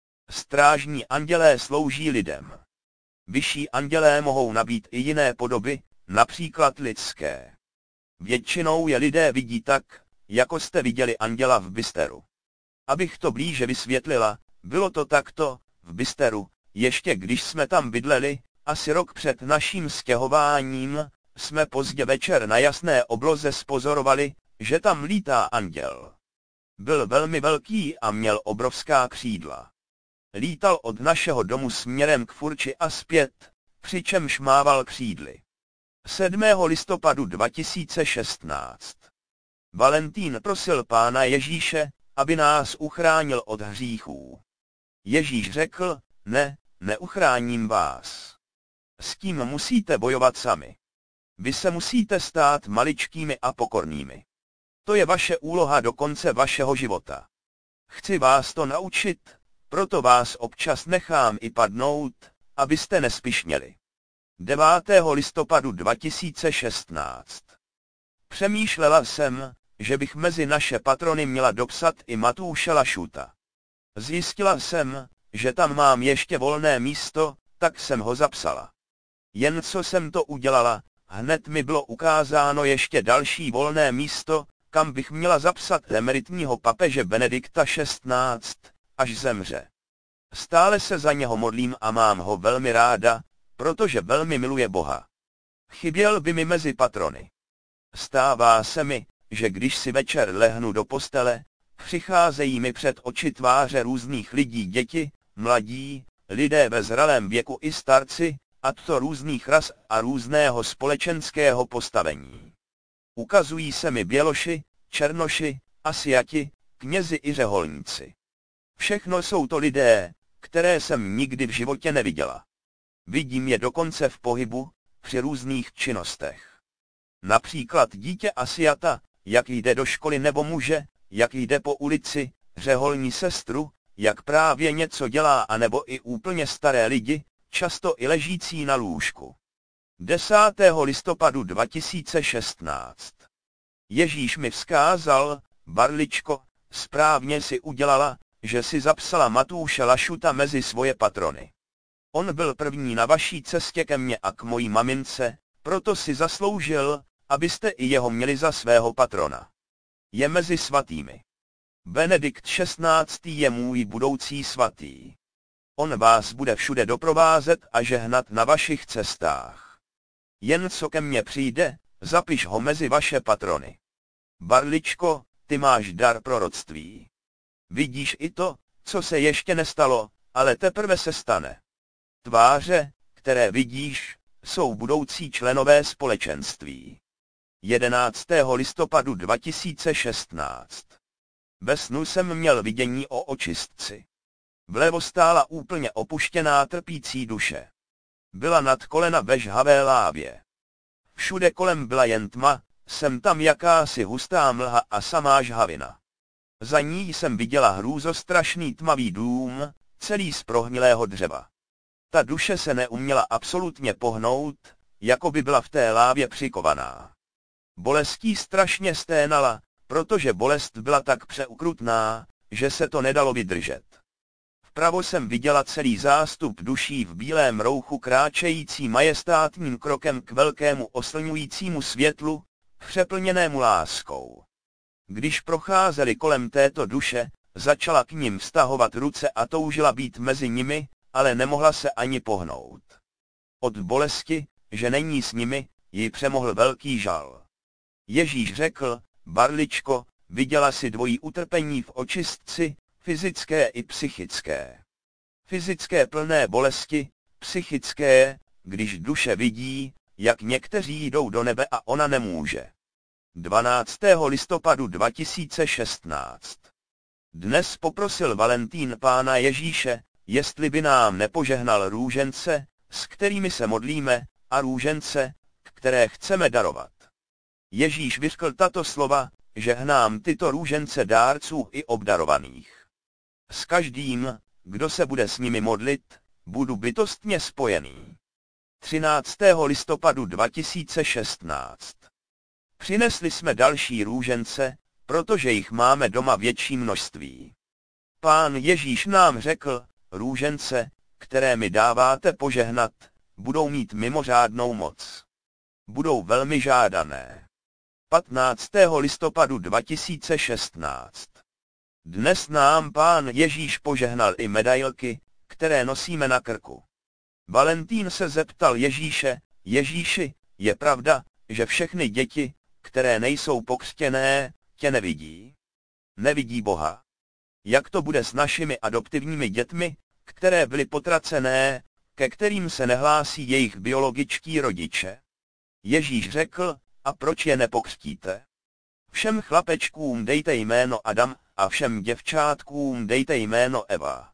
Strážní andělé slouží lidem. Vyšší andělé mohou nabít i jiné podoby, například lidské. Většinou je lidé vidí tak, jako jste viděli anděla v Bysteru. Abych to blíže vysvětlila, bylo to takto: v Bysteru, ještě když jsme tam bydleli, asi rok před naším stěhováním, jsme pozdě večer na jasné obloze spozorovali, že tam lítá anděl. Byl velmi velký a měl obrovská křídla. Lítal od našeho domu směrem k Furči a zpět, přičemž mával křídly. sedmého listopadu dva tisíce šestnáct. Valentín prosil Pána Ježíše, aby nás uchránil od hříchů. Ježíš řekl: ne, neuchráním vás. S tím musíte bojovat sami. Vy se musíte stát maličkými a pokornými. To je vaše úloha do konce vašeho života. Chci vás to naučit, proto vás občas nechám i padnout, abyste nespišněli. devátého listopadu dva tisíce šestnáct. Přemýšlela jsem, že bych mezi naše patrony měla dopsat i Matouše Lašuta. Zjistila jsem, že tam mám ještě volné místo, tak jsem ho zapsala. Jen co jsem to udělala, hned mi bylo ukázáno ještě další volné místo, kam bych měla zapsat emeritního papeže Benedikta šestnáctého, až zemře. Stále se za něho modlím a mám ho velmi ráda, protože velmi miluje Boha. Chyběl by mi mezi patrony. Stává se mi, že když si večer lehnu do postele, Přicházejí mi před oči tváře různých lidí, děti, mladí, lidé ve zralém věku i starci, a to různých ras a různého společenského postavení. Ukazují se mi běloši, černoši, Asiati, knězi i řeholníci. Všechno jsou to lidé, které jsem nikdy v životě neviděla. Vidím je dokonce v pohybu, při různých činnostech. Například dítě Asiata, jak jde do školy, nebo muže, jak jde po ulici, řeholní sestru, jak právě něco dělá, anebo i úplně staré lidi, často i ležící na lůžku. desátého listopadu dva tisíce šestnáct. Ježíš mi vzkázal: Barličko, správně si udělala, že si zapsala Matouše Lašuta mezi svoje patrony. On byl první na vaší cestě ke mně a k mojí mamince, proto si zasloužil, abyste i jeho měli za svého patrona. Je mezi svatými. Benedikt šestnáctý je můj budoucí svatý. On vás bude všude doprovázet a žehnat na vašich cestách. Jen co ke mně přijde, zapiš ho mezi vaše patrony. Barličko, ty máš dar proroctví. Vidíš i to, co se ještě nestalo, ale teprve se stane. Tváře, které vidíš, jsou budoucí členové společenství. jedenáctého listopadu dva tisíce šestnáct. Ve snu jsem měl vidění o očistci. Vlevo stála úplně opuštěná trpící duše. Byla nad kolena ve žhavé lávě. Všude kolem byla jen tma, sem tam jakási hustá mlha a samá žhavina. Za ní jsem viděla hrůzostrašný tmavý dům, celý z prohnilého dřeva. Ta duše se neuměla absolutně pohnout, jako by byla v té lávě přikovaná. Bolestí strašně sténala, protože bolest byla tak přeukrutná, že se to nedalo vydržet. Vpravo jsem viděla celý zástup duší v bílém rouchu kráčející majestátním krokem k velkému oslňujícímu světlu, přeplněnému láskou. Když procházeli kolem této duše, začala k nim vztahovat ruce a toužila být mezi nimi, ale nemohla se ani pohnout. Od bolesti, že není s nimi, ji přemohl velký žal. Ježíš řekl: Barličko, viděla si dvojí utrpení v očistci, fyzické i psychické. Fyzické plné bolesti, psychické, když duše vidí, jak někteří jdou do nebe a ona nemůže. dvanáctého listopadu dva tisíce šestnáct. Dnes poprosil Valentín Pána Ježíše, jestli by nám nepožehnal růžence, s kterými se modlíme, a růžence, které chceme darovat. Ježíš vyřkl tato slova: žehnám tyto růžence dárců i obdarovaných. S každým, kdo se bude s nimi modlit, budu bytostně spojený. třináctého listopadu dva tisíce šestnáct. Přinesli jsme další růžence, protože jich máme doma větší množství. Pán Ježíš nám řekl: růžence, které mi dáváte požehnat, budou mít mimořádnou moc. Budou velmi žádané. patnáctého listopadu dva tisíce šestnáct. Dnes nám Pán Ježíš požehnal i medailky, které nosíme na krku. Valentín se zeptal Ježíše: Ježíši, je pravda, že všechny děti, které nejsou pokřtěné, tě nevidí? Nevidí Boha. Jak to bude s našimi adoptivními dětmi, které byly potracené, ke kterým se nehlásí jejich biologičtí rodiče? Ježíš řekl: a proč je nepokřtíte? Všem chlapečkům dejte jméno Adam a všem děvčátkům dejte jméno Eva.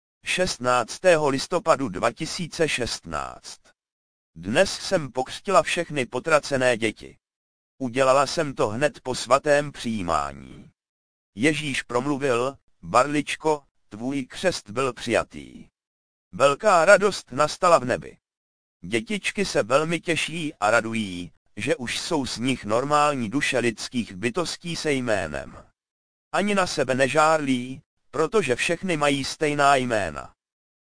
šestnáctého listopadu dva tisíce šestnáct. Dnes jsem pokřtila všechny potracené děti. Udělala jsem to hned po svatém přijímání. Ježíš promluvil: Barličko, tvůj křest byl přijatý. Velká radost nastala v nebi. Dětičky se velmi těší a radují, že už jsou z nich normální duše lidských bytostí se jménem. Ani na sebe nežárlí, protože všechny mají stejná jména.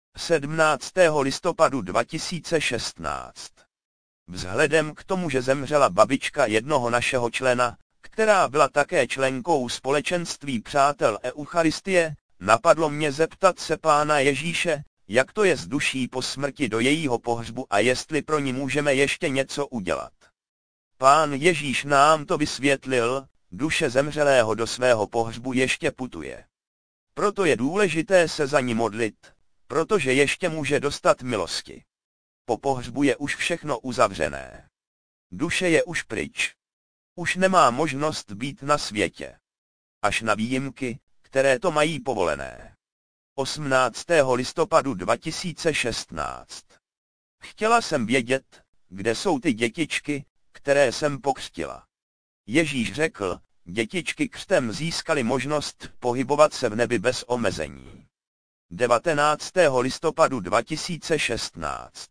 sedmnáctého listopadu dva tisíce šestnáct. Vzhledem k tomu, že zemřela babička jednoho našeho člena, která byla také členkou společenství přátel Eucharistie, napadlo mě zeptat se Pána Ježíše, jak to je s duší po smrti do jejího pohřbu a jestli pro ní můžeme ještě něco udělat. Pán Ježíš nám to vysvětlil: duše zemřelého do svého pohřbu ještě putuje. Proto je důležité se za ní modlit, protože ještě může dostat milosti. Po pohřbu je už všechno uzavřené. Duše je už pryč. Už nemá možnost být na světě. Až na výjimky, které to mají povolené. osmnáctého listopadu dva tisíce šestnáct. Chtěla jsem vědět, kde jsou ty dětičky, které jsem pokřtila. Ježíš řekl, dětičky křtem získaly možnost pohybovat se v nebi bez omezení. devatenáctého listopadu dva tisíce šestnáct.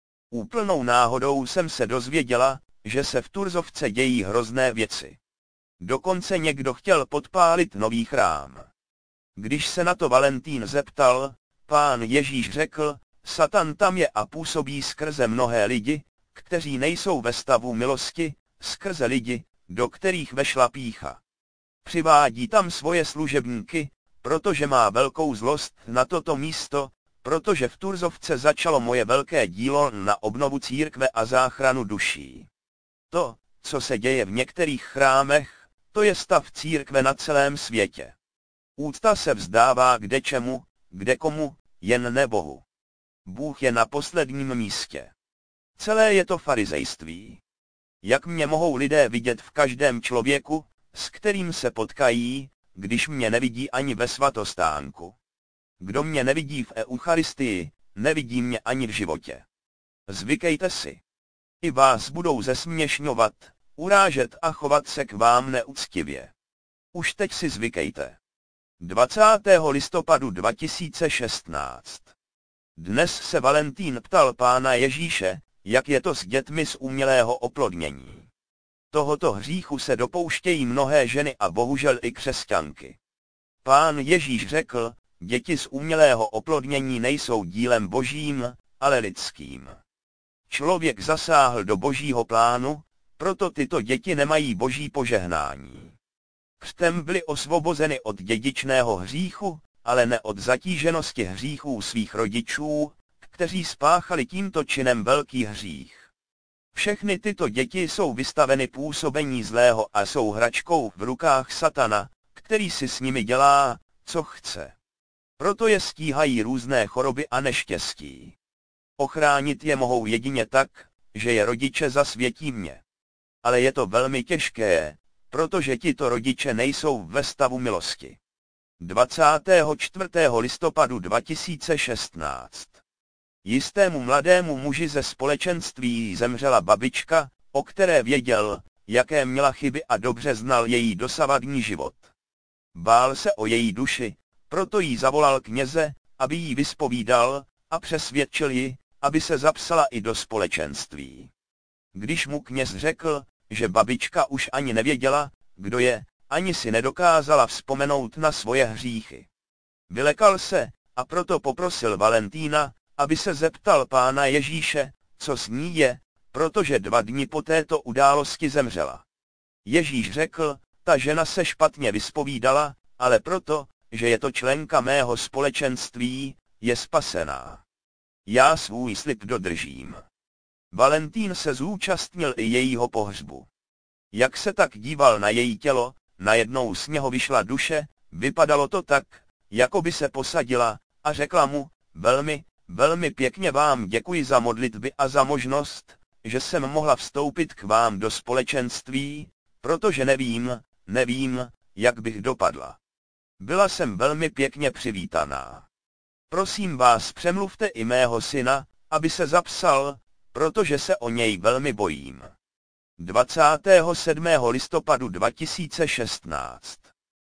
Úplnou náhodou jsem se dozvěděla, že se v Turzovce dějí hrozné věci. Dokonce někdo chtěl podpálit nový chrám. Když se na to Valentín zeptal, Pán Ježíš řekl, Satan tam je a působí skrze mnohé lidi, kteří nejsou ve stavu milosti, skrze lidi, do kterých vešla pýcha. Přivádí tam svoje služebníky, protože má velkou zlost na toto místo, protože v Turzovce začalo moje velké dílo na obnovu církve a záchranu duší. To, co se děje v některých chrámech, to je stav církve na celém světě. Úcta se vzdává kde čemu, kde komu, jen ne Bohu. Bůh je na posledním místě. Celé je to farizejství. Jak mě mohou lidé vidět v každém člověku, s kterým se potkají, když mě nevidí ani ve svatostánku? Kdo mě nevidí v Eucharistii, nevidí mě ani v životě. Zvykejte si. I vás budou zesměšňovat, urážet a chovat se k vám neúctivě. Už teď si zvykejte. dvacátého listopadu dva tisíce šestnáct. Dnes se Valentín ptal Pána Ježíše, jak je to s dětmi z umělého oplodnění. Tohoto hříchu se dopouštějí mnohé ženy a bohužel i křesťanky. Pán Ježíš řekl, děti z umělého oplodnění nejsou dílem božím, ale lidským. Člověk zasáhl do božího plánu, proto tyto děti nemají boží požehnání. Křtem byly osvobozeny od dědičného hříchu, ale ne od zatíženosti hříchů svých rodičů, kteří spáchali tímto činem velký hřích. Všechny tyto děti jsou vystaveny působení zlého a jsou hračkou v rukách satana, který si s nimi dělá, co chce. Proto je stíhají různé choroby a neštěstí. Ochránit je mohou jedině tak, že je rodiče zasvětí mě. Ale je to velmi těžké, protože tito rodiče nejsou ve stavu milosti. dvacátého čtvrtého listopadu dva tisíce šestnáct. Jistému mladému muži ze společenství zemřela babička, o které věděl, jaké měla chyby a dobře znal její dosavadní život. Bál se o její duši, proto jí zavolal kněze, aby jí vyspovídal, a přesvědčil ji, aby se zapsala i do společenství. Když mu kněz řekl, že babička už ani nevěděla, kdo je, ani si nedokázala vzpomenout na svoje hříchy. Vylekal se, a proto poprosil Valentína, aby se zeptal Pána Ježíše, co s ní je, protože dva dny po této události zemřela. Ježíš řekl, ta žena se špatně vyspovídala, ale proto, že je to členka mého společenství, je spasená. Já svůj slib dodržím. Valentín se zúčastnil i jejího pohřbu. Jak se tak díval na její tělo, najednou z něho vyšla duše, vypadalo to tak, jako by se posadila, a řekla mu, velmi, velmi pěkně vám děkuji za modlitby a za možnost, že jsem mohla vstoupit k vám do společenství, protože nevím, nevím, jak bych dopadla. Byla jsem velmi pěkně přivítaná. Prosím vás, přemluvte i mého syna, aby se zapsal, protože se o něj velmi bojím. dvacátého sedmého listopadu dva tisíce šestnáct.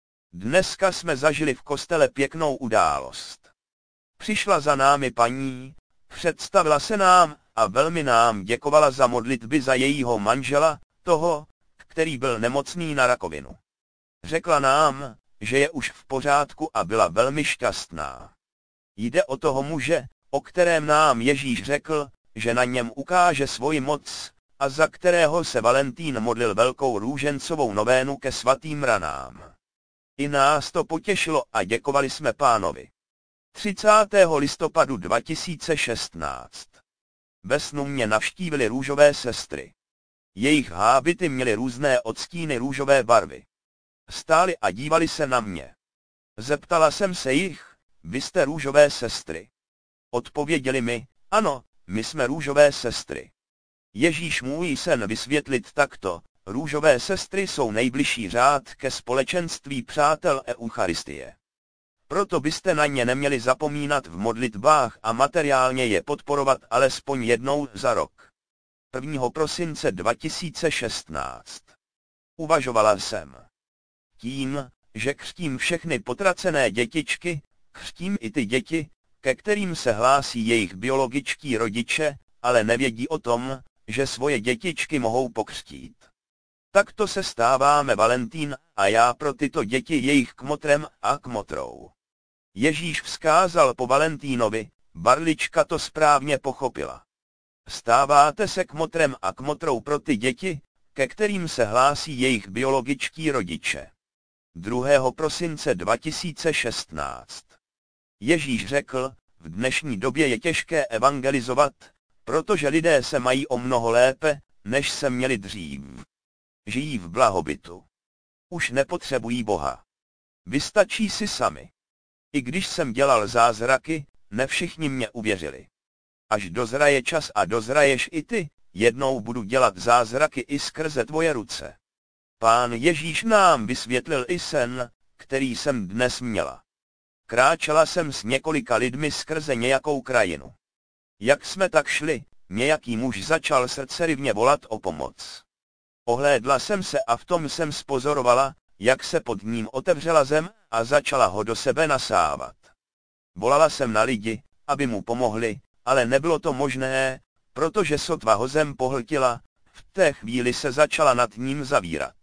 Dneska jsme zažili v kostele pěknou událost. Přišla za námi paní, představila se nám a velmi nám děkovala za modlitby za jejího manžela, toho, který byl nemocný na rakovinu. Řekla nám, že je už v pořádku a byla velmi šťastná. Jde o toho muže, o kterém nám Ježíš řekl, že na něm ukáže svoji moc, a za kterého se Valentín modlil velkou růžencovou novénu ke svatým ranám. I nás to potěšilo a děkovali jsme Pánovi. třicátého listopadu dva tisíce šestnáct. Ve snu mě navštívily růžové sestry. Jejich hábity měly různé odstíny růžové barvy. Stáli a dívali se na mě. Zeptala jsem se jich, vy jste růžové sestry. Odpověděli mi, ano, my jsme růžové sestry. Ježíš můj sen vysvětlit takto, růžové sestry jsou nejbližší řád ke společenství přátel Eucharistie. Proto byste na ně neměli zapomínat v modlitbách a materiálně je podporovat alespoň jednou za rok. prvního prosince dva tisíce šestnáct. Uvažovala jsem. Tím, že křtím všechny potracené dětičky, křtím i ty děti, ke kterým se hlásí jejich biologičtí rodiče, ale nevědí o tom, že svoje dětičky mohou pokřtít. Takto se stáváme Valentín a já pro tyto děti jejich kmotrem a kmotrou. Ježíš vzkázal po Valentínovi, Barlička to správně pochopila. Stáváte se kmotrem a kmotrou pro ty děti, ke kterým se hlásí jejich biologičtí rodiče. druhého prosince dva tisíce šestnáct. Ježíš řekl, v dnešní době je těžké evangelizovat, protože lidé se mají o mnoho lépe, než se měli dřív. Žijí v blahobytu. Už nepotřebují Boha. Vystačí si sami. I když jsem dělal zázraky, ne všichni mě uvěřili. Až dozraje čas a dozraješ i ty, jednou budu dělat zázraky i skrze tvoje ruce. Pán Ježíš nám vysvětlil i sen, který jsem dnes měla. Kráčela jsem s několika lidmi skrze nějakou krajinu. Jak jsme tak šli, nějaký muž začal srdcerivně volat o pomoc. Ohlédla jsem se a v tom jsem spozorovala, jak se pod ním otevřela zem a začala ho do sebe nasávat. Volala jsem na lidi, aby mu pomohli, ale nebylo to možné, protože sotva ho zem pohltila, v té chvíli se začala nad ním zavírat.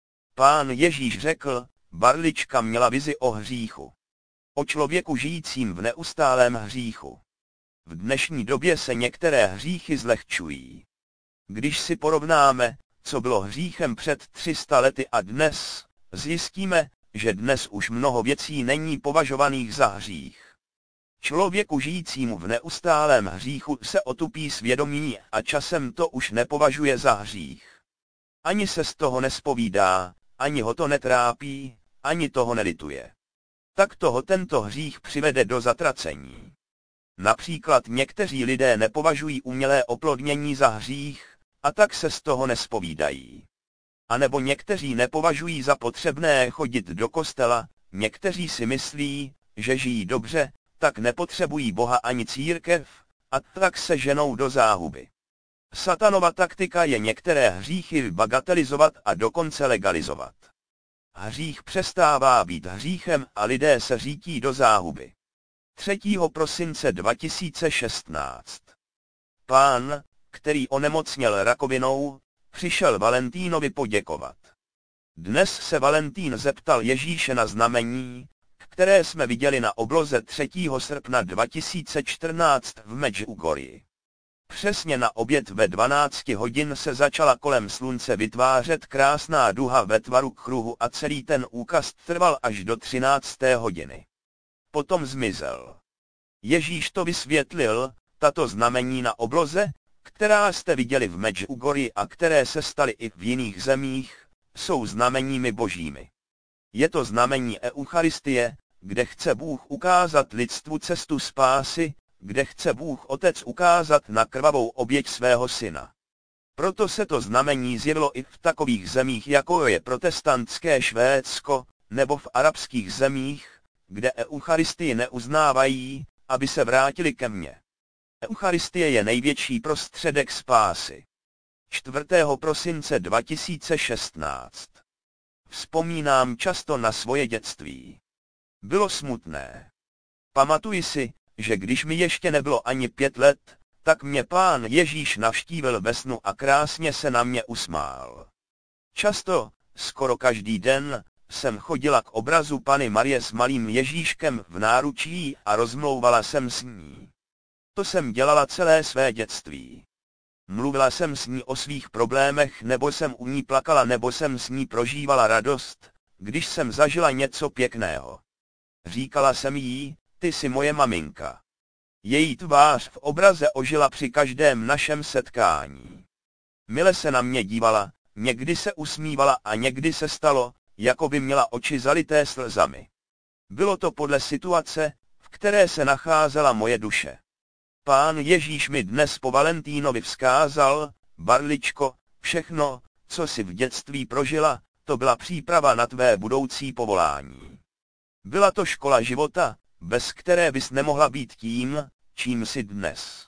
Pán Ježíš řekl, Barlička měla vizi o hříchu. O člověku žijícím v neustálém hříchu. V dnešní době se některé hříchy zlehčují. Když si porovnáme, co bylo hříchem před tři sta lety a dnes, zjistíme, že dnes už mnoho věcí není považovaných za hřích. Člověku žijícímu v neustálém hříchu se otupí svědomí a časem to už nepovažuje za hřích. Ani se z toho nespovídá, ani ho to netrápí, ani toho nelituje. Tak toho tento hřích přivede do zatracení. Například někteří lidé nepovažují umělé oplodnění za hřích, a tak se z toho nespovídají. A nebo někteří nepovažují za potřebné chodit do kostela, někteří si myslí, že žijí dobře, tak nepotřebují Boha ani církev, a tak se ženou do záhuby. Satanova taktika je některé hříchy bagatelizovat a dokonce legalizovat. Hřích přestává být hříchem a lidé se řítí do záhuby. třetího prosince dva tisíce šestnáct. Pán, který onemocněl rakovinou, přišel Valentínovi poděkovat. Dnes se Valentín zeptal Ježíše na znamení, které jsme viděli na obloze třetího srpna dva tisíce čtrnáct v Medjugorji. Přesně na oběd ve dvanácti hodin se začala kolem slunce vytvářet krásná duha ve tvaru kruhu a celý ten úkaz trval až do třinácté hodiny. Potom zmizel. Ježíš to vysvětlil, tato znamení na obloze, která jste viděli v Medjugorji a které se staly i v jiných zemích, jsou znameními božími. Je to znamení Eucharistie, kde chce Bůh ukázat lidstvu cestu spásy, kde chce Bůh Otec ukázat na krvavou oběť svého syna. Proto se to znamení zjevilo i v takových zemích, jako je protestantské Švédsko, nebo v arabských zemích, kde Eucharistii neuznávají, aby se vrátili ke mně. Eucharistie je největší prostředek spásy. čtvrtého prosince dva tisíce šestnáct. Vzpomínám často na svoje dětství. Bylo smutné. Pamatuji si, že když mi ještě nebylo ani pět let, tak mě Pán Ježíš navštívil ve snu a krásně se na mě usmál. Často, skoro každý den, jsem chodila k obrazu Panny Marie s malým Ježíškem v náručí a rozmlouvala jsem s ní. To jsem dělala celé své dětství. Mluvila jsem s ní o svých problémech, nebo jsem u ní plakala, nebo jsem s ní prožívala radost, když jsem zažila něco pěkného. Říkala jsem jí, ty jsi moje maminka. Její tvář v obraze ožila při každém našem setkání. Mile se na mě dívala, někdy se usmívala a někdy se stalo, jako by měla oči zalité slzami. Bylo to podle situace, v které se nacházela moje duše. Pán Ježíš mi dnes po Valentínovi vzkázal: Barličko, všechno, co jsi v dětství prožila, to byla příprava na tvé budoucí povolání. Byla to škola života, bez které bys nemohla být tím, čím jsi dnes.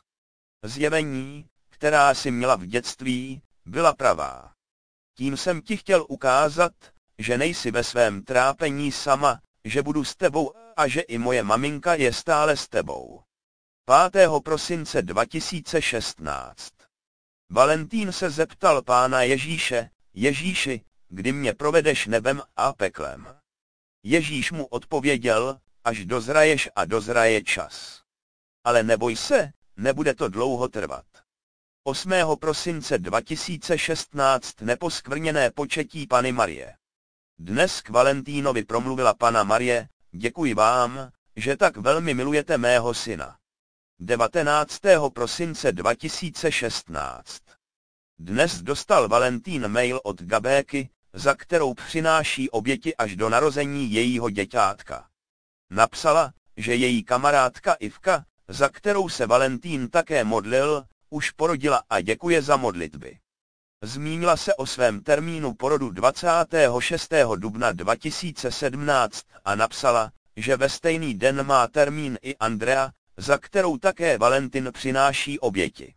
Zjevení, která jsi měla v dětství, byla pravá. Tím jsem ti chtěl ukázat, že nejsi ve svém trápení sama, že budu s tebou a že i moje maminka je stále s tebou. pátého prosince dva tisíce šestnáct. Valentín se zeptal Pána Ježíše: Ježíši, kdy mě provedeš nebem a peklem? Ježíš mu odpověděl: až dozraješ a dozraje čas. Ale neboj se, nebude to dlouho trvat. osmého prosince dva tisíce šestnáct. Neposkvrněné početí Panny Marie. Dnes k Valentínovi promluvila Panna Marie: děkuji vám, že tak velmi milujete mého syna. devatenáctého prosince dva tisíce šestnáct. Dnes dostal Valentín mail od Gabéky, za kterou přináší oběti až do narození jejího děťátka. Napsala, že její kamarádka Ivka, za kterou se Valentín také modlil, už porodila a děkuje za modlitby. Zmínila se o svém termínu porodu dvacátého šestého dubna dva tisíce sedmnáct a napsala, že ve stejný den má termín i Andrea, za kterou také Valentin přináší oběti.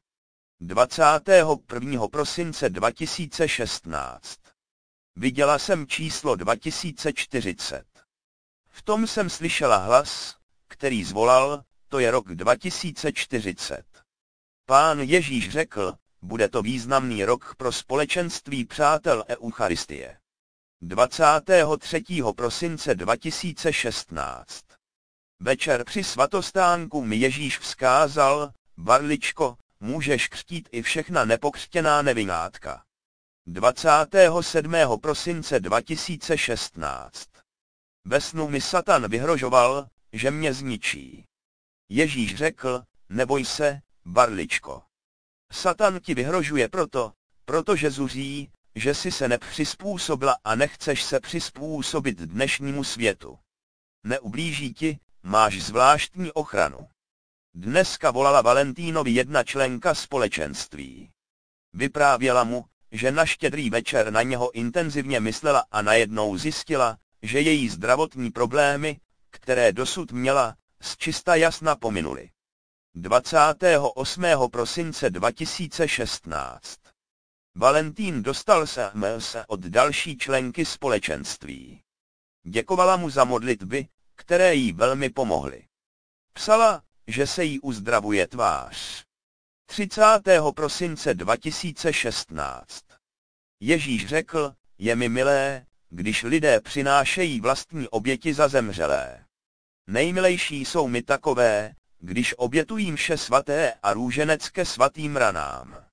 dvacátého prvního prosince dva tisíce šestnáct. Viděla jsem číslo dva tisíce čtyřicet. V tom jsem slyšela hlas, který zvolal: to je rok dva tisíce čtyřicet. Pán Ježíš řekl: bude to významný rok pro společenství přátel Eucharistie. dvacátého třetího prosince dva tisíce šestnáct. Večer při svatostánku mi Ježíš vzkázal: Barličko, můžeš křtít i všechna nepokřtěná nevinátka. dvacátého sedmého prosince dva tisíce šestnáct. Ve snu mi Satan vyhrožoval, že mě zničí. Ježíš řekl: neboj se, Barličko. Satan ti vyhrožuje proto, protože zuří, že jsi se nepřizpůsobila a nechceš se přizpůsobit dnešnímu světu. Neublíží ti, máš zvláštní ochranu. Dneska volala Valentínovi jedna členka společenství. Vyprávěla mu, že na Štědrý večer na něho intenzivně myslela a najednou zjistila, že její zdravotní problémy, které dosud měla, zčista jasna pominuly. dvacátého osmého prosince dva tisíce šestnáct. Valentín dostal se mail od další členky společenství. Děkovala mu za modlitby, které jí velmi pomohly. Psala, že se jí uzdravuje tvář. třicátého prosince dva tisíce šestnáct. Ježíš řekl: je mi milé, když lidé přinášejí vlastní oběti za zemřelé. Nejmilejší jsou mi takové, když obětují mše svaté a růženec ke svatým ranám.